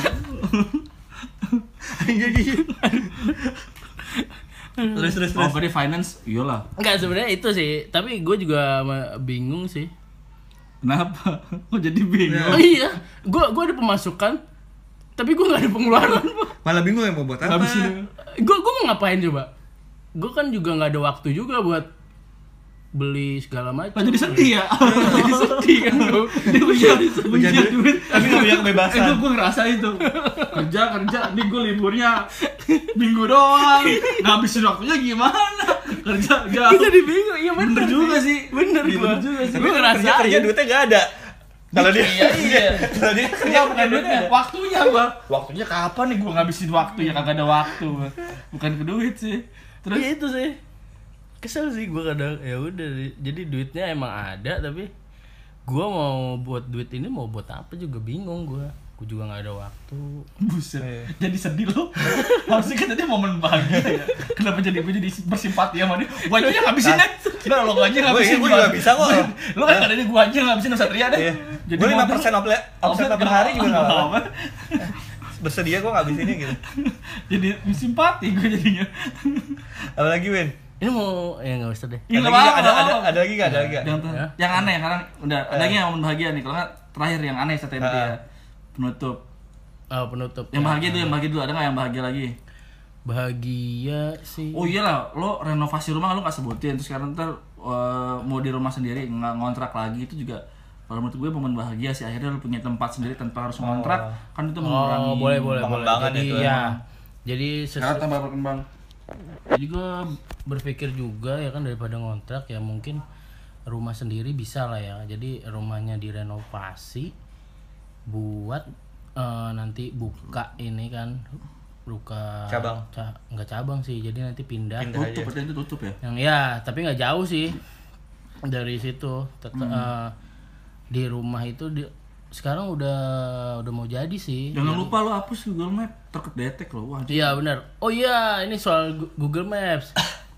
[SPEAKER 2] Terus terus
[SPEAKER 3] Oh,
[SPEAKER 2] terus.
[SPEAKER 3] berarti finance, iyalah.
[SPEAKER 1] Enggak sebenarnya itu sih, tapi gue juga ma- bingung sih.
[SPEAKER 3] Kenapa? Oh jadi bingung.
[SPEAKER 1] Oh iya, gue gue ada pemasukan, tapi gue nggak ada pengeluaran.
[SPEAKER 2] Malah bingung ya mau buat apa?
[SPEAKER 3] Habisin.
[SPEAKER 1] Gue gue mau ngapain coba? Gue kan juga nggak ada waktu juga buat beli segala macam.
[SPEAKER 3] Lah jadi sedih ya.
[SPEAKER 1] Jadi sedih kan gue.
[SPEAKER 3] Dia punya punya
[SPEAKER 2] Punya
[SPEAKER 3] duit.
[SPEAKER 2] tapi nggak punya
[SPEAKER 3] Eh,
[SPEAKER 2] kebebasan.
[SPEAKER 3] gue gue ngerasa itu. Kerja kerja, nih gue liburnya minggu doang. Ngabisin waktunya gimana? Kerja kerja.
[SPEAKER 1] Gue jadi bingung, iya bener,
[SPEAKER 3] Bener juga sih.
[SPEAKER 1] bener
[SPEAKER 3] Bener
[SPEAKER 1] gue
[SPEAKER 3] juga sih.
[SPEAKER 2] Tapi
[SPEAKER 1] gue
[SPEAKER 2] kerja
[SPEAKER 1] ngerasain.
[SPEAKER 2] kerja duitnya nggak ada. Kalau dia
[SPEAKER 3] Iya iya.
[SPEAKER 2] kalau dia kerja
[SPEAKER 3] Iya bukan
[SPEAKER 2] bukan
[SPEAKER 3] duitnya, waktunya gua. Waktunya kapan nih gua ngabisin waktu ya kagak ada waktu. Bukan ke duit sih.
[SPEAKER 1] Terus
[SPEAKER 3] Terus
[SPEAKER 1] itu sih kesel sih gue kadang, ya udah jadi duitnya emang ada tapi Gua mau buat duit ini mau buat apa juga bingung gua. Gua juga nggak ada waktu.
[SPEAKER 3] Buset. Jadi sedih lo. Harusnya kan tadi momen bahagia ya. Kenapa jadi gue jadi bersimpati sama dia? Gua aja yang ngabisin deh. Nah, lo aja ngabisin.
[SPEAKER 2] Gue juga bisa kok.
[SPEAKER 3] Lo kan adanya gua aja yang ngabisin Satria deh.
[SPEAKER 2] Jadi gue lima persen omset per hari juga nggak apa-apa. Bersedia gue ngabisinnya gitu.
[SPEAKER 3] Jadi simpati gue jadinya.
[SPEAKER 2] Apalagi Win?
[SPEAKER 1] Ini mau ya nggak usah deh.
[SPEAKER 3] Iya,
[SPEAKER 2] Ada
[SPEAKER 3] nggak
[SPEAKER 2] lagi
[SPEAKER 3] apa-apa,
[SPEAKER 2] nggak? ada,
[SPEAKER 3] nggak
[SPEAKER 2] ada,
[SPEAKER 3] apa-apa.
[SPEAKER 2] ada lagi nggak? Ada lagi nggak?
[SPEAKER 3] Yang,
[SPEAKER 1] Ya.
[SPEAKER 3] yang aneh sekarang udah ada lagi yang momen bahagia nih. Kalau nggak terakhir yang aneh Satria berarti ya. Penutup.
[SPEAKER 1] Oh, penutup.
[SPEAKER 3] Yang bahagia dulu, yang bahagia dulu. Ada nggak yang bahagia lagi?
[SPEAKER 1] Bahagia sih.
[SPEAKER 3] Oh iyalah, lo renovasi rumah lo nggak sebutin. Terus sekarang ntar uh, mau di rumah sendiri, nggak ngontrak lagi, itu juga kalau menurut gue momen bahagia sih. Akhirnya lo punya tempat sendiri tanpa harus ngontrak. Kan itu mengurangi
[SPEAKER 1] Oh, boleh boleh boleh.
[SPEAKER 2] pengembangan
[SPEAKER 1] Jadi
[SPEAKER 2] itu
[SPEAKER 1] ya.
[SPEAKER 2] emang.
[SPEAKER 1] Jadi
[SPEAKER 3] Sekarang
[SPEAKER 1] sesu-
[SPEAKER 3] tambah berkembang.
[SPEAKER 1] Jadi gue berpikir juga ya kan daripada ngontrak ya mungkin rumah sendiri bisa lah ya. Jadi rumahnya direnovasi buat eh, nanti buka ini kan buka
[SPEAKER 2] Cabang.
[SPEAKER 1] ca- nggak cabang sih. Jadi nanti pindah.
[SPEAKER 2] Pindah.
[SPEAKER 3] Tutup, berarti itu tutup ya?
[SPEAKER 1] Yang ya tapi nggak jauh sih dari situ. Tetap eh, di rumah itu di, sekarang udah udah mau jadi sih.
[SPEAKER 3] Jangan lupa lo hapus Google Map, terkedetek lo. Wah,
[SPEAKER 1] Iya benar. Oh iya, ini soal Gu- Google Maps.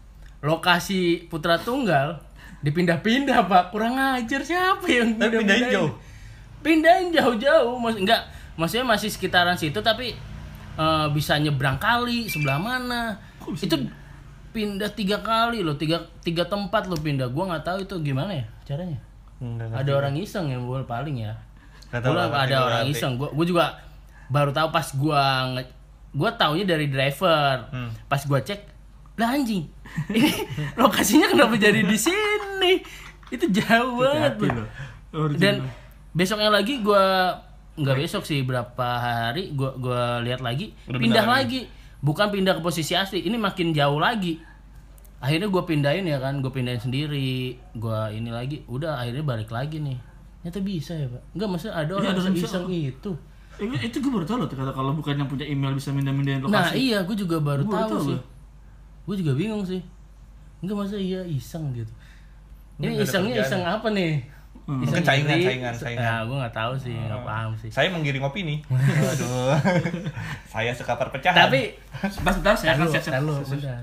[SPEAKER 1] Lokasi Putra Tunggal dipindah-pindah, Pak. Kurang ajar siapa yang
[SPEAKER 2] Tapi pindahin jauh.
[SPEAKER 1] Pindahin jauh-jauh. Mas enggak, maksudnya masih sekitaran situ tapi eh, bisa nyebrang kali sebelah mana. Itu pindah tiga kali loh, tiga tiga tempat lo pindah. Gua nggak tahu itu gimana ya caranya.
[SPEAKER 2] Nggak
[SPEAKER 1] Ada orang iseng yang boleh paling ya.
[SPEAKER 2] Nggak tahu,
[SPEAKER 1] Gua
[SPEAKER 2] nggak ngerti,
[SPEAKER 1] ada
[SPEAKER 2] nggak
[SPEAKER 1] orang
[SPEAKER 2] ngerti.
[SPEAKER 1] iseng. Gua gua juga baru tahu pas gua nge gua taunya dari driver.
[SPEAKER 2] Hmm.
[SPEAKER 1] Pas gua cek, lah anjing. Ini lokasinya kenapa jadi di sini? Itu jauh banget
[SPEAKER 3] hati-hati
[SPEAKER 1] loh.
[SPEAKER 3] lo.
[SPEAKER 1] Dan besoknya lagi gua nggak besok sih berapa hari gua gua lihat lagi
[SPEAKER 2] Udah
[SPEAKER 1] pindah
[SPEAKER 2] pindah
[SPEAKER 1] lagi. Bukan pindah ke posisi asli, ini makin jauh lagi. Akhirnya gua pindahin ya kan, gua pindahin sendiri. Gua ini lagi, udah akhirnya balik lagi nih. Ternyata bisa ya, Pak. Enggak, maksudnya ada
[SPEAKER 3] Iya,
[SPEAKER 1] orang
[SPEAKER 3] ada orang
[SPEAKER 1] iseng
[SPEAKER 3] bisa.
[SPEAKER 1] itu.
[SPEAKER 3] Eh, itu gue baru tahu loh kata kalau bukan yang punya email bisa mindah-mindahin lokasi.
[SPEAKER 1] Nah, iya, gue juga baru
[SPEAKER 3] Gua baru
[SPEAKER 1] tahu
[SPEAKER 3] tahu,
[SPEAKER 1] sih.
[SPEAKER 3] gua.
[SPEAKER 1] Gue juga bingung sih. Enggak, masa iya iseng gitu.
[SPEAKER 2] Ini
[SPEAKER 1] Ini
[SPEAKER 2] nggak ada
[SPEAKER 1] isengnya
[SPEAKER 2] kerjaan
[SPEAKER 1] iseng apa nih?
[SPEAKER 3] Hmm.
[SPEAKER 2] Mungkin saingan, saingan, saingan.
[SPEAKER 1] Nah, gue nggak tahu sih, nggak paham sih.
[SPEAKER 2] Saya menggiring opini. Waduh. Saya suka perpecahan.
[SPEAKER 1] Tapi
[SPEAKER 3] Sebentar, saya akan
[SPEAKER 1] Taruh,
[SPEAKER 3] siap-siap.
[SPEAKER 1] taruh, bentar.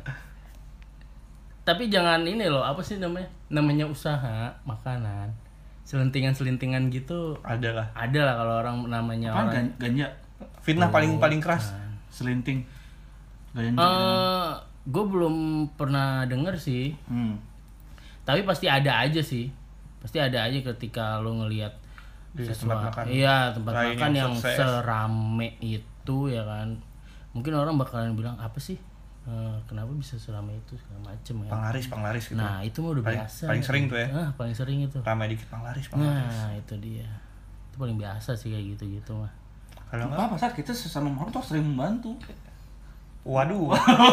[SPEAKER 1] Tapi jangan ini loh, apa sih namanya? Namanya usaha makanan. Selentingan-selentingan gitu
[SPEAKER 2] ada lah.
[SPEAKER 1] ada lah kalau orang namanya
[SPEAKER 3] Apaan
[SPEAKER 1] orang.
[SPEAKER 3] gan- ganja?
[SPEAKER 2] Fitnah paling paling keras.
[SPEAKER 3] Selinting. Ganja.
[SPEAKER 1] Eh, gue belum pernah denger sih.
[SPEAKER 3] Hmm.
[SPEAKER 1] Tapi pasti ada aja sih. Pasti ada aja ketika lo ngelihat
[SPEAKER 2] Di tempat
[SPEAKER 1] sesuatu.
[SPEAKER 2] makan
[SPEAKER 1] Iya, tempat
[SPEAKER 2] lain
[SPEAKER 1] makan
[SPEAKER 2] yang
[SPEAKER 1] yang
[SPEAKER 2] sukses.
[SPEAKER 1] serame itu ya kan. Mungkin orang bakalan bilang apa sih? Eh, kenapa bisa serame itu segala macem ya.
[SPEAKER 2] Panglaris, panglaris gitu.
[SPEAKER 1] Nah, itu mah udah
[SPEAKER 2] Paling-
[SPEAKER 1] biasa.
[SPEAKER 2] paling sering tuh ya.
[SPEAKER 1] Ah, paling sering itu.
[SPEAKER 2] Ramai dikit panglaris, panglaris.
[SPEAKER 1] Nah, itu dia. Itu paling biasa sih kayak gitu-gitu mah.
[SPEAKER 2] Kalau
[SPEAKER 3] Apa
[SPEAKER 2] enggak,
[SPEAKER 3] apa saat kita sesama makhluk tuh sering membantu.
[SPEAKER 2] waduh.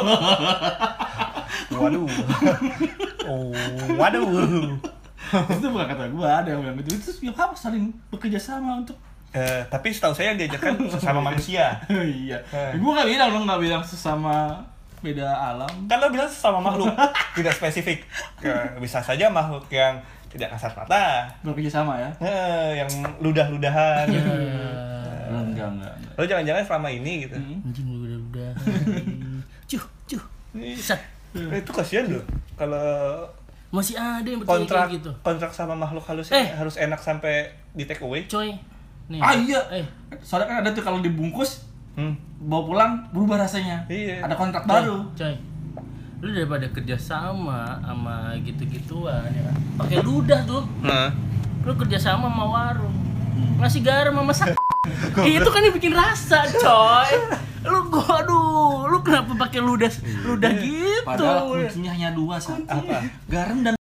[SPEAKER 2] Waduh. Oh, waduh.
[SPEAKER 3] Itu bukan kata gua, ada yang bilang gitu. Itu ya apa saling bekerja sama untuk
[SPEAKER 2] Eh, tapi setahu saya yang diajarkan sesama manusia.
[SPEAKER 3] iya.
[SPEAKER 2] Eh.
[SPEAKER 3] Gua enggak bilang dong, enggak bilang sesama beda alam.
[SPEAKER 2] Kan lo bilang sesama makhluk, tidak spesifik. Ya, bisa saja makhluk yang tidak kasat mata,
[SPEAKER 3] Bekerja sama ya.
[SPEAKER 2] eh, yang ludah-ludahan.
[SPEAKER 1] Ya,
[SPEAKER 3] Enggak, enggak, enggak.
[SPEAKER 2] Lo jangan-jangan selama ini gitu.
[SPEAKER 1] anjing udah-udah. Cuh, cuh. Sat.
[SPEAKER 2] Eh, itu kasihan loh kalau
[SPEAKER 1] Masih ada yang percaya
[SPEAKER 2] kontrak
[SPEAKER 1] kayak gitu.
[SPEAKER 2] kontrak sama makhluk halus
[SPEAKER 1] Eh.
[SPEAKER 2] harus enak sampai di take away.
[SPEAKER 1] Coy. Nih.
[SPEAKER 3] Ah iya.
[SPEAKER 1] Eh,
[SPEAKER 3] Soalnya kan ada tuh kalau dibungkus
[SPEAKER 2] Hmm.
[SPEAKER 3] bawa pulang berubah rasanya.
[SPEAKER 2] Iya.
[SPEAKER 3] Ada kontrak
[SPEAKER 1] coy,
[SPEAKER 3] baru.
[SPEAKER 1] Coy. Lu daripada kerja sama sama gitu-gituan ya kan. Pakai ludah tuh.
[SPEAKER 2] Nah,
[SPEAKER 1] Lu kerja sama sama warung. Ngasih garam sama masak. Itu kan yang bikin rasa, coy. Lu gua aduh, lu kenapa pakai ludah ludah gitu?
[SPEAKER 3] Padahal kuncinya hanya dua, Sat.
[SPEAKER 2] apa?
[SPEAKER 3] Garam dan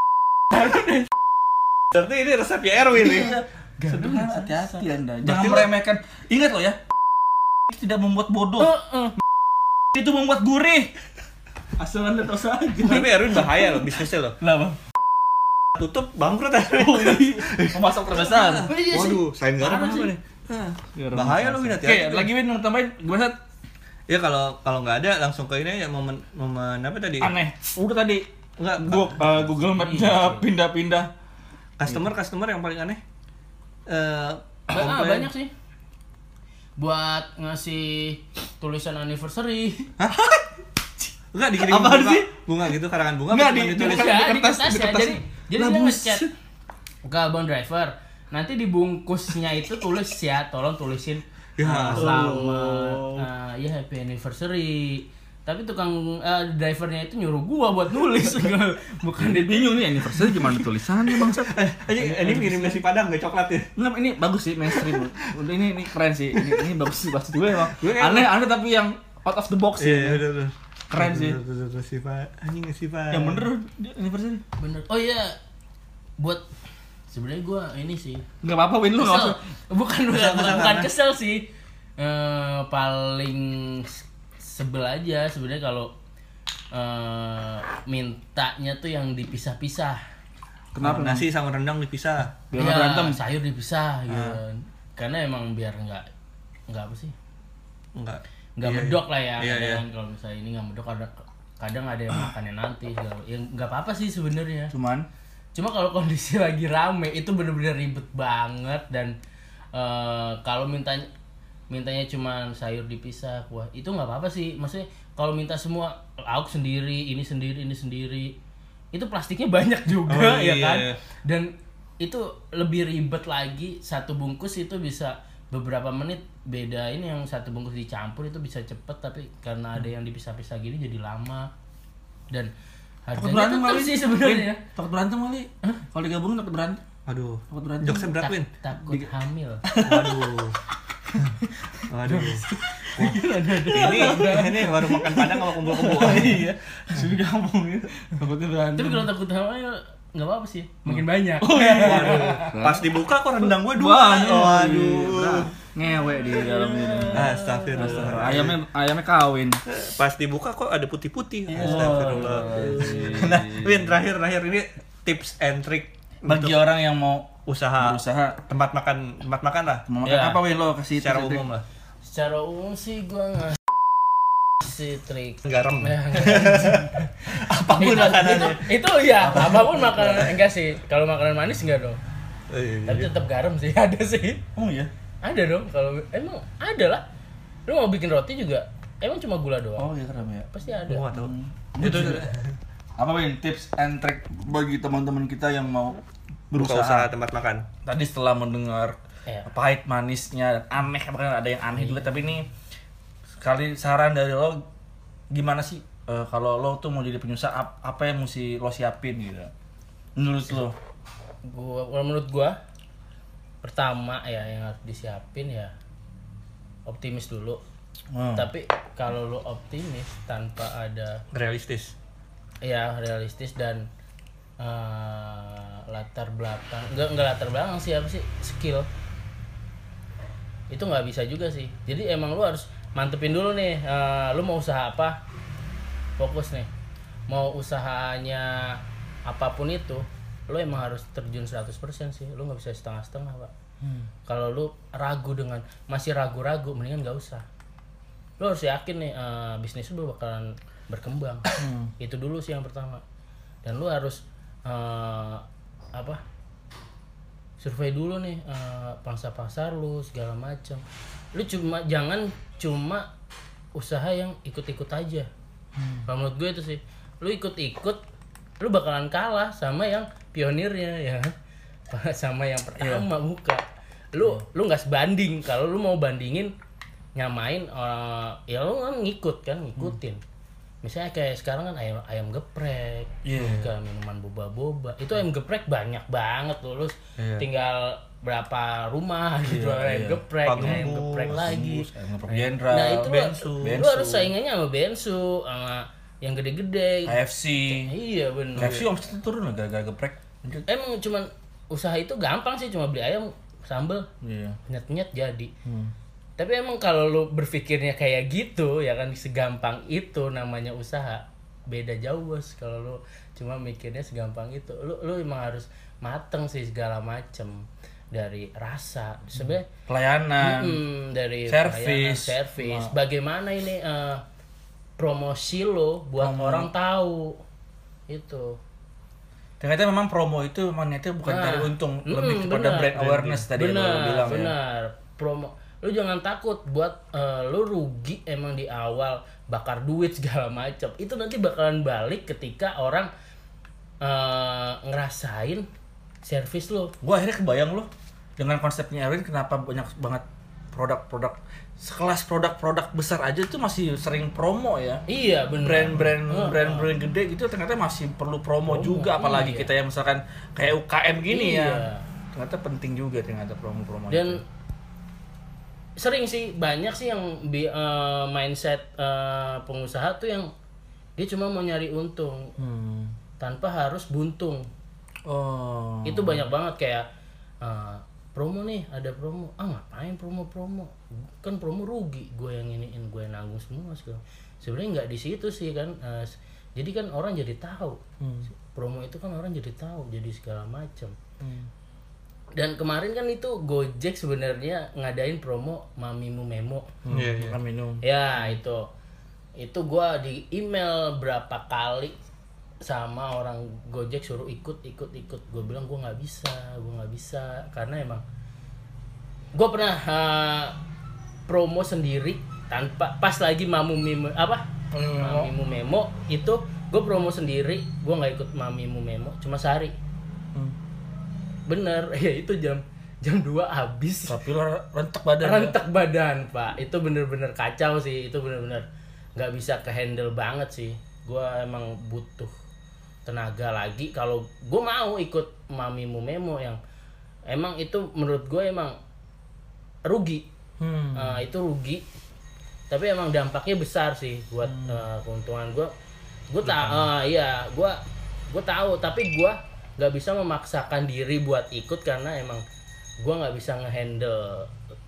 [SPEAKER 2] Berarti ini resepnya Erwin nih.
[SPEAKER 3] sederhana. Hati-hati Anda.
[SPEAKER 2] Berarti
[SPEAKER 3] Jangan
[SPEAKER 2] lu-
[SPEAKER 3] meremehkan. Ingat loh ya. Itu tidak membuat bodoh.
[SPEAKER 1] Heeh.
[SPEAKER 3] Itu membuat gurih. Asal Anda tahu saja.
[SPEAKER 2] Tapi Erwin bahaya loh bisnisnya loh.
[SPEAKER 3] Kenapa?
[SPEAKER 2] Tutup bangkrut Erwin.
[SPEAKER 3] Oh, iya. Pemasok terbesar.
[SPEAKER 1] Oh, iya sih.
[SPEAKER 2] Waduh, selain garam
[SPEAKER 1] Parah
[SPEAKER 2] apa
[SPEAKER 1] sih.
[SPEAKER 2] nih? Bahaya loh Win,
[SPEAKER 3] Oke,
[SPEAKER 2] hati-hati.
[SPEAKER 3] lagi Win mau tambahin gimana? Sat?
[SPEAKER 2] Ya kalau kalau nggak ada langsung ke ini ya momen momen apa tadi?
[SPEAKER 3] Aneh. Udah tadi
[SPEAKER 2] Enggak,
[SPEAKER 3] gua uh, Google Map-nya pindah-pindah.
[SPEAKER 2] Customer customer yang paling aneh. Eh
[SPEAKER 1] Ba- ah,
[SPEAKER 2] komplain.
[SPEAKER 1] banyak sih. Buat ngasih tulisan anniversary.
[SPEAKER 2] Enggak dikirim
[SPEAKER 3] Apaan
[SPEAKER 2] bunga,
[SPEAKER 3] sih?
[SPEAKER 2] bunga gitu, karangan bunga
[SPEAKER 3] Enggak,
[SPEAKER 2] cuma
[SPEAKER 3] di-
[SPEAKER 2] ditulis.
[SPEAKER 3] di-
[SPEAKER 1] Enggak, di
[SPEAKER 3] kertas,
[SPEAKER 1] kertas
[SPEAKER 3] di
[SPEAKER 1] ya.
[SPEAKER 3] kertas.
[SPEAKER 1] Jadi jadi
[SPEAKER 3] Lah,
[SPEAKER 1] dia
[SPEAKER 3] bus.
[SPEAKER 1] ngechat ke abang driver. Nanti dibungkusnya itu tulis ya, tolong tulisin
[SPEAKER 2] Ya,
[SPEAKER 1] uh, selamat
[SPEAKER 3] oh.
[SPEAKER 1] uh, ya happy anniversary. Tapi tukang uh, drivernya itu nyuruh gua buat nulis, bukan dia.
[SPEAKER 3] Bingung nih anniversary gimana tulisannya bangsat.
[SPEAKER 2] Eh, ini ini ngirim nasi padang enggak coklat ya?
[SPEAKER 3] Enggak, ini bagus sih mainstream. Udah ini ini keren sih. Ini ini bagus sih bagus gue emang.
[SPEAKER 2] Gue emang-
[SPEAKER 3] Aneh aneh tapi yang out of the box sih.
[SPEAKER 2] Iya, udah udah.
[SPEAKER 3] Keren sih.
[SPEAKER 2] Udah udah sih, Pak. Anjing ngasih, Pak.
[SPEAKER 3] Yang bener anniversary.
[SPEAKER 1] Bener. Oh iya. Buat sebenarnya gua ini sih.
[SPEAKER 3] Enggak apa-apa Win lu enggak
[SPEAKER 1] Kesel.
[SPEAKER 3] usah.
[SPEAKER 1] Bukan bukan,
[SPEAKER 2] Kesel,
[SPEAKER 1] bukan,
[SPEAKER 2] kesel
[SPEAKER 1] bukan
[SPEAKER 2] karena-
[SPEAKER 1] kesel sih. Eh, paling sebel aja sebenarnya kalau eh, mintanya tuh yang dipisah-pisah.
[SPEAKER 3] Kenapa
[SPEAKER 2] nasi sama rendang dipisah?
[SPEAKER 3] Biar
[SPEAKER 1] Ya,
[SPEAKER 3] nggak berantem.
[SPEAKER 1] sayur dipisah gitu. Karena emang biar nggak nggak apa sih?
[SPEAKER 2] Enggak.
[SPEAKER 1] Nggak
[SPEAKER 2] Iya,
[SPEAKER 1] medok lah ya.
[SPEAKER 2] Iya, iya.
[SPEAKER 1] kadang kalau misalnya ini nggak medok kadang kadang ada yang makannya nanti segala. Ya nggak apa-apa sih sebenarnya.
[SPEAKER 3] Cuman
[SPEAKER 1] Cuma kalau kondisi lagi rame itu bener-bener ribet banget dan eh, kalau mintanya mintanya cuma sayur dipisah, kuah itu nggak apa-apa sih. Maksudnya kalau minta semua lauk sendiri, ini sendiri, ini sendiri, itu plastiknya banyak juga
[SPEAKER 2] Oh,
[SPEAKER 1] ya
[SPEAKER 2] iya.
[SPEAKER 1] kan. Dan itu lebih ribet lagi. Satu bungkus itu bisa beberapa menit beda. Ini yang satu bungkus dicampur itu bisa cepet, tapi karena ada yang dipisah-pisah gini jadi lama. Dan
[SPEAKER 3] takut
[SPEAKER 1] harganya
[SPEAKER 3] berantem
[SPEAKER 1] tetap
[SPEAKER 3] kali
[SPEAKER 1] sih sebenarnya.
[SPEAKER 3] Takut berantem kali. Kalau digabungin takut berantem.
[SPEAKER 2] Aduh.
[SPEAKER 3] Takut berantem.
[SPEAKER 2] Jokesnya berat, Win.
[SPEAKER 1] Tak- takut hamil.
[SPEAKER 2] Waduh. Waduh. ini ini baru makan padang sama kumpul kebo.
[SPEAKER 3] Iya. Sini ngomongin. Takutnya berantem.
[SPEAKER 1] Tapi kalau takut hamil nggak apa-apa sih, makin banyak.
[SPEAKER 2] Waduh. Pas dibuka kok rendang gue dua. Waduh.
[SPEAKER 3] Ngewe di dalamnya.
[SPEAKER 2] Astagfirullah.
[SPEAKER 3] Ayamnya ayamnya kawin.
[SPEAKER 2] Pas dibuka kok ada putih-putih.
[SPEAKER 3] Iya.
[SPEAKER 2] Astagfirullah. Nah, Win terakhir terakhir ini tips and trick
[SPEAKER 3] Bagi orang yang mau
[SPEAKER 2] usaha
[SPEAKER 3] berusaha
[SPEAKER 2] tempat makan tempat makan lah
[SPEAKER 3] mau makan
[SPEAKER 1] Ya.
[SPEAKER 3] apa Win lo kasih
[SPEAKER 2] secara
[SPEAKER 3] tips and
[SPEAKER 2] umum lah.
[SPEAKER 1] Secara umum sih gua ngasih trik.
[SPEAKER 2] Garam.
[SPEAKER 1] Apapun itu, itu, itu ya, apapun makanan enggak sih. Kalau makanan manis enggak dong. Tapi tetap garam sih ada sih.
[SPEAKER 3] Oh iya.
[SPEAKER 1] Ada dong kalau emang ada lah. Lu mau bikin roti juga emang cuma gula doang.
[SPEAKER 3] Oh iya keren ya.
[SPEAKER 1] Pasti ada.
[SPEAKER 2] Gua nggak tahu.
[SPEAKER 3] Itu apa Win tips and trick bagi teman-teman kita yang mau
[SPEAKER 2] Buka
[SPEAKER 3] berusaha.
[SPEAKER 2] usaha tempat makan.
[SPEAKER 3] Tadi setelah mendengar
[SPEAKER 1] Iya.
[SPEAKER 3] pahit manisnya dan aneh bahkan ada yang aneh juga tapi ini sekali saran dari lo gimana sih eh, kalau lo tuh mau jadi pengusaha ap- apa yang mesti lo siapin gitu menurut lo?
[SPEAKER 1] Gua kalau menurut gua pertama ya yang harus disiapin ya optimis dulu.
[SPEAKER 3] Hmm.
[SPEAKER 1] Tapi kalau lu optimis tanpa ada
[SPEAKER 2] Realistis.
[SPEAKER 1] ya realistis dan uh, latar belakang enggak enggak latar belakang sih apa sih skill itu nggak bisa juga sih. Jadi emang lu harus mantepin dulu nih uh, lu mau usaha apa, fokus nih mau usahanya apapun itu lu emang harus terjun seratus persen sih. Lu nggak bisa setengah-setengah pak. hmm. Kalau lu ragu dengan masih ragu-ragu mendingan nggak usah. Lu harus yakin nih uh, bisnis lu bakalan berkembang. Itu dulu sih yang pertama. Dan lu harus uh, apa survei dulu nih uh, pangsa pasar lu segala macam. Lu cuma jangan cuma usaha yang ikut-ikut aja. hmm. Kalau menurut gue itu sih lu ikut-ikut lu bakalan kalah sama yang pionirnya ya sama yang pertama. Yeah. Buka lu yeah. lu nggak sebanding. Kalau lu mau bandingin nyamain uh, ya lu kan ngikut kan ngikutin. hmm. Misalnya kayak sekarang kan ayam ayam geprek,
[SPEAKER 3] yeah.
[SPEAKER 1] juga minuman boba-boba. Itu ayam geprek banyak banget loh, lu
[SPEAKER 2] yeah.
[SPEAKER 1] tinggal berapa rumah gitu yeah, ayam yeah. geprek,
[SPEAKER 2] Pagembus,
[SPEAKER 1] ayam geprek lagi.
[SPEAKER 3] Ayam geprek jenderal.
[SPEAKER 1] Nah itu
[SPEAKER 2] bensu.
[SPEAKER 1] lu, lu harus saingannya sama bensu, sama yang gede-gede.
[SPEAKER 3] K F C.
[SPEAKER 1] Iya benar.
[SPEAKER 3] K F C omsetnya turun lah gara-gara geprek.
[SPEAKER 1] Emang cuman usaha itu gampang sih, cuma beli ayam, sambel,
[SPEAKER 3] Iya.
[SPEAKER 1] nyet-nyet jadi.
[SPEAKER 3] Hmm.
[SPEAKER 1] Tapi emang kalau lu berpikirnya kayak gitu ya kan segampang itu namanya usaha. Beda jauh bos kalau lu cuma mikirnya segampang itu. Lu lu emang harus mateng sih segala macem dari rasa sebenarnya
[SPEAKER 3] Pelayanan.
[SPEAKER 1] mm, dari
[SPEAKER 3] Servis.
[SPEAKER 1] pelayanan, servis. Bagaimana ini uh, promosi lo buat
[SPEAKER 3] Promo.
[SPEAKER 1] orang tahu itu.
[SPEAKER 4] Ternyata memang promo itu memang niatnya bukan
[SPEAKER 1] Nah,
[SPEAKER 4] cari untung,
[SPEAKER 1] mm-mm,
[SPEAKER 4] lebih kepada
[SPEAKER 1] benar.
[SPEAKER 4] brand awareness tadi yang lo
[SPEAKER 1] benar,
[SPEAKER 4] bilang ya.
[SPEAKER 1] benar. Promo. Lu jangan takut buat eh, lu rugi emang di awal bakar duit segala macam. Itu nanti bakalan balik ketika orang eh, ngerasain servis lu.
[SPEAKER 4] Gua akhirnya kebayang lo dengan konsepnya Erwin kenapa banyak banget produk-produk sekelas produk-produk besar aja tuh masih sering promo ya.
[SPEAKER 1] Iya, benar.
[SPEAKER 4] Brand-brand
[SPEAKER 1] Heeh.
[SPEAKER 4] brand-brand gede gitu ternyata masih perlu promo,
[SPEAKER 1] Promo,
[SPEAKER 4] juga apalagi
[SPEAKER 1] iya.
[SPEAKER 4] kita yang misalkan kayak U K M gini
[SPEAKER 1] Iya.
[SPEAKER 4] ya. Ternyata penting juga ternyata promo-promo
[SPEAKER 1] Dan
[SPEAKER 4] itu.
[SPEAKER 1] sering sih banyak sih yang bi- eh, mindset eh, pengusaha tuh yang dia cuma mau nyari untung
[SPEAKER 4] Hmm.
[SPEAKER 1] tanpa harus buntung.
[SPEAKER 4] Oh.
[SPEAKER 1] Itu banyak banget kayak eh, promo nih, ada promo. Ah, ngapain promo-promo? Kan promo rugi, gue yang iniin, gue yang nanggung semua segala. Sebenarnya nggak di situ sih kan. Eh, jadi kan orang jadi tahu.
[SPEAKER 4] Hmm.
[SPEAKER 1] Promo itu kan orang jadi tahu, jadi segala macam.
[SPEAKER 4] Hmm.
[SPEAKER 1] Dan kemarin kan itu Gojek sebenarnya ngadain promo Mamimu Memo.
[SPEAKER 4] Hmm.
[SPEAKER 2] Iya, iya.
[SPEAKER 4] Makan minum.
[SPEAKER 1] Ya, itu. Itu gua di email berapa kali sama orang Gojek suruh ikut ikut ikut. Gue bilang gua nggak bisa, gua nggak bisa karena emang gua pernah uh, promo sendiri tanpa pas lagi Mamu Memo apa? Mamimu Memo itu gue promo sendiri, gue nggak ikut Mamimu Memo cuma sehari.
[SPEAKER 4] Hmm.
[SPEAKER 1] Bener, ya itu jam jam dua habis.
[SPEAKER 4] Tapi lo rentek badan. ya?
[SPEAKER 1] Rentek badan, Pak. Itu bener-bener kacau sih. Itu bener-bener nggak bisa ke handle banget sih. Gue emang butuh tenaga lagi. Kalau gue mau ikut Mamimu Memo yang emang itu menurut gue emang rugi.
[SPEAKER 4] Hmm.
[SPEAKER 1] Eh, itu rugi. Tapi emang dampaknya besar sih buat eh, keuntungan gue. Gue tak, iya, gue gue tahu. Tapi gue nggak bisa memaksakan diri buat ikut karena emang gue nggak bisa ngehandle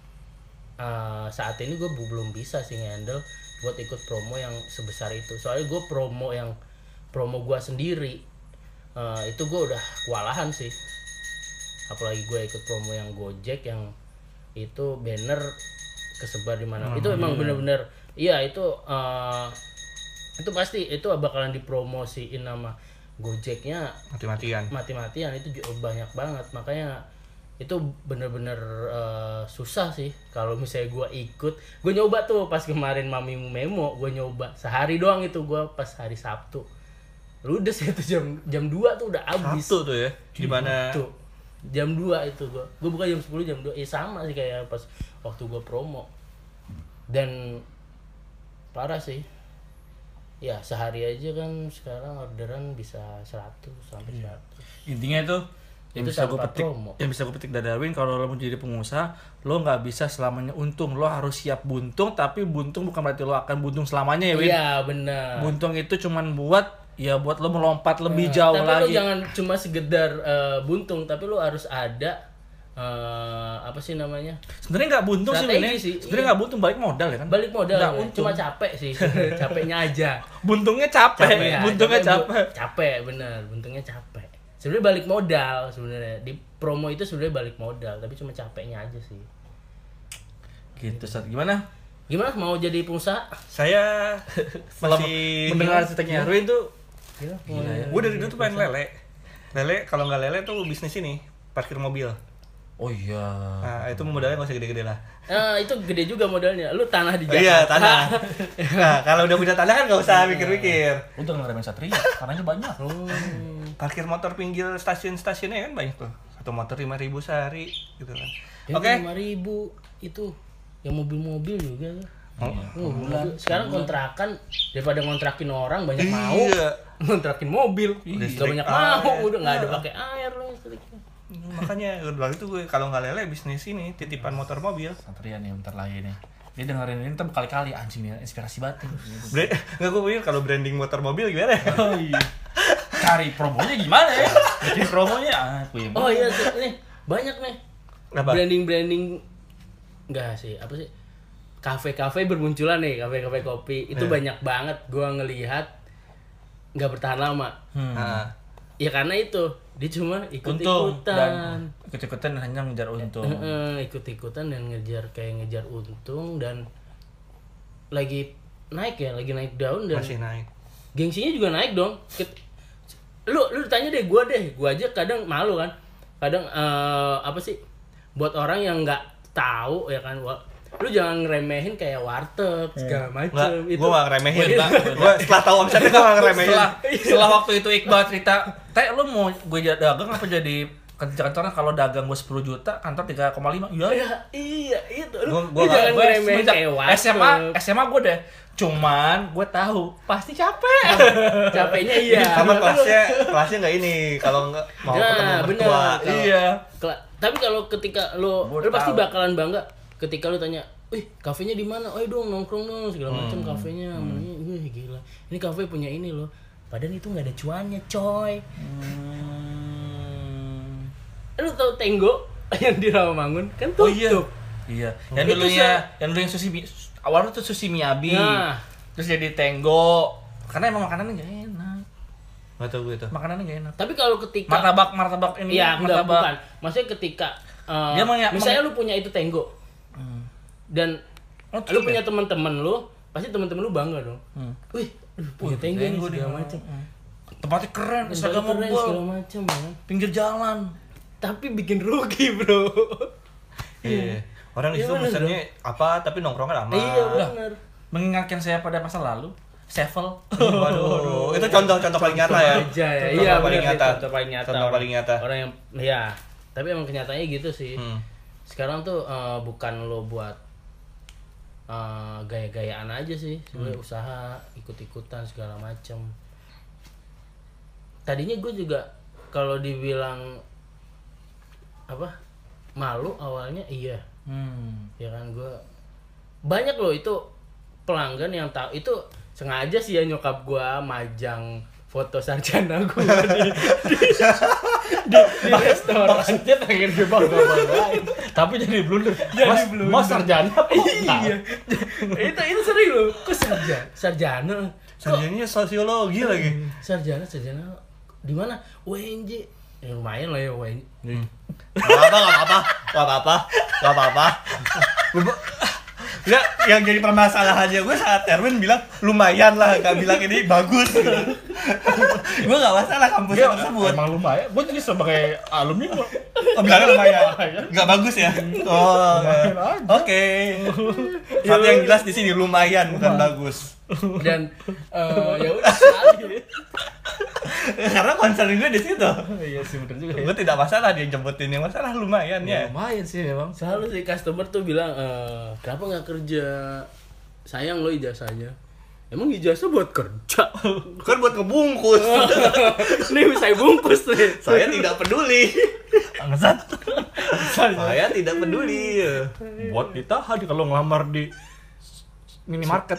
[SPEAKER 1] uh, saat ini. Gue belum bisa sih ngehandle buat ikut promo yang sebesar itu. Soalnya gue promo yang promo gue sendiri uh, itu gue udah kewalahan sih. Apalagi gue ikut promo yang Gojek yang itu banner kesebar di mana.
[SPEAKER 2] Hmm,
[SPEAKER 1] Itu emang
[SPEAKER 2] iya.
[SPEAKER 1] bener-bener iya itu uh, itu pasti itu bakalan dipromosiin nama Gojeknya
[SPEAKER 2] Mati-matian.
[SPEAKER 1] mati-matian. Itu juga banyak banget, makanya itu bener-bener uh, susah sih kalau misalnya gue ikut. Gue nyoba tuh pas kemarin Mamimu Memo, gue nyoba sehari doang itu, gue pas hari Sabtu ludes itu jam jam dua tuh udah habis.
[SPEAKER 2] Sabtu tuh ya. Di mana
[SPEAKER 1] Tuh jam dua itu gue gue buka jam sepuluh jam dua ya sama sih kayak pas waktu gue promo. Dan parah sih ya, sehari aja kan sekarang orderan bisa seratus sampai seratus.
[SPEAKER 4] Intinya itu yang
[SPEAKER 1] Itu
[SPEAKER 4] bisa gue
[SPEAKER 1] tanpa
[SPEAKER 4] petik,
[SPEAKER 1] promo.
[SPEAKER 4] yang bisa gue petik dari Darwin, kalau lo mau jadi pengusaha, lo nggak bisa selamanya untung, lo harus siap buntung. Tapi buntung bukan berarti lo akan buntung selamanya ya, Win.
[SPEAKER 1] Iya benar.
[SPEAKER 4] Buntung itu cuman buat ya buat lo melompat lebih
[SPEAKER 1] Nah,
[SPEAKER 4] jauh
[SPEAKER 1] tapi
[SPEAKER 4] lagi.
[SPEAKER 1] lu jangan cuma segedar eh, buntung, tapi lu harus ada eh, apa sih namanya,
[SPEAKER 4] Sebenarnya nggak buntung sih,
[SPEAKER 1] Strategi
[SPEAKER 4] Win, ya.
[SPEAKER 1] sih,
[SPEAKER 4] Sebenarnya
[SPEAKER 1] iya.
[SPEAKER 4] nggak buntung, balik modal ya kan.
[SPEAKER 1] balik modal
[SPEAKER 4] Nggak
[SPEAKER 1] ya.
[SPEAKER 4] untung.
[SPEAKER 1] Cuma capek sih. Capeknya aja.
[SPEAKER 4] Buntungnya capek,
[SPEAKER 1] Capek ya,
[SPEAKER 4] buntungnya
[SPEAKER 1] capek,
[SPEAKER 4] capek.
[SPEAKER 1] capek bener, buntungnya capek. Sebenarnya balik modal sebenarnya di promo itu sebenarnya balik modal, tapi cuma capeknya aja sih.
[SPEAKER 4] Gitu, Sat. Gimana?
[SPEAKER 1] Gimana mau jadi pengusaha?
[SPEAKER 2] saya
[SPEAKER 4] Setelah
[SPEAKER 2] masih
[SPEAKER 4] mendengar ceritanya Erwin tuh,
[SPEAKER 1] Gila,
[SPEAKER 4] Gila ya.
[SPEAKER 2] gue dari dulu tuh pengen lele. Lele kalau nggak lele tuh bisnis ini, parkir mobil.
[SPEAKER 4] oh iya.
[SPEAKER 2] Nah, itu modalnya nggak usah gede-gede lah.
[SPEAKER 1] Nah, itu gede juga modalnya. Lu tanah di
[SPEAKER 2] Oh, iya,
[SPEAKER 1] Jakarta.
[SPEAKER 2] tanah. Nah, kalau udah punya tanah kan nggak usah mikir-mikir.
[SPEAKER 4] Udah ngeremen Satria, tanahnya banyak.
[SPEAKER 1] Oh.
[SPEAKER 2] Parkir motor pinggir stasiun-stasiunnya kan banyak tuh. Satu motor lima ribu sehari gitu kan.
[SPEAKER 1] Yang
[SPEAKER 2] Oke.
[SPEAKER 1] lima ribu itu yang mobil-mobil juga tuh.
[SPEAKER 2] Oh.
[SPEAKER 1] Oh, mobil. Sekarang kontrakan daripada ngontrakin orang banyak
[SPEAKER 2] Iya.
[SPEAKER 1] mau. Ngontrakin mobil.
[SPEAKER 2] Listrik
[SPEAKER 1] Gak banyak
[SPEAKER 2] air.
[SPEAKER 1] mau, udah nggak ada
[SPEAKER 2] Iya.
[SPEAKER 1] pakai air loh listriknya.
[SPEAKER 2] Makanya gue bilang itu gue kalau nggak lele bisnis ini titipan motor mobil.
[SPEAKER 4] Satria nih bentar lagi nih. Dia dengerin ini ntar berkali-kali, anjing nih inspirasi banget. nih.
[SPEAKER 2] Bre- nggak gue pikir kalau branding motor mobil gimana? ya?
[SPEAKER 4] Oh iya. Cari promonya gimana ya? Bikin promonya ah, aku yang
[SPEAKER 1] Oh iya sih, nih banyak nih
[SPEAKER 2] Apa?
[SPEAKER 1] branding-branding, enggak sih, apa sih, kafe-kafe bermunculan nih, kafe-kafe kopi itu
[SPEAKER 2] Iya.
[SPEAKER 1] banyak banget gua ngelihat nggak bertahan lama.
[SPEAKER 4] Hmm.
[SPEAKER 2] Nah,
[SPEAKER 1] Ya karena itu dia cuma
[SPEAKER 4] Untung
[SPEAKER 1] ikut-ikutan,
[SPEAKER 4] dan ikut-ikutan hanya ngejar untung.
[SPEAKER 1] Heeh, ikut-ikutan dan ngejar kayak ngejar untung, dan lagi naik ya, lagi naik daun dan
[SPEAKER 2] masih naik.
[SPEAKER 1] gengsinya juga naik dong. Ket- lu lu tanya deh gua deh, gua aja kadang malu kan. Kadang eh, apa sih? Buat orang yang nggak tahu ya kan, wa- lu jangan ngeremehin kayak warteg segala
[SPEAKER 2] Enggak,
[SPEAKER 1] macem itu.
[SPEAKER 2] gue gak ngeremehin.
[SPEAKER 1] Iya.
[SPEAKER 2] Gue setelah tahu omsetnya gue gak ngeremehin.
[SPEAKER 4] Setelah, setelah waktu itu Iqbal cerita, Teh lu mau gue jadi dagang apa jadi kantor-kantornya? Kalau dagang gue sepuluh juta, kantor tiga koma lima. Iya,
[SPEAKER 1] Iya, iya itu. Lu,
[SPEAKER 2] Gua-
[SPEAKER 1] lu
[SPEAKER 2] gua
[SPEAKER 1] jangan
[SPEAKER 2] nggak-
[SPEAKER 1] ngeremehin kayak warteg.
[SPEAKER 4] S M A, S M A gue deh. Cuman gue tahu pasti capek.
[SPEAKER 1] Capeknya iya.
[SPEAKER 2] Sama kelasnya, kelasnya gak ini. Kalau nggak mau
[SPEAKER 1] Nah,
[SPEAKER 2] ketemu
[SPEAKER 1] bener.
[SPEAKER 2] mertua.
[SPEAKER 1] Kalau-
[SPEAKER 4] Iya.
[SPEAKER 1] Kela- Tapi kalau ketika lu,
[SPEAKER 4] Gua
[SPEAKER 1] lu pasti
[SPEAKER 4] tahu.
[SPEAKER 1] bakalan bangga ketika lu tanya, "Wih, kafenya di mana? Oh, dong nongkrong dong segala macam kafenya." Hmm. Wih, gila. Ini kafe punya ini loh. Padahal itu nggak ada cuannya, coy.
[SPEAKER 4] Hmm.
[SPEAKER 1] Lu tahu Tenggo yang di Rawamangun kan
[SPEAKER 4] Oh
[SPEAKER 1] tutup.
[SPEAKER 4] iya. Iya. Yang
[SPEAKER 1] Itu
[SPEAKER 4] dulunya,
[SPEAKER 1] se-
[SPEAKER 4] yang dulu yang sushi mi- awalnya tuh sushi Miyabi.
[SPEAKER 1] Nah.
[SPEAKER 4] Terus jadi Tenggo. Karena emang makanannya gak enak.
[SPEAKER 2] Gak tau gue tuh.
[SPEAKER 4] Makanannya gak enak.
[SPEAKER 1] Tapi kalau ketika
[SPEAKER 4] Martabak, martabak ini.
[SPEAKER 1] Iya, enggak
[SPEAKER 4] martabak.
[SPEAKER 1] bukan. Maksudnya ketika uh,
[SPEAKER 4] Dia meng-
[SPEAKER 1] misalnya lu punya itu Tenggo dan
[SPEAKER 4] Oh,
[SPEAKER 1] lu
[SPEAKER 4] cukup
[SPEAKER 1] punya
[SPEAKER 4] ya?
[SPEAKER 1] teman-teman lu, pasti teman-teman lu bangga dong.
[SPEAKER 4] Hmm.
[SPEAKER 1] Wih, aduh, punya Tenggo nih
[SPEAKER 4] Tenggo
[SPEAKER 1] segala
[SPEAKER 4] nih.
[SPEAKER 1] macam.
[SPEAKER 4] Tempatnya keren, Instagram
[SPEAKER 1] Keren, segala
[SPEAKER 4] mobile,
[SPEAKER 1] macam ya.
[SPEAKER 4] pinggir jalan.
[SPEAKER 1] Tapi bikin rugi, Bro.
[SPEAKER 2] Iya. Orang di
[SPEAKER 1] Iya,
[SPEAKER 2] situ
[SPEAKER 1] bener
[SPEAKER 2] pesennya apa tapi nongkrongnya lama.
[SPEAKER 1] Iya,
[SPEAKER 4] Lah.
[SPEAKER 1] benar.
[SPEAKER 4] Mengingatkan saya pada masa lalu. Sevel.
[SPEAKER 2] Waduh, itu contoh-contoh paling nyata ya.
[SPEAKER 1] Aja ya.
[SPEAKER 2] Contoh
[SPEAKER 1] Iya,
[SPEAKER 2] paling
[SPEAKER 1] benar,
[SPEAKER 2] nyata.
[SPEAKER 1] Contoh paling nyata.
[SPEAKER 2] Contoh
[SPEAKER 1] Orang-
[SPEAKER 2] paling nyata.
[SPEAKER 1] Orang yang ya, tapi emang kenyataannya gitu sih.
[SPEAKER 2] Hmm.
[SPEAKER 1] Sekarang tuh eh, bukan lo buat eh, gaya-gayaan aja sih, sebenarnya usaha ikut-ikutan segala macem. Tadinya gue juga kalau dibilang apa malu awalnya iya,
[SPEAKER 4] Hmm.
[SPEAKER 1] ya kan gue banyak loh itu pelanggan yang tahu itu sengaja sih ya nyokap gue majang foto sarjana gue di, di, di, di restoran.
[SPEAKER 4] Maksudnya pengen dibangga-banggain. Tapi jadi blunder. Mas, mas sarjana apa?
[SPEAKER 1] Iya, itu itu sering loh. Kok sarjana? Sarjana?
[SPEAKER 2] Sarjananya sosiologi lagi.
[SPEAKER 1] Sarjana, sarjana di mana? U N J. Ya, lumayan lah ya U N J.
[SPEAKER 2] Gak apa-apa, gak apa-apa, gak apa-apa, gak apa-apa. Enggak, yang jadi permasalahannya gue saat Erwin bilang lumayan lah, gak bilang ini bagus. Gue gak masalah kampusnya tersebut.
[SPEAKER 4] Emang lumayan. Gue jadi sebagai alumni gua.
[SPEAKER 2] Oh, bilangnya lumayan, gak bagus ya? Oh, oke. Satu yang jelas di sini lumayan, bukan bagus.
[SPEAKER 1] Dan eh, ya udah sekali.
[SPEAKER 2] Karena concern gue di situ.
[SPEAKER 4] Iya sih bener juga.
[SPEAKER 2] Gue tidak masalah dia jemputin, yang masalah lumayan ya.
[SPEAKER 4] Lumayan sih memang.
[SPEAKER 1] Selalu sih customer tuh bilang eh, kenapa nggak kerja? Sayang lo ijazahnya. Emang ijazah buat kerja?
[SPEAKER 2] Kan buat ngebungkus.
[SPEAKER 1] Nih saya bungkus nih.
[SPEAKER 2] Saya tidak peduli.
[SPEAKER 4] Bangsat.
[SPEAKER 2] Saya tidak peduli.
[SPEAKER 4] Buat ditahan kalau ngelamar di minimarket.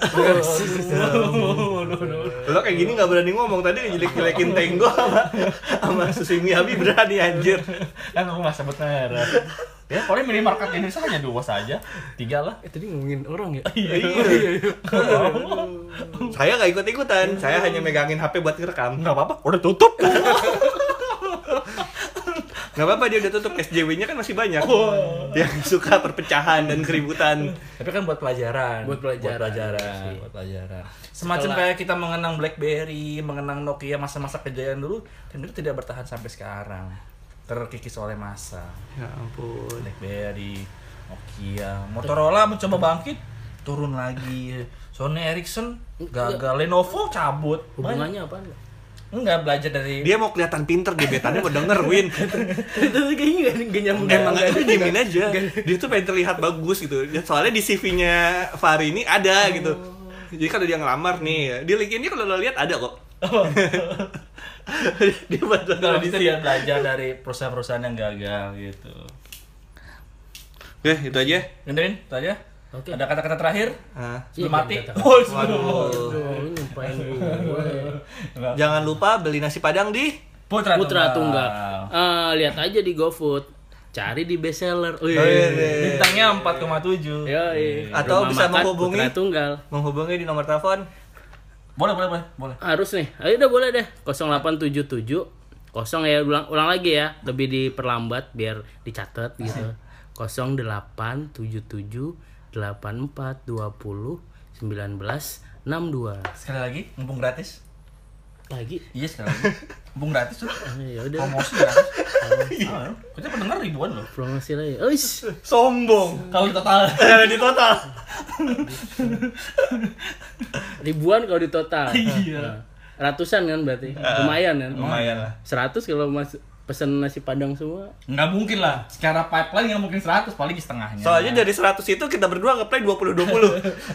[SPEAKER 2] Lo kayak gini nggak berani ngomong, tadi jelek-jelekin Tenggo sama sama Sushi Miyabi berani anjir.
[SPEAKER 4] Kan aku nggak sebut merek. Ya, paling minimarket Indonesia hanya dua saja, tiga lah.
[SPEAKER 1] Eh tadi ngomongin orang ya?
[SPEAKER 2] Iya. Saya nggak ikut-ikutan, saya hanya megangin H P buat ngerekam.
[SPEAKER 4] Nggak apa-apa, udah tutup.
[SPEAKER 2] Nggak apa-apa, dia udah tutup. S J W-nya kan masih banyak yang suka perpecahan dan keributan.
[SPEAKER 4] Tapi kan buat pelajaran.
[SPEAKER 1] Buat pelajaran.
[SPEAKER 4] Buat pelajaran.
[SPEAKER 1] Iya sih.
[SPEAKER 4] Buat pelajaran. Semacam
[SPEAKER 1] Setelah-
[SPEAKER 4] kayak kita mengenang BlackBerry, mengenang Nokia masa-masa kejayaan dulu, dan itu tidak bertahan sampai sekarang. Terkikis oleh masa.
[SPEAKER 2] Ya ampun.
[SPEAKER 4] BlackBerry, Nokia, Motorola mencoba bangkit, turun lagi. Sony Ericsson gagal, Lenovo cabut.
[SPEAKER 1] Hubungannya apa?
[SPEAKER 4] Enggak, belajar dari
[SPEAKER 2] Dia mau kelihatan pinter, gebetannya mau denger, Win.
[SPEAKER 1] Itu kayaknya nggak nggak nyambung.
[SPEAKER 2] Emang
[SPEAKER 1] Nggak-
[SPEAKER 2] itu diemin aja. Dia tuh pengen terlihat bagus gitu. Soalnya di C V-nya Fahri ini ada gitu. Jadi kalau dia ngelamar nih, di link ini kalau lo lihat ada kok. Dia buat
[SPEAKER 4] Kalau
[SPEAKER 2] di
[SPEAKER 4] bisa
[SPEAKER 2] sini.
[SPEAKER 4] dia belajar dari perusahaan-perusahaan yang gagal gitu.
[SPEAKER 2] Oke, itu aja.
[SPEAKER 4] Genderin, itu aja.
[SPEAKER 1] Oke.
[SPEAKER 4] Ada kata-kata terakhir?
[SPEAKER 2] Nah,
[SPEAKER 4] Sebelum
[SPEAKER 1] Iya,
[SPEAKER 4] mati.
[SPEAKER 1] kata-kata.
[SPEAKER 4] Oh,
[SPEAKER 2] waduh.
[SPEAKER 1] Aduh, lu nyumpahin gue.
[SPEAKER 2] Jangan lupa beli nasi Padang di
[SPEAKER 4] Putra,
[SPEAKER 1] Putra Tunggal. Eh, lihat aja di GoFood. Cari di bestseller. Wih.
[SPEAKER 4] Bintangnya empat koma tujuh.
[SPEAKER 1] Yoi.
[SPEAKER 2] Atau
[SPEAKER 1] Rumah
[SPEAKER 2] bisa
[SPEAKER 1] makan
[SPEAKER 2] menghubungi-
[SPEAKER 1] Putra Tunggal.
[SPEAKER 2] menghubungi di nomor telepon.
[SPEAKER 4] Boleh, boleh, boleh, boleh.
[SPEAKER 1] Harus nih. Ayo udah boleh deh. nol delapan tujuh tujuh kosong ya ulang ulang lagi ya. Lebih diperlambat biar dicatat gitu. nol delapan tujuh tujuh delapan empat dua nol sembilan belas enam dua.
[SPEAKER 4] Sekali lagi, mumpung gratis.
[SPEAKER 1] pagi.
[SPEAKER 3] Iya sekarang. Mumpung gratis tuh.
[SPEAKER 1] Ah, ya udah.
[SPEAKER 3] Promosi gratis. Oh, kita pendengar ribuan loh.
[SPEAKER 1] Promosi lagi. Uish.
[SPEAKER 2] Sombong.
[SPEAKER 3] Kalau total.
[SPEAKER 2] Eh, di total.
[SPEAKER 1] Ribuan kalau di total.
[SPEAKER 3] Iya.
[SPEAKER 1] Nah, ratusan kan berarti. Lumayan kan?
[SPEAKER 2] Lumayan lah.
[SPEAKER 1] seratus kalau mas pesen nasi padang semua.
[SPEAKER 3] Nggak mungkin lah. Secara pipeline nggak mungkin seratus, paling setengahnya.
[SPEAKER 2] Soalnya dari seratus itu kita berdua nge-play dua puluh dua puluh.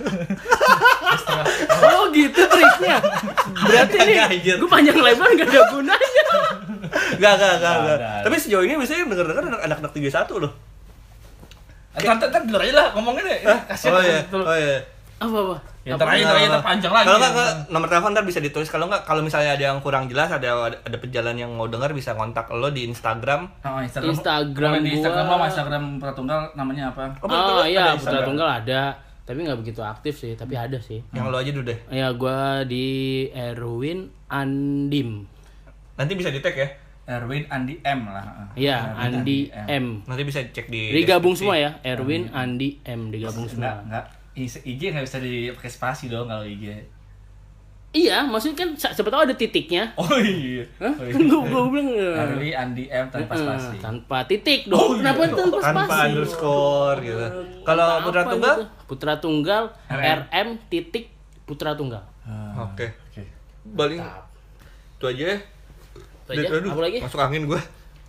[SPEAKER 1] Oh gitu triknya. Berarti nih
[SPEAKER 2] Anjir.
[SPEAKER 1] gue panjang lebar gak ada gunanya.
[SPEAKER 2] Enggak, enggak, enggak, enggak.
[SPEAKER 3] Ada.
[SPEAKER 2] Tapi sejauh ini biasanya yang denger-denger anak-anak tiga puluh satu loh.
[SPEAKER 3] Ntar ntar ntar denger aja lah ngomongin deh. Kasian.
[SPEAKER 2] Oh iya. Oh iya.
[SPEAKER 1] Apa apa?
[SPEAKER 3] Ya terakhir terakhir ntar panjang lagi.
[SPEAKER 2] Kalau nggak ke nomor telepon ntar bisa ditulis. Kalau nggak, kalau misalnya ada yang kurang jelas, ada ada pejalan yang mau dengar bisa kontak lo di Instagram.
[SPEAKER 3] Oh, Instagram.
[SPEAKER 1] Instagram
[SPEAKER 3] Kalau di Instagram
[SPEAKER 1] gua-
[SPEAKER 3] lo, Instagram Putra Tunggal namanya apa?
[SPEAKER 2] Oh, betul,
[SPEAKER 1] Oh
[SPEAKER 2] ada
[SPEAKER 1] iya,
[SPEAKER 2] Instagram.
[SPEAKER 1] Putra Tunggal ada, tapi nggak begitu aktif sih, tapi ada sih.
[SPEAKER 2] Yang lo aja dulu deh.
[SPEAKER 1] Ya gua di Erwin Andim.
[SPEAKER 2] Nanti bisa di tag ya.
[SPEAKER 3] Erwin Andi M lah.
[SPEAKER 1] Iya,
[SPEAKER 3] Erwin
[SPEAKER 1] Andi M.
[SPEAKER 2] Nanti bisa cek di.
[SPEAKER 1] Digabung
[SPEAKER 2] deskripsi.
[SPEAKER 1] semua ya, Erwin Andi M digabung
[SPEAKER 3] Enggak,
[SPEAKER 1] semua.
[SPEAKER 3] enggak. I G nggak bisa dipakai spasi dong kalau I G.
[SPEAKER 1] Iya, maksudnya kan sa- siapa tahu ada titiknya.
[SPEAKER 3] Oh iya.
[SPEAKER 1] Hah?
[SPEAKER 3] Oh, iya.
[SPEAKER 1] Kan gua, gua bilang eh,
[SPEAKER 3] Erwin Andi M tanpa
[SPEAKER 1] eh,
[SPEAKER 3] spasi.
[SPEAKER 1] tanpa titik dong. Kenapa tanpa spasi?
[SPEAKER 2] Tanpa underscore gitu. Kalau
[SPEAKER 1] Apa
[SPEAKER 2] Putra Tunggal?
[SPEAKER 1] gitu? Putra Tunggal
[SPEAKER 3] R M.
[SPEAKER 1] R M titik Putra Tunggal.
[SPEAKER 3] Ah,
[SPEAKER 2] Oke.
[SPEAKER 3] Oke.
[SPEAKER 2] Paling itu aja ya.
[SPEAKER 1] Itu aja.
[SPEAKER 2] Aduh,
[SPEAKER 1] Apa lagi?
[SPEAKER 2] Masuk angin gua.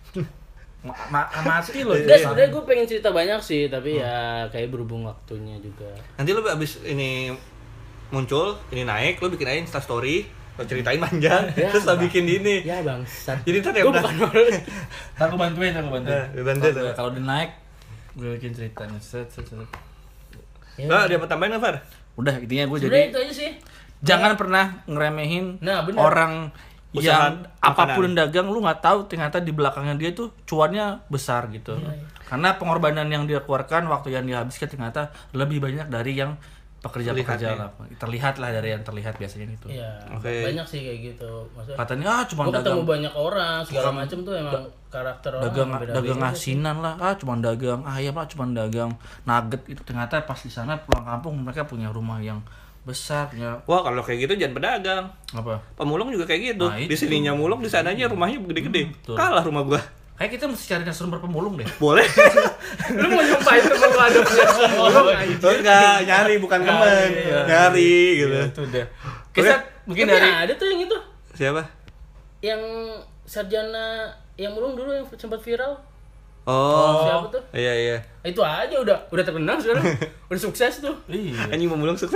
[SPEAKER 3] Ma- ma- mati loh.
[SPEAKER 1] Udah, sebenarnya gue pengen cerita banyak sih, tapi ya kayak berhubung waktunya juga.
[SPEAKER 2] Nanti lo abis ini muncul, ini naik, lo bikin aja Insta story, lo ceritain panjang,
[SPEAKER 1] Ya,
[SPEAKER 2] terus lo
[SPEAKER 1] Bang.
[SPEAKER 2] bikin ini.
[SPEAKER 1] Ya bangsat.
[SPEAKER 2] Jadi ntar ya
[SPEAKER 1] Gue
[SPEAKER 2] udah.
[SPEAKER 1] bukan orang.
[SPEAKER 3] Ntar aku bantuin, ntar aku bantuin.
[SPEAKER 2] Eh, gue bantu
[SPEAKER 3] Kalau-
[SPEAKER 2] tuh.
[SPEAKER 3] Kalau udah naik, gue bikin ceritanya. Set, set, set.
[SPEAKER 1] Ya.
[SPEAKER 2] Lo ada apa tambahin nggak, Far?
[SPEAKER 3] Udah, intinya gue
[SPEAKER 1] Sebenarnya
[SPEAKER 3] jadi
[SPEAKER 1] itu aja sih.
[SPEAKER 3] jangan pernah ngeremehin
[SPEAKER 1] Nah, bener.
[SPEAKER 3] orang
[SPEAKER 2] Usaha
[SPEAKER 3] yang apapun dagang, lu nggak tahu ternyata di belakangnya dia tuh cuannya besar gitu. Karena pengorbanan yang dia keluarkan, waktu yang dia habiskan ternyata lebih banyak dari yang pekerja-pekerja
[SPEAKER 2] Terlihat,
[SPEAKER 3] lah. Terlihat lah dari yang terlihat biasanya itu.
[SPEAKER 1] Iya.
[SPEAKER 2] Oke.
[SPEAKER 1] Banyak sih kayak gitu. Maksudnya
[SPEAKER 3] Katanya ah cuma
[SPEAKER 1] gue ketemu
[SPEAKER 3] dagang
[SPEAKER 1] banyak orang segala macam tuh emang karakter orang
[SPEAKER 3] dagang
[SPEAKER 1] beda-beda
[SPEAKER 3] dagang
[SPEAKER 1] sih.
[SPEAKER 3] asinan lah, ah cuma dagang ayam lah, cuma dagang nugget itu. Ternyata pas di sana pulang kampung mereka punya rumah yang besar, punya
[SPEAKER 2] Wah, kalau kayak gitu jangan pedagang.
[SPEAKER 3] apa?
[SPEAKER 2] Pemulung juga kayak gitu.
[SPEAKER 3] Nah,
[SPEAKER 2] Di
[SPEAKER 3] itu.
[SPEAKER 2] sininya mulung, di sananya rumahnya gede-gede.
[SPEAKER 3] betul.
[SPEAKER 2] Kalah rumah gua.
[SPEAKER 3] Kayak kita mesti cari sumber pemulung deh.
[SPEAKER 2] Boleh.
[SPEAKER 1] Lu mau nyumpahin temen lu ada punya pemulung
[SPEAKER 2] Oh, enggak, nyari bukan temen.
[SPEAKER 3] iya.
[SPEAKER 2] Nyari gitu.
[SPEAKER 3] Itu deh. Kita mungkin
[SPEAKER 1] Tapi
[SPEAKER 3] dari
[SPEAKER 1] ada tuh yang itu
[SPEAKER 2] Siapa?
[SPEAKER 1] yang sarjana yang mulung dulu yang sempat viral.
[SPEAKER 2] Oh.
[SPEAKER 1] Siapa tuh?
[SPEAKER 2] Iya, iya.
[SPEAKER 1] Itu aja udah udah terkenal sekarang. Udah sukses tuh.
[SPEAKER 3] iya.
[SPEAKER 2] Anjing pemulung sukses.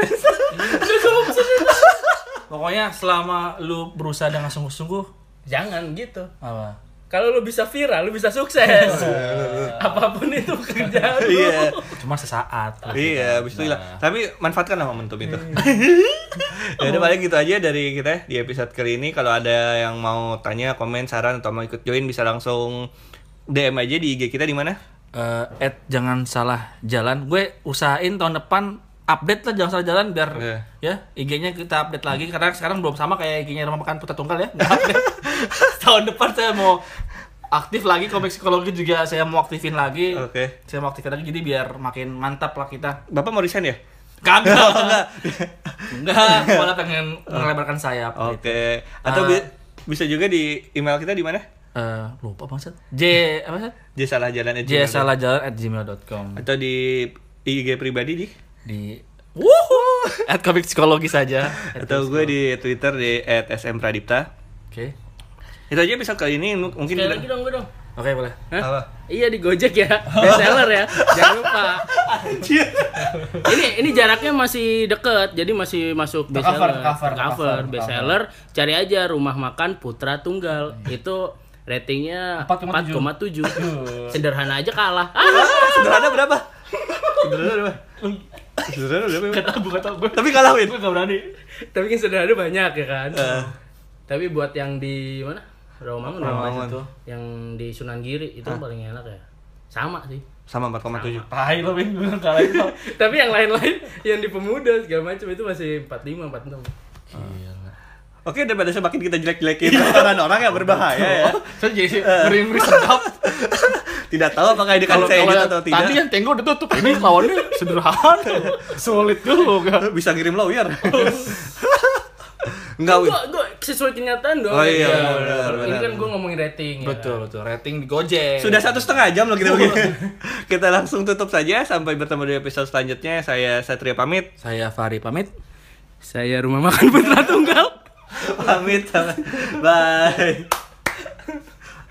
[SPEAKER 3] Pokoknya selama lu berusaha dengan sungguh-sungguh
[SPEAKER 1] Jangan gitu.
[SPEAKER 3] apa?
[SPEAKER 1] Kalau lu bisa viral, lu bisa sukses. Apapun itu pekerjaan lu.
[SPEAKER 2] Iya.
[SPEAKER 3] Cuma sesaat.
[SPEAKER 2] Iya, habis itu hilang. Tapi manfaatkan lah momentum itu. Ya udah paling gitu aja dari kita di episode kali ini. Kalau ada yang mau tanya, komen, saran atau mau ikut join bisa langsung D M aja di I G kita di mana?
[SPEAKER 3] Eh, at jangan salah jalan. Gue usahain tahun depan update lah jangan salah jalan biar
[SPEAKER 2] Iya.
[SPEAKER 3] ya I G-nya kita update lagi karena sekarang belum sama kayak I G-nya Rumah Makan Putra Tunggal ya. Nggak update. Tahun depan saya mau aktif lagi, komik psikologi juga saya mau aktifin lagi.
[SPEAKER 2] Oke.
[SPEAKER 3] Saya mau aktifin lagi jadi biar makin mantap lah kita.
[SPEAKER 2] Bapak mau resign ya?
[SPEAKER 3] Kagak. Enggak, malah pengen melebarkan sayap.
[SPEAKER 2] Oke. Atau
[SPEAKER 3] Ah.
[SPEAKER 2] bi- bisa juga di email kita di mana?
[SPEAKER 3] Eh, lupa bangsat. J apa sih?
[SPEAKER 2] J salah jalan
[SPEAKER 3] J salah jalan at gmail dot com.
[SPEAKER 2] Atau di I G pribadi di
[SPEAKER 3] Di Wuhu at komik psikologi saja.
[SPEAKER 2] atau gue di Twitter di et s m pradipta.
[SPEAKER 3] Oke.
[SPEAKER 2] Itu aja episode kali ini mungkin
[SPEAKER 1] Sekali
[SPEAKER 2] kita-
[SPEAKER 1] lagi dong, gue dong.
[SPEAKER 3] Oke, boleh.
[SPEAKER 1] Hah?
[SPEAKER 2] Apa?
[SPEAKER 1] Iya di Gojek ya, best seller ya, jangan lupa. Ini ini jaraknya masih deket, jadi masih masuk best
[SPEAKER 3] Tercover,
[SPEAKER 1] seller,
[SPEAKER 3] tercover,
[SPEAKER 1] Tercover,
[SPEAKER 3] tercover,
[SPEAKER 1] best
[SPEAKER 3] tercover.
[SPEAKER 1] seller. Cari aja Rumah Makan Putra Tunggal, itu ratingnya
[SPEAKER 3] empat koma
[SPEAKER 1] empat
[SPEAKER 3] tujuh.
[SPEAKER 1] koma tujuh. Sederhana aja kalah. Ah,
[SPEAKER 2] Sederhana berapa? Sederhana berapa? Sederhana berapa?
[SPEAKER 3] Kata gue kata gue.
[SPEAKER 2] Tapi kalah Win.
[SPEAKER 3] Gue gak berani.
[SPEAKER 1] tapi kan sederhana banyak ya kan.
[SPEAKER 2] Eh.
[SPEAKER 1] Tapi buat yang di mana? Rawamangun,
[SPEAKER 2] Rawamangun.
[SPEAKER 1] itu yang di Sunan Giri itu paling enak ya. Sama sih.
[SPEAKER 2] Sama empat koma tujuh.
[SPEAKER 3] Tai lo Win, gue kalah itu.
[SPEAKER 1] Tapi yang lain-lain yang di Pemuda segala macam itu masih empat puluh lima, empat puluh enam.
[SPEAKER 2] Oke, daripada semakin kita jelek-jelekin pasangan orang yang berbahaya ya.
[SPEAKER 3] Saya jadi ngeri-ngeri sedap.
[SPEAKER 2] Tidak tahu apakah ini kan
[SPEAKER 3] Kalau
[SPEAKER 2] saya
[SPEAKER 3] kalau
[SPEAKER 2] edit atau tidak.
[SPEAKER 3] tadi yang tenggo udah tutup. Ini lawannya sederhana. Sulit dulu kan.
[SPEAKER 2] Bisa ngirim lawyer. Enggak, Win.
[SPEAKER 1] Gua, gua sesuai kenyataan dong.
[SPEAKER 2] Oh iya,
[SPEAKER 1] Ya,
[SPEAKER 2] benar,
[SPEAKER 1] Ini
[SPEAKER 2] benar.
[SPEAKER 1] kan gue ngomongin rating. ya.
[SPEAKER 4] Betul, betul. Rating di Gojek.
[SPEAKER 2] Sudah satu setengah jam loh kita begini. Kita langsung tutup saja. Sampai bertemu di episode selanjutnya. Saya Satria pamit.
[SPEAKER 4] Saya Fahri pamit.
[SPEAKER 1] Saya Rumah Makan Putra Tunggal.
[SPEAKER 2] Pamit. Bye.